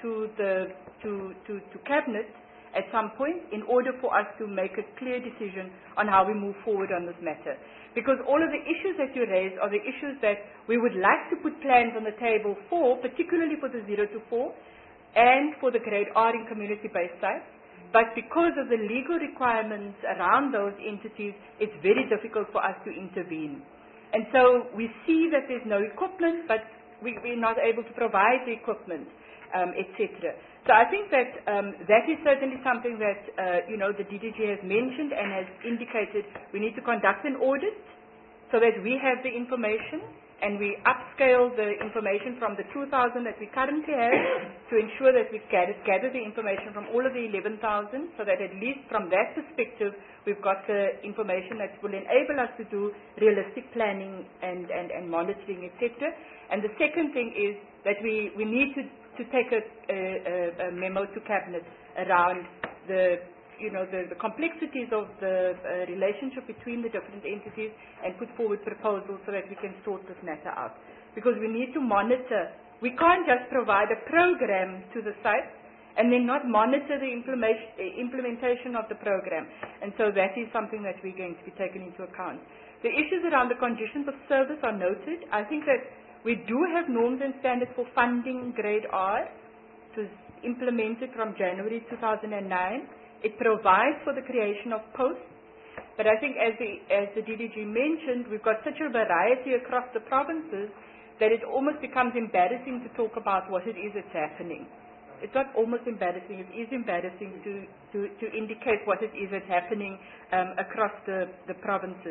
Speaker 5: to cabinet at some point in order for us to make a clear decision on how we move forward on this matter. Because all of the issues that you raised are the issues that we would like to put plans on the table for, particularly for the 0 to 4 and for the grade R in community-based sites. But because of the legal requirements around those entities, it's very difficult for us to intervene. And so we see that there's no equipment, but we're not able to provide the equipment, etc. So I think that that is certainly something that the DDG has mentioned and has indicated we need to conduct an audit so that we have the information and we upscale the information from the 2,000 that we currently have to ensure that we gather the information from all of the 11,000 so that at least from that perspective we've got the information that will enable us to do realistic planning and monitoring, etc. And the second thing is that we need to take a memo to Cabinet around the complexities of the relationship between the different entities and put forward proposals so that we can sort this matter out. Because we need to monitor. We can't just provide a program to the site and then not monitor the implementation of the program. And so that is something that we're going to be taken into account. The issues around the conditions of service are noted. I think that we do have norms and standards for funding grade R. It was implemented from January 2009. It provides for the creation of posts. But I think as the DDG mentioned, we've got such a variety across the provinces that it almost becomes embarrassing to talk about what it is that's happening. It's not almost embarrassing, it is embarrassing to indicate what it is that's happening across the provinces.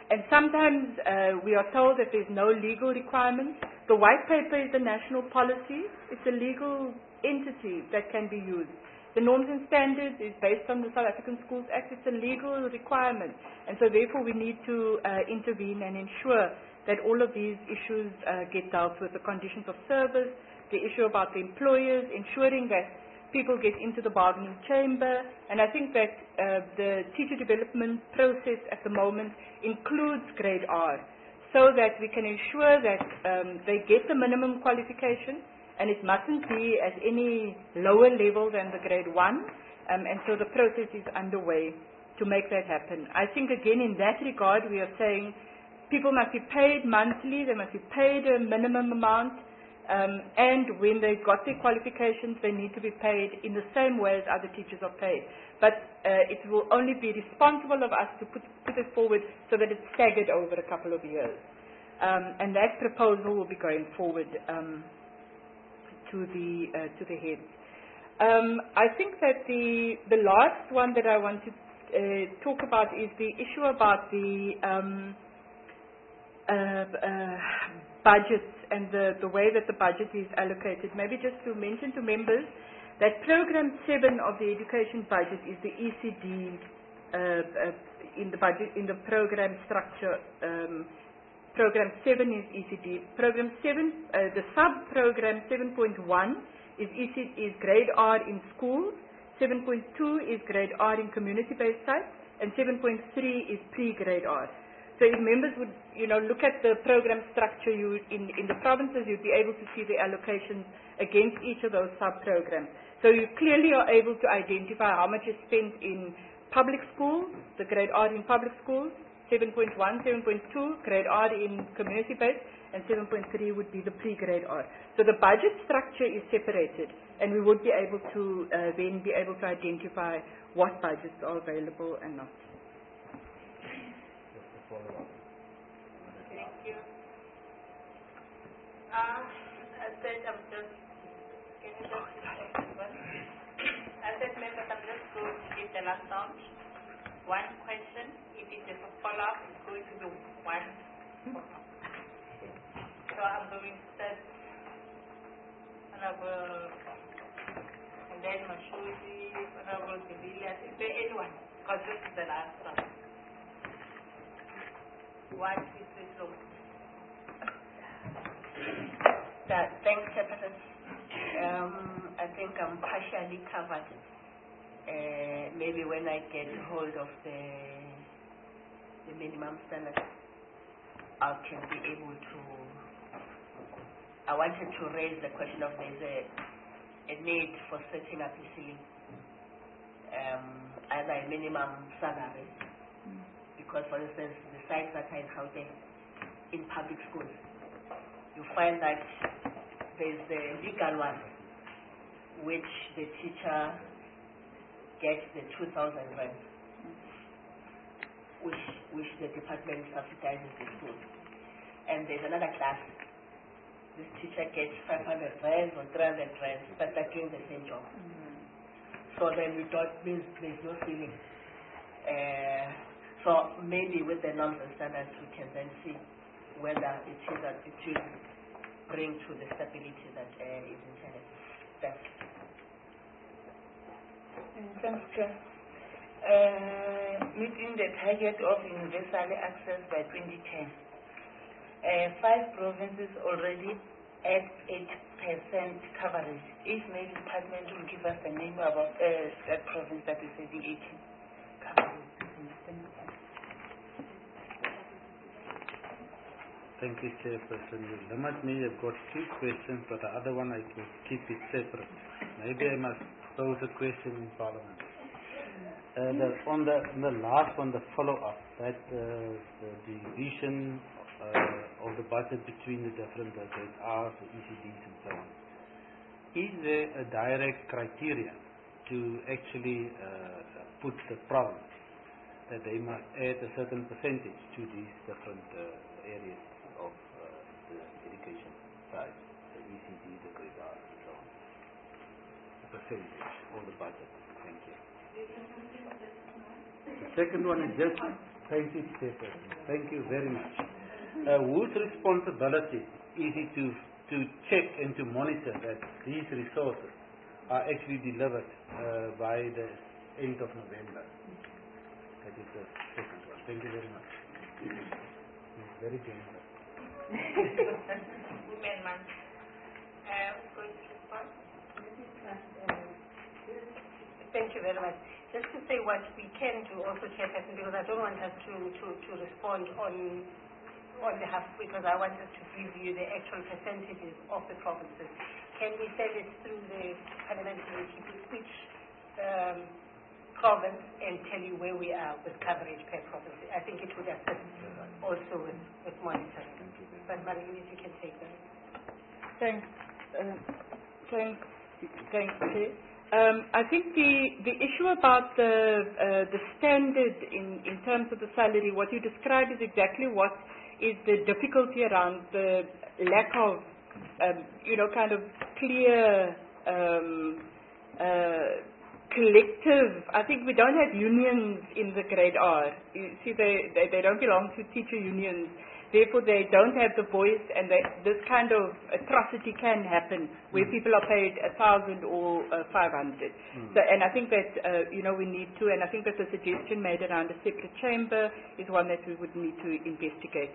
Speaker 5: And sometimes we are told that there's no legal requirement. The white paper is a national policy. It's a legal entity that can be used. The norms and standards is based on the South African Schools Act. It's a legal requirement. And so therefore we need to intervene and ensure that all of these issues get dealt with, the conditions of service, the issue about the employers, ensuring that people get into the bargaining chamber. And I think that the teacher development process at the moment includes grade R, so that we can ensure that they get the minimum qualification, and it mustn't be at any lower level than the grade 1. And so the process is underway to make that happen. I think again in that regard we are saying people must be paid monthly, they must be paid a minimum amount, and when they've got their qualifications, they need to be paid in the same way as other teachers are paid. But it will only be responsible of us to put it forward so that it's staggered over a couple of years. And that proposal will be going forward to the heads. I think that the last one that I want to talk about is the issue about the budgets and the way that the budget is allocated. Maybe just to mention to members that Program 7 of the education budget is the ECD in the budget, in the program structure. Program 7 is ECD. Program 7, the sub-program 7.1 is grade R in schools, 7.2 is grade R in community-based sites, and 7.3 is pre-grade R. So if members would, look at the program structure in the provinces, you'd be able to see the allocations against each of those sub-programs. So you clearly are able to identify how much is spent in public schools, the grade R in public schools, 7.1, 7.2, grade R in community-based, and 7.3 would be the pre-grade R. So the budget structure is separated, and we would be able to then be able to identify what budgets are available and not.
Speaker 1: Thank you. I said I'm just, can you just check one? I said members, I'm just going to give the last round. One question. If it is a follow-up, it's going to be one. So I'm going to start Honorable, and then Mashudi, Honorable Civilians, if there anyone, because this is the last round. What is this law?
Speaker 13: Thanks, Chairperson. I think I'm partially covered. Maybe when I get hold of the minimum standard, I can be able to. I wanted to raise the question of there's a need for setting up a ceiling, either a minimum salary. Because, for instance, the sites that are in Gauteng, in public schools, you find that there's the legal one, which the teacher gets the 2,000 rand, which the department subsidizes the school. And there's another class. This teacher gets 500 rand or 300 rand, but they're doing the same job. So then we thought means there's no ceiling. So maybe with the norms and standards we can then see whether it will bring to the stability that is intended. Thanks.
Speaker 14: Thanks, Chair. Meeting the target of universal access by 2010. 5 provinces already at 8% coverage. If maybe the department will give us the name about that province that is at the 18 coverage.
Speaker 4: Thank you, Chairperson. You limit me. I've got 2 questions, but the other one I can keep it separate. Maybe I must pose a question in Parliament. On the last one, the follow-up, that the division of the budget between the different grade R's, the ECDs and so on. Is there a direct criteria to actually put the province that they must add a certain percentage to these different areas of the education side, the ECD, the grade R, and so on? The percentage of the budget. Thank you. The second one is just Thank you, Chairperson. Thank you very much. Whose responsibility is it to check and to monitor that these resources are actually delivered by the end of November? That is the second one. Thank you very much. It's very generous.
Speaker 1: Women Month. Going to respond?
Speaker 11: Thank you very much. Just to say what we can do also, Chairperson, because I don't want us to respond on behalf, because I want us to give you the actual percentages of the provinces. Can we send it through the parliamentary to each province and tell you where we are with coverage per province? I think it would assist also with monitoring. But Marie-Louise, you can take that.
Speaker 5: Thanks, Chair. I think the issue about the standard in terms of the salary, what you described is exactly what is the difficulty around the lack of, kind of clear collective. I think we don't have unions in the Grade R. You see, they don't belong to teacher unions. Therefore, they don't have the voice, and this kind of atrocity can happen where people are paid 1,000 or 500. So, and I think that we need to, and I think that the suggestion made around a separate chamber is one that we would need to investigate.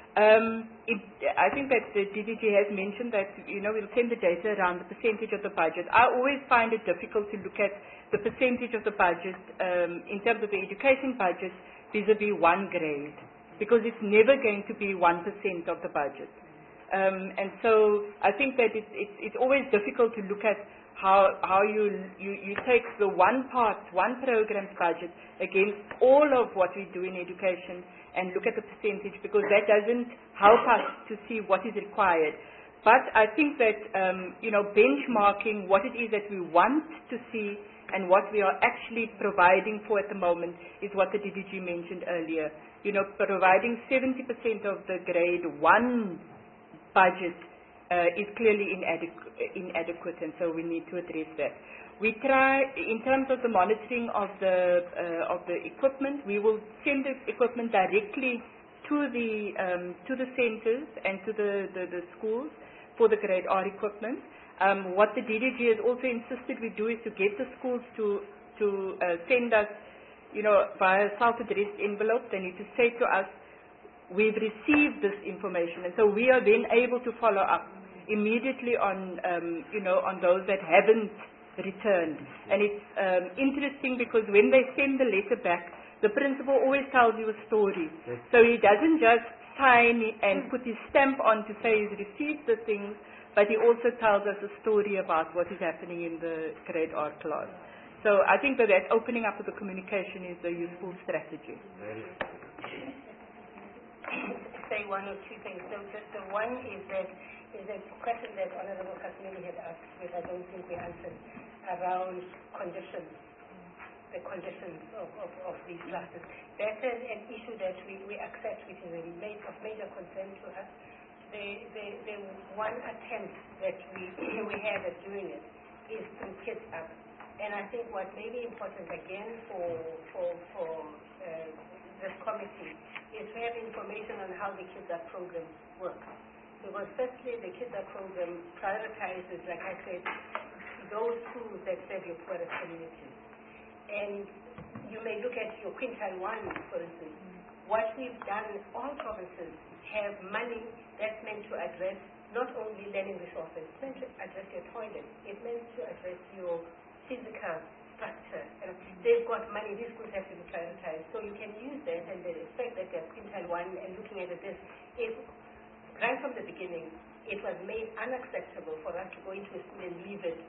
Speaker 5: I think that the DDG has mentioned that we'll send the data around the percentage of the budget. I always find it difficult to look at the percentage of the budget in terms of the education budget vis-a-vis one grade, because it's never going to be 1% of the budget. And so I think that it's always difficult to look at how you take the one program's budget against all of what we do in education and look at the percentage, because that doesn't help us to see what is required. But I think that, benchmarking what it is that we want to see and what we are actually providing for at the moment is what the DDG mentioned earlier. Providing 70% of the grade 1 budget is clearly inadequate, and so we need to address that. We try, in terms of the monitoring of the equipment, we will send the equipment directly to the centres and to the schools for the grade R equipment. What the DDG has also insisted we do is to get the schools to send us via self-addressed envelope. They need to say to us, we've received this information, and so we are then able to follow up immediately on those that haven't returned. And it's interesting because when they send the letter back, the principal always tells you a story. Yes. So he doesn't just sign and put his stamp on to say he's received the things, but he also tells us a story about what is happening in the grade R class. So I think that opening up of the communication is a useful strategy.
Speaker 11: Say one or two things. So the one is a question that Honourable Kasmini had asked, which I don't think we answered, around conditions, the conditions of these classes. That's an issue that we accept, which is of major concern to us. The one attempt that we have at doing it is through Kids Up. And I think what may be important again for this committee is to have information on how the Kids Up program works. Because firstly, the Kids Up program prioritizes, like I said, those schools that serve your poorest communities. And you may look at your quintile 1, for instance. What we've done, all provinces have money that's meant to address not only learning resources, it's meant to address your toilet, it's meant to address your physical structure. And they've got money, these schools have to be prioritized. So you can use that, and the fact that they're quintile 1 and looking at this, right from the beginning, it was made unacceptable for us to go into a school and leave it,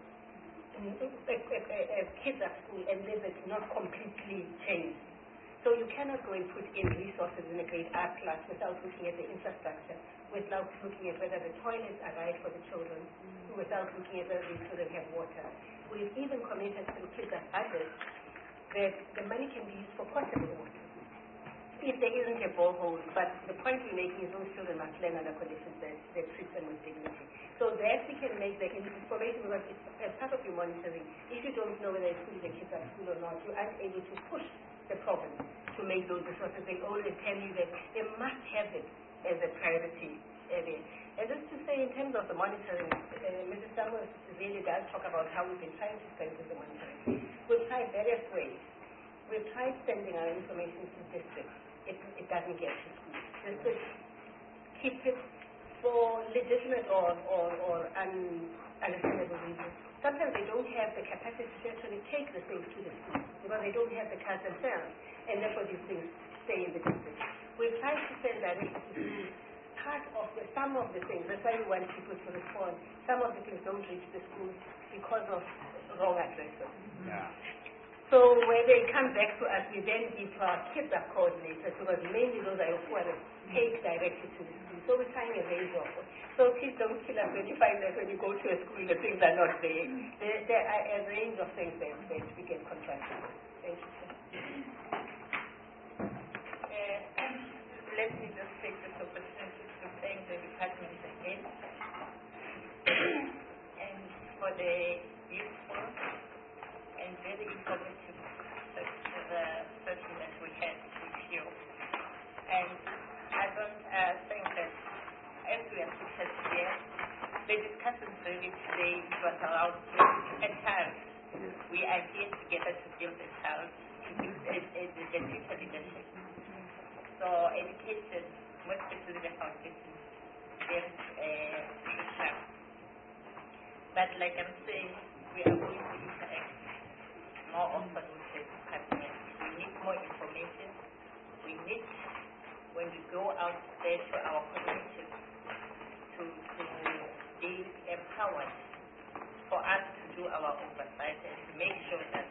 Speaker 11: a kids at school, and leave it not completely changed. So you cannot go and put in resources in a grade R class without looking at the infrastructure, without looking at whether the toilets are right for the children, without looking at whether the children have water. We've even committed to Kids Up budget that the money can be used for potable water if there isn't a borehole. But the point we're making is those children must learn under conditions that treat them with dignity. So that we can make the information, because as part of your monitoring, if you don't know whether a school is a Kids Up school or not, you aren't able to push the problem to make those resources. They always tell you that they must have it as a priority area. And just to say, in terms of the monitoring, Mrs. Summers really does talk about how we've been trying to strengthen the monitoring. We've tried various ways. We've tried sending our information to districts. It doesn't get to schools. Districts keep it for legitimate or understandable reasons. Sometimes they don't have the capacity to actually take the things to the schools because they don't have the cards themselves, and therefore these things stay in the district. We've tried to send directly to schools. Some of the things, that's why we want people to respond. Some of the things don't reach the schools because of wrong addresses.
Speaker 4: Yeah.
Speaker 11: So when they come back to us, we then give to our kids our coordinators because mainly those are who are take directly to the school. So we're trying a range of them. So please don't kill us when you find that when you go to a school the things are not there. There are a range of things that we get contracted. Thank you.
Speaker 1: Let me just take this opportunity to thank the department again and for the useful and very informative session that we had with you. And I don't think that as we are teachers here, the discussion really today was around a child. We are here together to build a child, to build the future leadership. So education, more especially the foundation, is crucial. But like I'm saying, we are going to interact more often with the department. We need more information. We need, when we go out there to our communities, to be empowered for us to do our oversight and to make sure that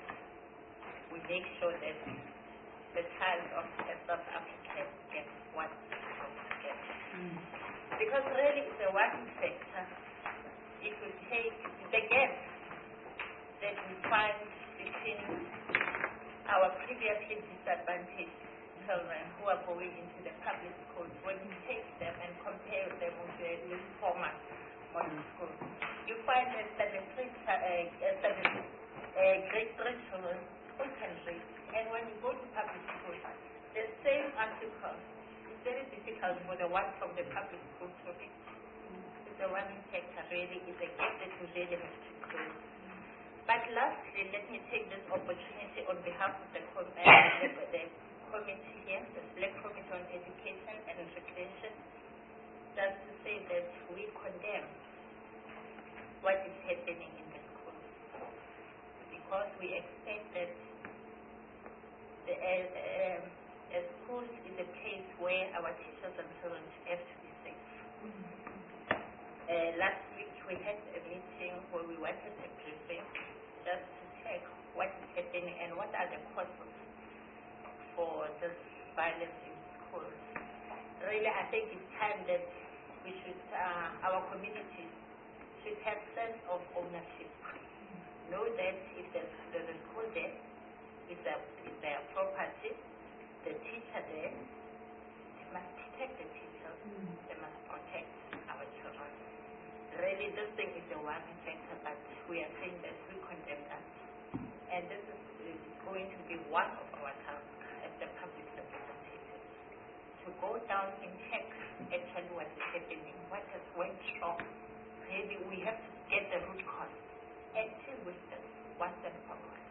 Speaker 1: the child of South Africa gets what it's supposed to get. Because really it's a working sector. It will take the gap that we find between our previously disadvantaged children who are going into the public schools. When you take them and compare them with the former modern schools, you find that grade 3 children who can read. And when you go to public schools, the same article is very difficult for the one from the public school to read. It's the one sector really is a gap that we really have to close. But lastly, let me take this opportunity on behalf of the committee here, the Select Committee on Education and Recreation, just to say that we condemn what is happening in the schools because we expect that a school is a place where our teachers and children have to be safe. Last week we had a meeting where we wanted a briefing just to check what is happening and what are the causes for this violence in schools. Really, I think it's time that we should, our communities should have sense of ownership. Know that if there's a school there, it's their property, the teacher there, they must protect the teachers, they must protect our children. Really, this thing is a working sector, but we are saying that we condemn that. And this is going to be one of our tasks as the public representatives, to go down and check actually what is happening, what has went wrong. Really, we have to get the root cause and deal with them once and for all.